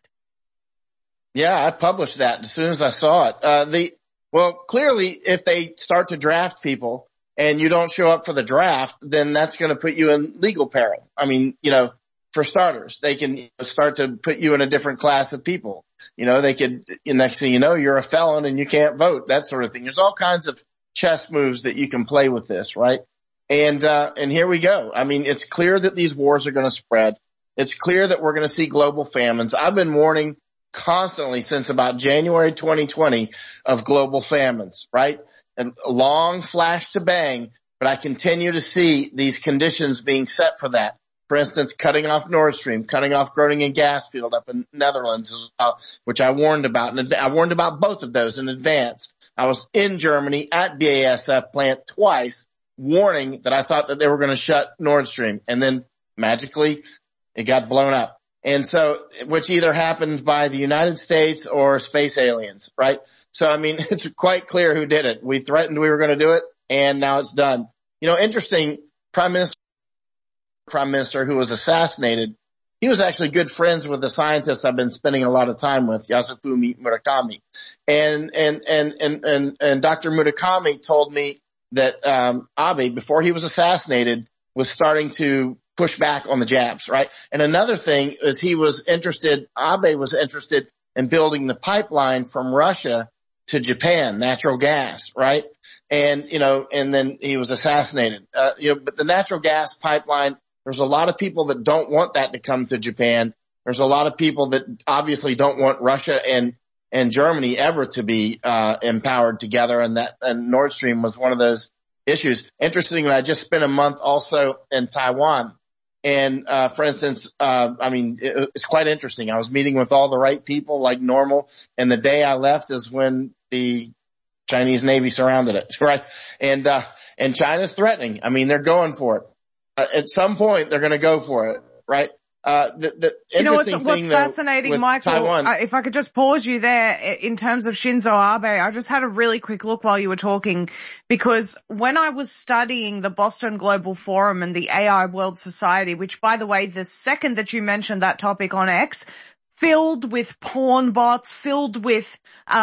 Yeah, I published that as soon as I saw it. Uh, the well, clearly, if they start to draft people and you don't show up for the draft, then that's going to put you in legal peril. I mean, you know, for starters, they can start to put you in a different class of people. You know, they could, next thing you know, you're a felon and you can't vote, that sort of thing. There's all kinds of chess moves that you can play with this, right? And, uh, and here we go. I mean, it's clear that these wars are going to spread. It's clear that we're going to see global famines. I've been warning constantly since about January twenty twenty of global famines, right? And a long flash to bang, but I continue to see these conditions being set for that. For instance, cutting off Nord Stream, cutting off Groningen gas field up in Netherlands as well, which I warned about. And I warned about both of those in advance. I was in Germany at B A S F plant twice, warning that I thought that they were going to shut Nord Stream, and then magically it got blown up. And so, which either happened by the United States or space aliens, right? So, I mean, it's quite clear who did it. We threatened we were going to do it, and now it's done. You know, interesting, Prime Minister, Prime Minister who was assassinated, he was actually good friends with the scientist I've been spending a lot of time with, Yasufumi Murakami. And, and, and, and, and, and Doctor Murakami told me that, um, Abe, before he was assassinated, was starting to push back on the jabs, right? And another thing is he was interested, Abe was interested in building the pipeline from Russia to Japan, natural gas, right? And, you know, and then he was assassinated. Uh, you know, but the natural gas pipeline, there's a lot of people that don't want that to come to Japan. There's a lot of people that obviously don't want Russia and, and Germany ever to be, uh, empowered together. And that, and Nord Stream was one of those issues. Interestingly, I just spent a month also in Taiwan. And, uh, for instance, uh, I mean, it, it's quite interesting. I was meeting with all the right people like normal. And the day I left is when the Chinese Navy surrounded it, right? And, uh, and China's threatening. I mean, they're going for it. uh, at some point they're going to go for it, right? Uh, the, the you know what's, interesting what's thing fascinating, though, Michael, Taiwan, uh, if I could just pause you there in terms of Shinzo Abe, I just had a really quick look while you were talking, because when I was studying the Boston Global Forum and the A I World Society, which by the way, the second that you mentioned that topic on X, filled with porn bots, filled with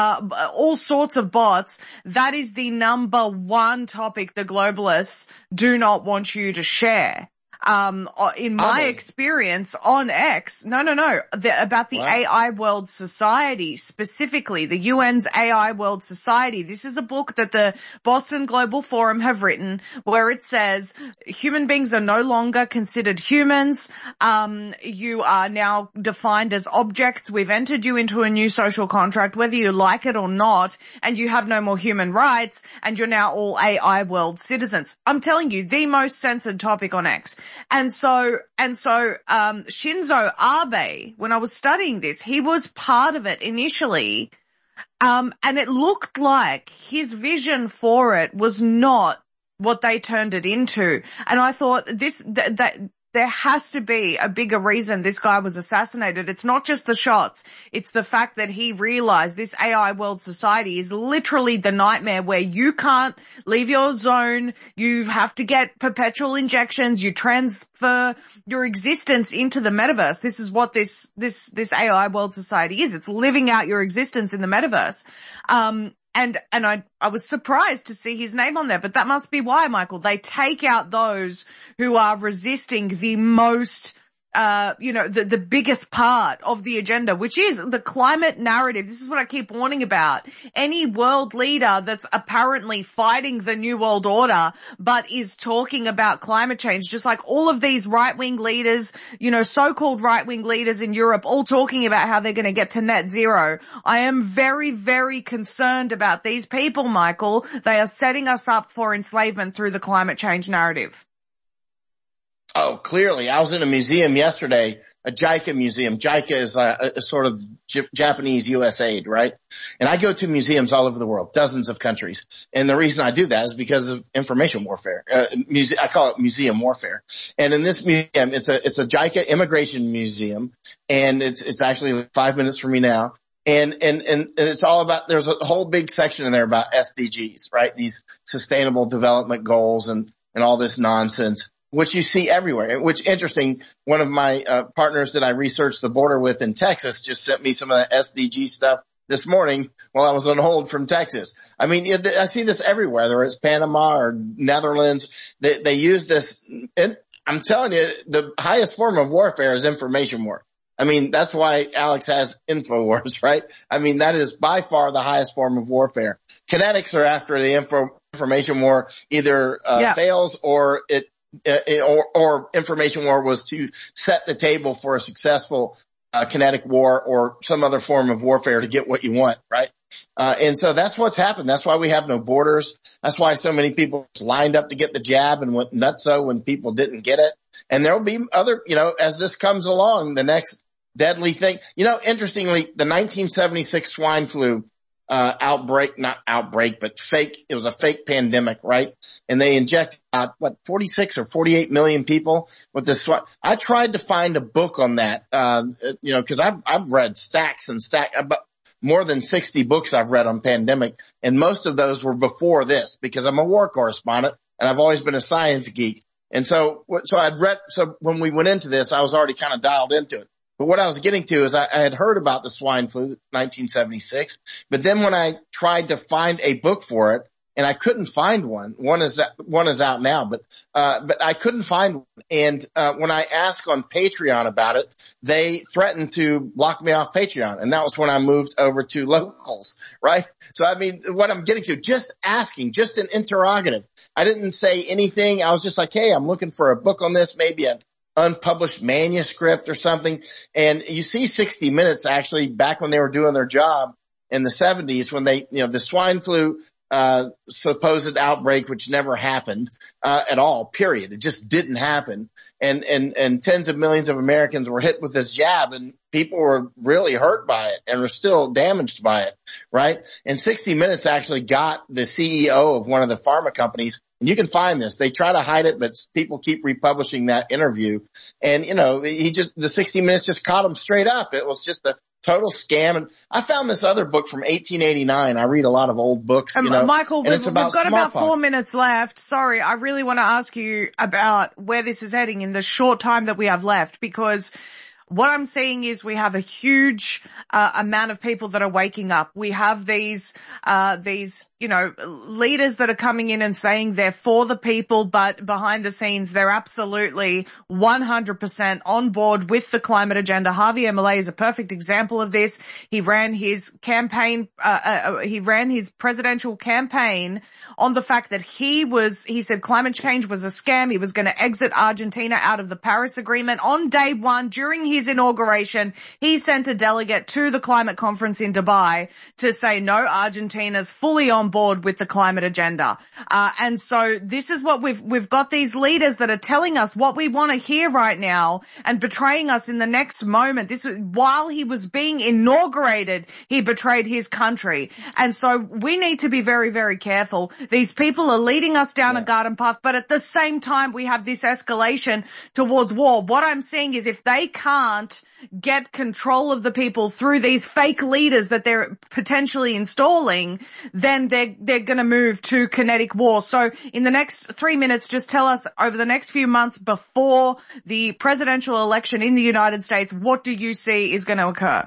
uh all sorts of bots, that is the number one topic the globalists do not want you to share. Um, in my experience on X, no, no, no, the, about the wow. A I World Society, specifically the U N's A I World Society. This is a book that the Boston Global Forum have written where it says human beings are no longer considered humans. Um, you are now defined as objects. We've entered you into a new social contract, whether you like it or not, and you have no more human rights, and you're now all A I world citizens. I'm telling you, the most censored topic on X. And so, and so, um, Shinzo Abe, when I was studying this, he was part of it initially. Um, and it looked like his vision for it was not what they turned it into. And I thought this, that, that there has to be a bigger reason this guy was assassinated. It's not just the shots. It's the fact that he realized this A I world society is literally the nightmare where you can't leave your zone. You have to get perpetual injections. You transfer your existence into the metaverse. This is what this, this, this A I world society is. It's living out your existence in the metaverse. Um, And, and I, I was surprised to see his name on there, but that must be why, Michael. They take out those who are resisting the most, uh, you know, the, the biggest part of the agenda, which is the climate narrative. This is what I keep warning about. Any world leader that's apparently fighting the New World Order, but is talking about climate change, just like all of these right-wing leaders, you know, so-called right-wing leaders in Europe, all talking about how they're going to get to net zero. I am very, very concerned about these people, Michael. They are setting us up for enslavement through the climate change narrative. Oh, clearly. I was in a museum yesterday, a JICA museum. JICA is a, a sort of J- Japanese U S A I D, right? And I go to museums all over the world, dozens of countries. And the reason I do that is because of information warfare. Uh, muse- I call it museum warfare. And in this museum, it's a, it's a JICA immigration museum. And it's, it's actually five minutes from me now. And, and, and it's all about, there's a whole big section in there about S D Gs, right? These sustainable development goals and, and all this nonsense, which you see everywhere. Which, interesting, one of my uh, partners that I researched the border with in Texas just sent me some of the S D G stuff this morning while I was on hold from Texas. I mean, I see this everywhere, whether it's Panama or Netherlands. They, they use this. And I'm telling you, the highest form of warfare is information war. I mean, that's why Alex has InfoWars, right? I mean, that is by far the highest form of warfare. Kinetics are after the info, information war either uh, yeah. fails or it, Uh, or, or information war was to set the table for a successful uh, kinetic war or some other form of warfare to get what you want, right? Uh, and so that's what's happened. That's why we have no borders. That's why so many people lined up to get the jab and went nutso when people didn't get it. And there will be other, you know, as this comes along, the next deadly thing. You know, interestingly, the nineteen seventy-six swine flu Uh, outbreak, not outbreak, but fake. It was a fake pandemic, right? And they injected, uh, what, forty-six or forty-eight million people with this. I tried to find a book on that, uh, you know, cause I've, I've read stacks and stacks, about more than sixty books I've read on pandemic. And most of those were before this because I'm a war correspondent and I've always been a science geek. And so, so I'd read, so when we went into this, I was already kind of dialed into it. But what I was getting to is I, I had heard about the swine flu, nineteen seventy-six, but then when I tried to find a book for it, and I couldn't find one, one is, one is out now, but, uh, but I couldn't find one. And, uh, when I asked on Patreon about it, they threatened to block me off Patreon. And that was when I moved over to Locals, right? So, I mean, what I'm getting to, just asking, just an interrogative. I didn't say anything. I was just like, hey, I'm looking for a book on this, maybe a unpublished manuscript or something. And you see sixty minutes actually back when they were doing their job in the seventies when they, you know, the swine flu uh, supposed outbreak, which never happened, uh, at all, period. It just didn't happen. And, and, and tens of millions of Americans were hit with this jab, and people were really hurt by it and were still damaged by it, right? And sixty minutes actually got the C E O of one of the pharma companies, and you can find this. They try to hide it, but people keep republishing that interview. And, you know, he just, the sixty minutes just caught him straight up. It was just a total scam. And I found this other book from eighteen eighty-nine. I read a lot of old books, you um, know. Michael, and we've, it's about we've got smallpox. about four minutes left. Sorry, I really want to ask you about where this is heading in the short time that we have left, because what I'm seeing is we have a huge uh, amount of people that are waking up. We have these, uh, these, you know, leaders that are coming in and saying they're for the people, but behind the scenes, they're absolutely one hundred percent on board with the climate agenda. Javier Milei is a perfect example of this. He ran his campaign, uh, uh, he ran his presidential campaign on the fact that he was, he said climate change was a scam. He was going to exit Argentina out of the Paris Agreement. On day one, during his inauguration, he sent a delegate to the climate conference in Dubai to say, no, Argentina's fully on board with the climate agenda. Uh, and so this is what we've, we've got these leaders that are telling us what we want to hear right now and betraying us in the next moment. This was, while he was being inaugurated, he betrayed his country. And so we need to be very, very careful. These people are leading us down yeah. a garden path, but at the same time, we have this escalation towards war. What I'm saying is if they can't get control of the people through these fake leaders that they're potentially installing, then they're, they're going to move to kinetic war. So in the next three minutes, just tell us over the next few months before the presidential election in the United States, what do you see is going to occur?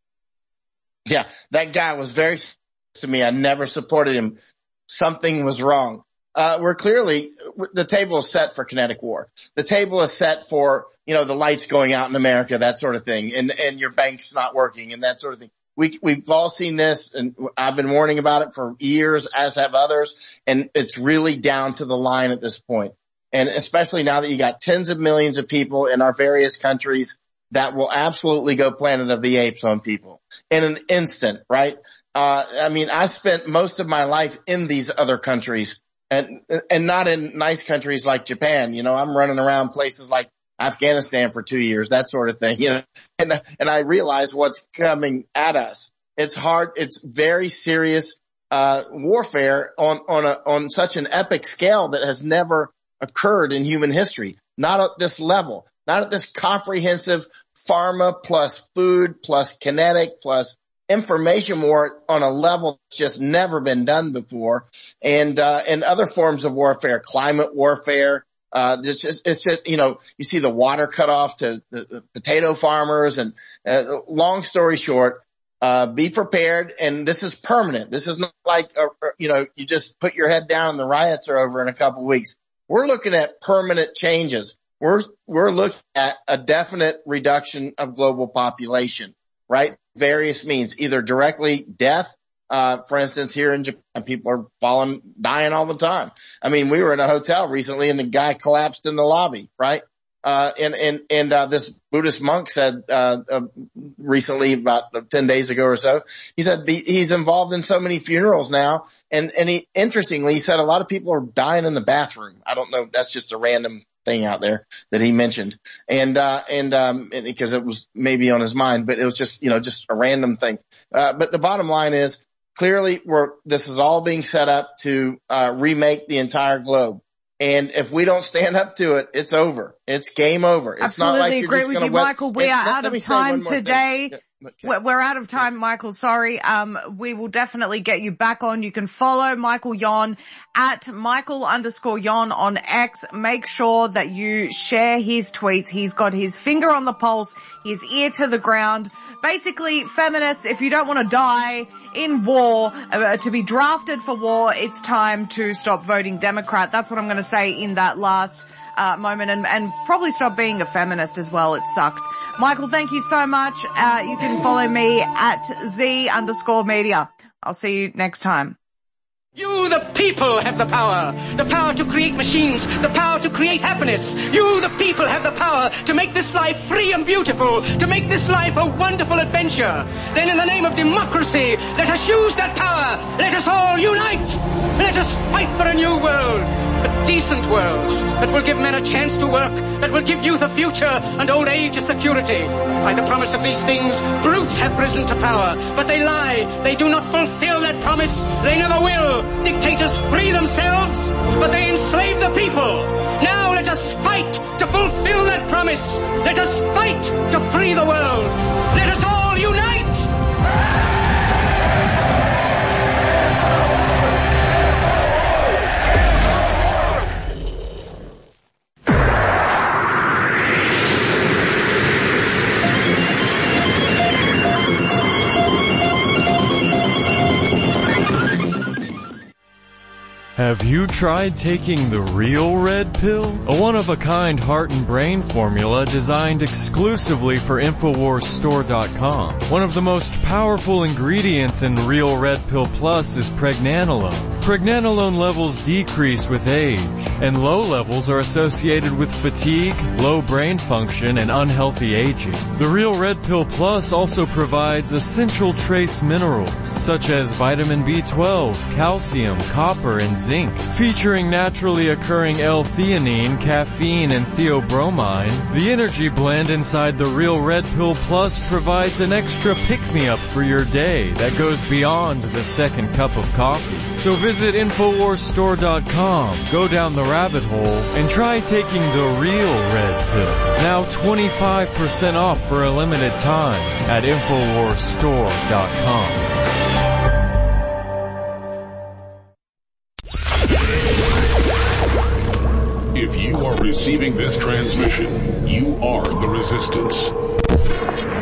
Yeah, that guy was very to me. I never supported him. Something was wrong. Uh, we're clearly, the table is set for kinetic war. The table is set for, you know, the lights going out in America, that sort of thing, and, and your bank's not working and that sort of thing. We, we've all seen this, and I've been warning about it for years, as have others, and it's really down to the line at this point. And especially now that you got tens of millions of people in our various countries that will absolutely go Planet of the Apes on people in an instant, right? Uh, I mean, I spent most of my life in these other countries and, and not in nice countries like Japan. You know, I'm running around places like Afghanistan for two years, that sort of thing, you know, and, and I realize what's coming at us. It's hard. It's very serious, uh, warfare on, on a, on such an epic scale that has never occurred in human history. Not at this level, not at this comprehensive pharma plus food plus kinetic plus information war on a level that's just never been done before. And, uh, and other forms of warfare, climate warfare. Uh, it's just, it's just, you know, you see the water cut off to the, the potato farmers and, uh, long story short, uh, be prepared. And this is permanent. This is not like, uh, you know, you just put your head down and the riots are over in a couple of weeks. We're looking at permanent changes. We're, we're looking at a definite reduction of global population, right? Various means, either directly death. Uh, for instance, here in Japan, people are falling, dying all the time. I mean, we were in a hotel recently and the guy collapsed in the lobby, right? Uh, and, and, and, uh, this Buddhist monk said, uh, uh, recently, about ten days ago or so, he said the, he's involved in so many funerals now. And, and he, interestingly, he said a lot of people are dying in the bathroom. I don't know. That's just a random thing out there that he mentioned. And, uh, and, um, and because it was maybe on his mind, but it was just, you know, just a random thing. Uh, but the bottom line is clearly we're, this is all being set up to, uh, remake the entire globe. And if we don't stand up to it, it's over. It's game over. It's Absolutely not like you're agree just with gonna you, wet- Michael. We and are let- out let me of say one time more thing. today. Yeah, okay. We're we're out of time, Michael. Sorry. Um, we will definitely get you back on. You can follow Michael Yon at Michael underscore Yon on X. Make sure that you share his tweets. He's got his finger on the pulse, his ear to the ground. Basically, feminists, if you don't want to die in war, uh, to be drafted for war, it's time to stop voting Democrat. That's what I'm going to say in that last uh, moment, and, and probably stop being a feminist as well. It sucks. Michael, thank you so much. Uh, you can follow me at Z underscore media. I'll see you next time. You, the people, have the power. The power to create machines. The power to create happiness. You, the people, have the power to make this life free and beautiful. To make this life a wonderful adventure. Then in the name of democracy, Let us use that power. Let us all unite. Let us fight for a new world, a decent world that will give men a chance to work, that will give youth a future and old age a security. By the promise of these things, brutes have risen to power, but they lie. They do not fulfill that promise. They never will. Dictators free themselves, but they enslave the people. Now let us fight to fulfill that promise. Let us fight to free the world. Let us all unite. Have you tried taking the real red pill? A one-of-a-kind heart and brain formula designed exclusively for Infowars Store dot com. One of the most powerful ingredients in Real Red Pill Plus is pregnanolone. Pregnanolone levels decrease with age, and low levels are associated with fatigue, low brain function, and unhealthy aging. The Real Red Pill Plus also provides essential trace minerals, such as vitamin B twelve, calcium, copper, and zinc. Featuring naturally occurring L-theanine, caffeine, and theobromine, the energy blend inside the Real Red Pill Plus provides an extra pick-me-up for your day that goes beyond the second cup of coffee. So visit Infowars Store dot com, go down the rabbit hole, and try taking the real red pill. Now twenty-five percent off for a limited time at Infowars Store dot com. If you are receiving this transmission, you are the resistance.